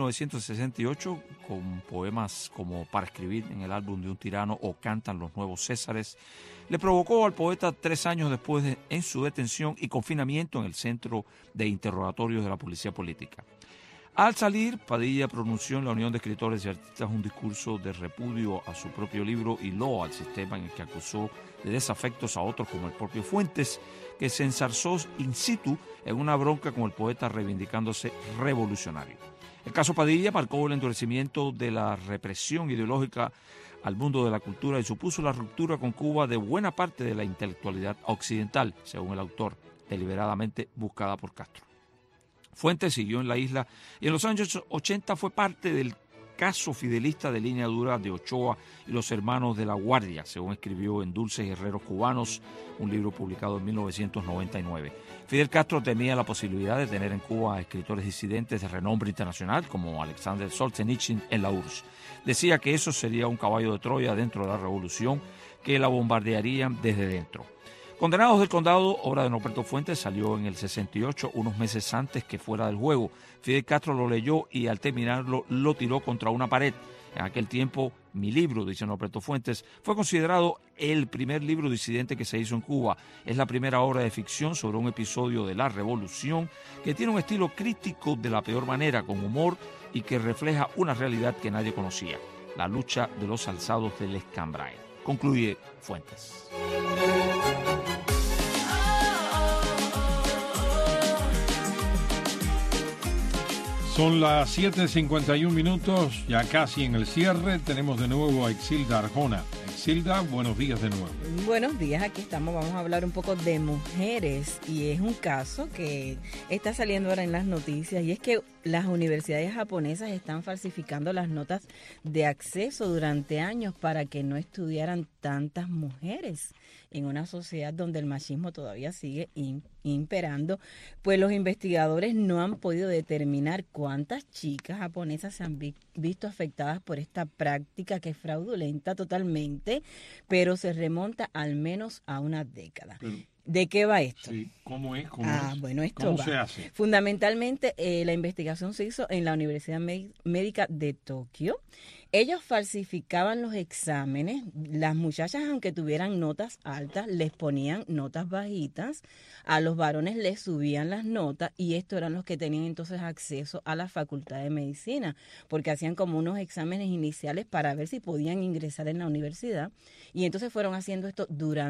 1968, con poemas como Para escribir en el álbum de un tirano o Cantan los nuevos Césares, le provocó al poeta 3 años después en su detención y confinamiento en el centro de interrogatorios de la policía política. Al salir, Padilla pronunció en la Unión de Escritores y Artistas un discurso de repudio a su propio libro y loa al sistema, en el que acusó de desafectos a otros como el propio Fuentes, que se ensarzó in situ en una bronca con el poeta reivindicándose revolucionario. El caso Padilla marcó el endurecimiento de la represión ideológica al mundo de la cultura y supuso la ruptura con Cuba de buena parte de la intelectualidad occidental, según el autor, deliberadamente buscada por Castro. Fuentes siguió en la isla y en los años 80 fue parte del caso fidelista de línea dura de Ochoa y los hermanos de la Guardia, según escribió en Dulces Guerreros Cubanos, un libro publicado en 1999. Fidel Castro temía la posibilidad de tener en Cuba a escritores disidentes de renombre internacional como Alexander Solzhenitsyn en la URSS. Decía que eso sería un caballo de Troya dentro de la revolución, que la bombardearían desde dentro. Condenados del Condado, obra de Norberto Fuentes, salió en el 68, unos meses antes que Fuera del Juego. Fidel Castro lo leyó y al terminarlo lo tiró contra una pared. En aquel tiempo, mi libro, dice Norberto Fuentes, fue considerado el primer libro disidente que se hizo en Cuba. Es la primera obra de ficción sobre un episodio de la revolución que tiene un estilo crítico de la peor manera, con humor y que refleja una realidad que nadie conocía, la lucha de los alzados del Escambray. Concluye Fuentes. Son las 7:51, ya casi en el cierre. Tenemos de nuevo a Exilda Arjona. Exilda, buenos días de nuevo. Buenos días, aquí estamos. Vamos a hablar un poco de mujeres y es un caso que está saliendo ahora en las noticias y es que las universidades japonesas están falsificando las notas de acceso durante años para que no estudiaran tantas mujeres en una sociedad donde el machismo todavía sigue imperando. Pues los investigadores no han podido determinar cuántas chicas japonesas se han visto afectadas por esta práctica que es fraudulenta totalmente, pero se remonta al menos a una década. ¿De qué va esto? Sí, ¿cómo es? Bueno, esto ¿Cómo va. se hace? Fundamentalmente, la investigación se hizo en la Universidad Médica de Tokio. Ellos falsificaban los exámenes. Las muchachas, aunque tuvieran notas altas, les ponían notas bajitas. A los varones les subían las notas y estos eran los que tenían entonces acceso a la Facultad de Medicina, porque hacían como unos exámenes iniciales para ver si podían ingresar en la universidad. Y entonces fueron haciendo esto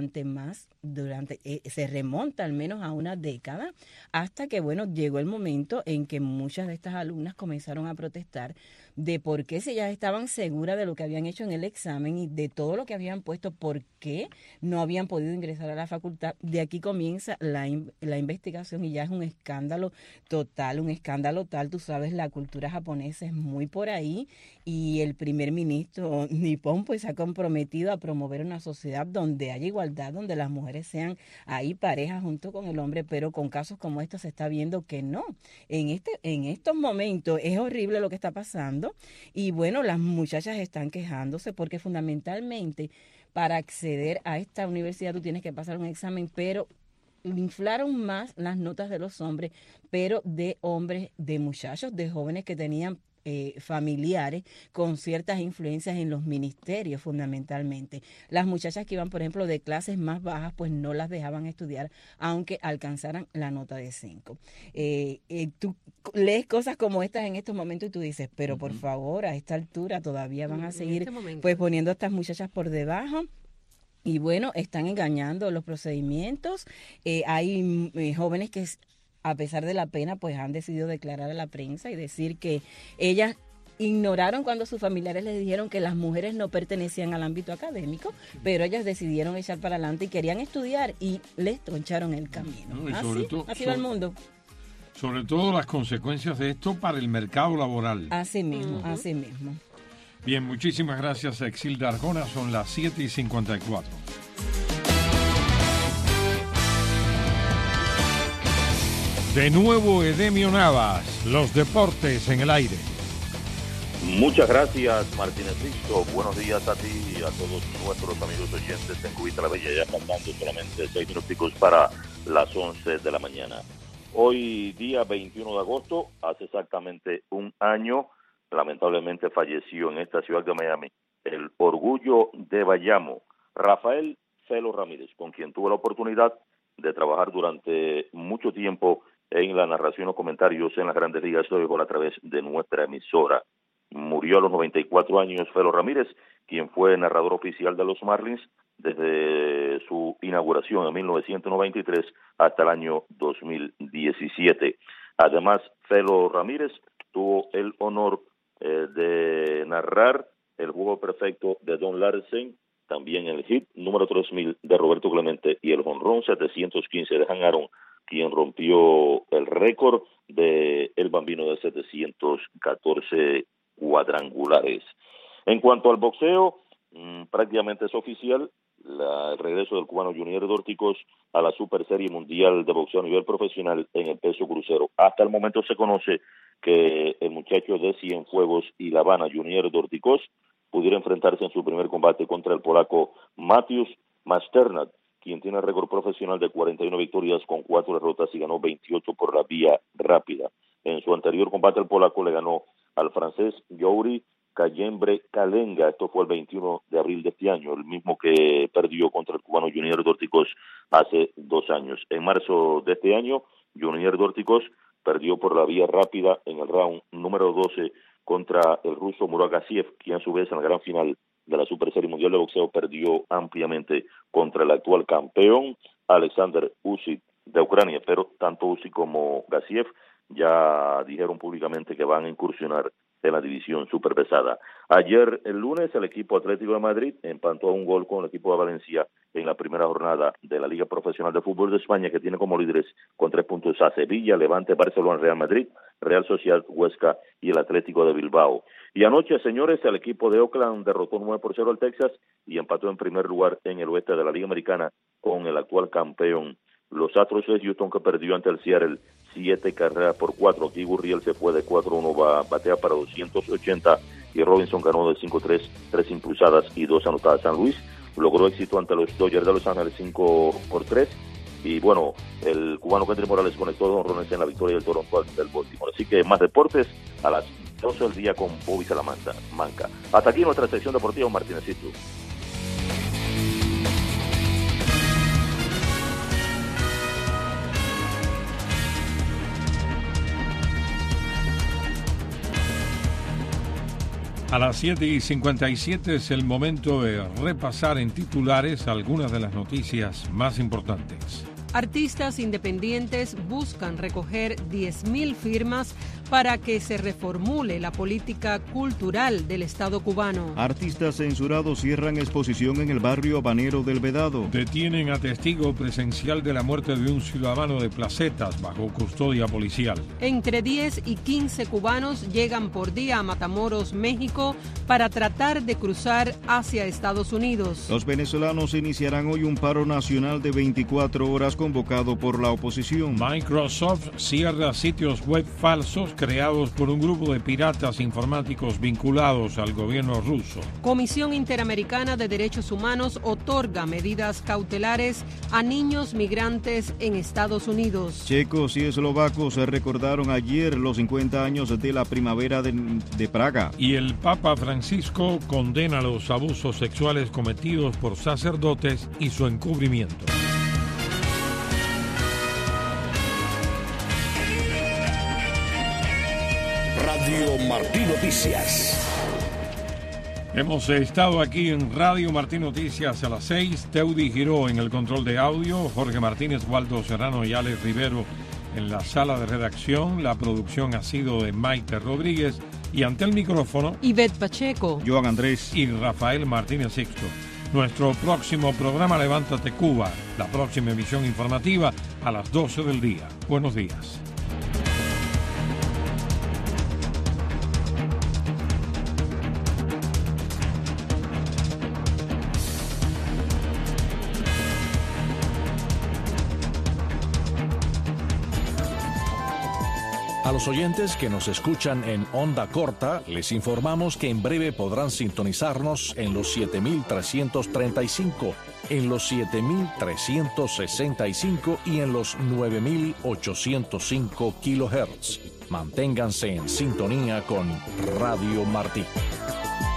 se remonta al menos a una década, hasta que, bueno, llegó el momento en que muchas de estas alumnas comenzaron a protestar de por qué, si ellas estaban seguras de lo que habían hecho en el examen y de todo lo que habían puesto, por qué no habían podido ingresar a la facultad. De aquí comienza la investigación y ya es un escándalo total, tú sabes, la cultura japonesa es muy por ahí y el primer ministro nipón pues se ha comprometido a promover una sociedad donde haya igualdad, donde las mujeres sean ahí parejas junto con el hombre, pero con casos como estos se está viendo que no. En estos momentos es horrible lo que está pasando y bueno, las muchachas están quejándose porque fundamentalmente para acceder a esta universidad tú tienes que pasar un examen, pero inflaron más las notas de los hombres, pero de hombres, de muchachos, de jóvenes que tenían familiares con ciertas influencias en los ministerios fundamentalmente. Las muchachas que iban, por ejemplo, de clases más bajas, pues no las dejaban estudiar aunque alcanzaran la nota de 5. Tú lees cosas como estas en estos momentos y tú dices, pero por favor, a esta altura todavía van a seguir pues poniendo a estas muchachas por debajo. Y bueno, están engañando los procedimientos. Hay jóvenes que, a pesar de la pena, pues han decidido declarar a la prensa y decir que ellas ignoraron cuando sus familiares les dijeron que las mujeres no pertenecían al ámbito académico, pero ellas decidieron echar para adelante y querían estudiar y les troncharon el camino. No, así va el mundo. Sobre todo las consecuencias de esto para el mercado laboral. Así mismo, así mismo. Bien, muchísimas gracias, Exilda Arjona. Son las 7:54. De nuevo, Edemio Navas, los deportes en el aire. Muchas gracias, Martínez Risto. Buenos días a ti y a todos nuestros amigos oyentes en Cubita la Bella, ya faltando solamente 6 minuticos para las 11 de la mañana. Hoy, día 21 de agosto, hace exactamente un año, lamentablemente falleció en esta ciudad de Miami el orgullo de Bayamo, Rafael Felo Ramírez, con quien tuve la oportunidad de trabajar durante mucho tiempo en la narración o comentarios en las Grandes Ligas de béisbol a través de nuestra emisora. Murió a los 94 años Felo Ramírez, quien fue narrador oficial de los Marlins desde su inauguración en 1993 hasta el año 2017. Además, Felo Ramírez tuvo el honor de narrar el juego perfecto de Don Larsen, también el hit número 3000 de Roberto Clemente y el jonrón 715 de Han Aaron, quien rompió el récord de el Bambino de 714 cuadrangulares. En cuanto al boxeo, prácticamente es oficial el regreso del cubano Junior Dorticós a la Super Serie Mundial de Boxeo a nivel profesional en el peso crucero. Hasta el momento se conoce que el muchacho de Cienfuegos y La Habana, Junior Dorticós, pudiera enfrentarse en su primer combate contra el polaco Mateusz Masternat, quien tiene récord profesional de 41 victorias con 4 derrotas y ganó 28 por la vía rápida. En su anterior combate el polaco le ganó al francés Youri Kayembre Kalenga, esto fue el 21 de abril de este año, el mismo que perdió contra el cubano Junior Dorticós hace 2 años. En marzo de este año, Junior Dorticós perdió por la vía rápida en el round número 12 contra el ruso Murat Gassiev, quien a su vez en la gran final de la Super Serie Mundial de Boxeo perdió ampliamente contra el actual campeón Alexander Usyk de Ucrania, pero tanto Usyk como Gassiev ya dijeron públicamente que van a incursionar en la división superpesada. Ayer, el lunes, el equipo Atlético de Madrid empató a un gol con el equipo de Valencia en la primera jornada de la Liga Profesional de Fútbol de España, que tiene como líderes con 3 puntos a Sevilla, Levante, Barcelona, Real Madrid, Real Sociedad, Huesca y el Atlético de Bilbao. Y anoche, señores, el equipo de Oakland derrotó 9-0 al Texas y empató en primer lugar en el oeste de la Liga Americana con el actual campeón, los Astros de Houston, que perdió ante el Seattle 7-4. Aquí Gurriel se fue de 4-1, batea para 280 y Robinson ganó de 5-3, 3 impulsadas y 2 anotadas. San Luis logró éxito ante los Dodgers de Los Ángeles 5-3 y bueno, el cubano Kendry Morales conectó 2 honrones en la victoria del Toronto del Baltimore. Así que más deportes a las 12 del día con Bobby Salamanca. Hasta aquí nuestra sección deportiva, Martínezito. A las 7:57 es el momento de repasar en titulares algunas de las noticias más importantes. Artistas independientes buscan recoger 10.000 firmas para que se reformule la política cultural del Estado cubano. Artistas censurados cierran exposición en el barrio habanero del Vedado. Detienen a testigo presencial de la muerte de un ciudadano de Placetas bajo custodia policial. Entre 10 y 15 cubanos llegan por día a Matamoros, México, para tratar de cruzar hacia Estados Unidos. Los venezolanos iniciarán hoy un paro nacional de 24 horas convocado por la oposición. Microsoft cierra sitios web falsos creados por un grupo de piratas informáticos vinculados al gobierno ruso. Comisión Interamericana de Derechos Humanos otorga medidas cautelares a niños migrantes en Estados Unidos. Checos y eslovacos recordaron ayer los 50 años de la primavera de Praga. Y el Papa Francisco condena los abusos sexuales cometidos por sacerdotes y su encubrimiento. Radio Martí Noticias. Hemos estado aquí en Radio Martí Noticias a las 6. Teudi Giró en el control de audio, Jorge Martínez, Waldo Serrano y Alex Rivero en la sala de redacción. La producción ha sido de Maite Rodríguez y ante el micrófono Ivette Pacheco, Joan Andrés y Rafael Martínez Sixto. Nuestro próximo programa Levántate Cuba, la próxima emisión informativa a las 12 del día. Buenos días. A los oyentes que nos escuchan en onda corta, les informamos que en breve podrán sintonizarnos en los 7.335, en los 7.365 y en los 9.805 kilohertz. Manténganse en sintonía con Radio Martí.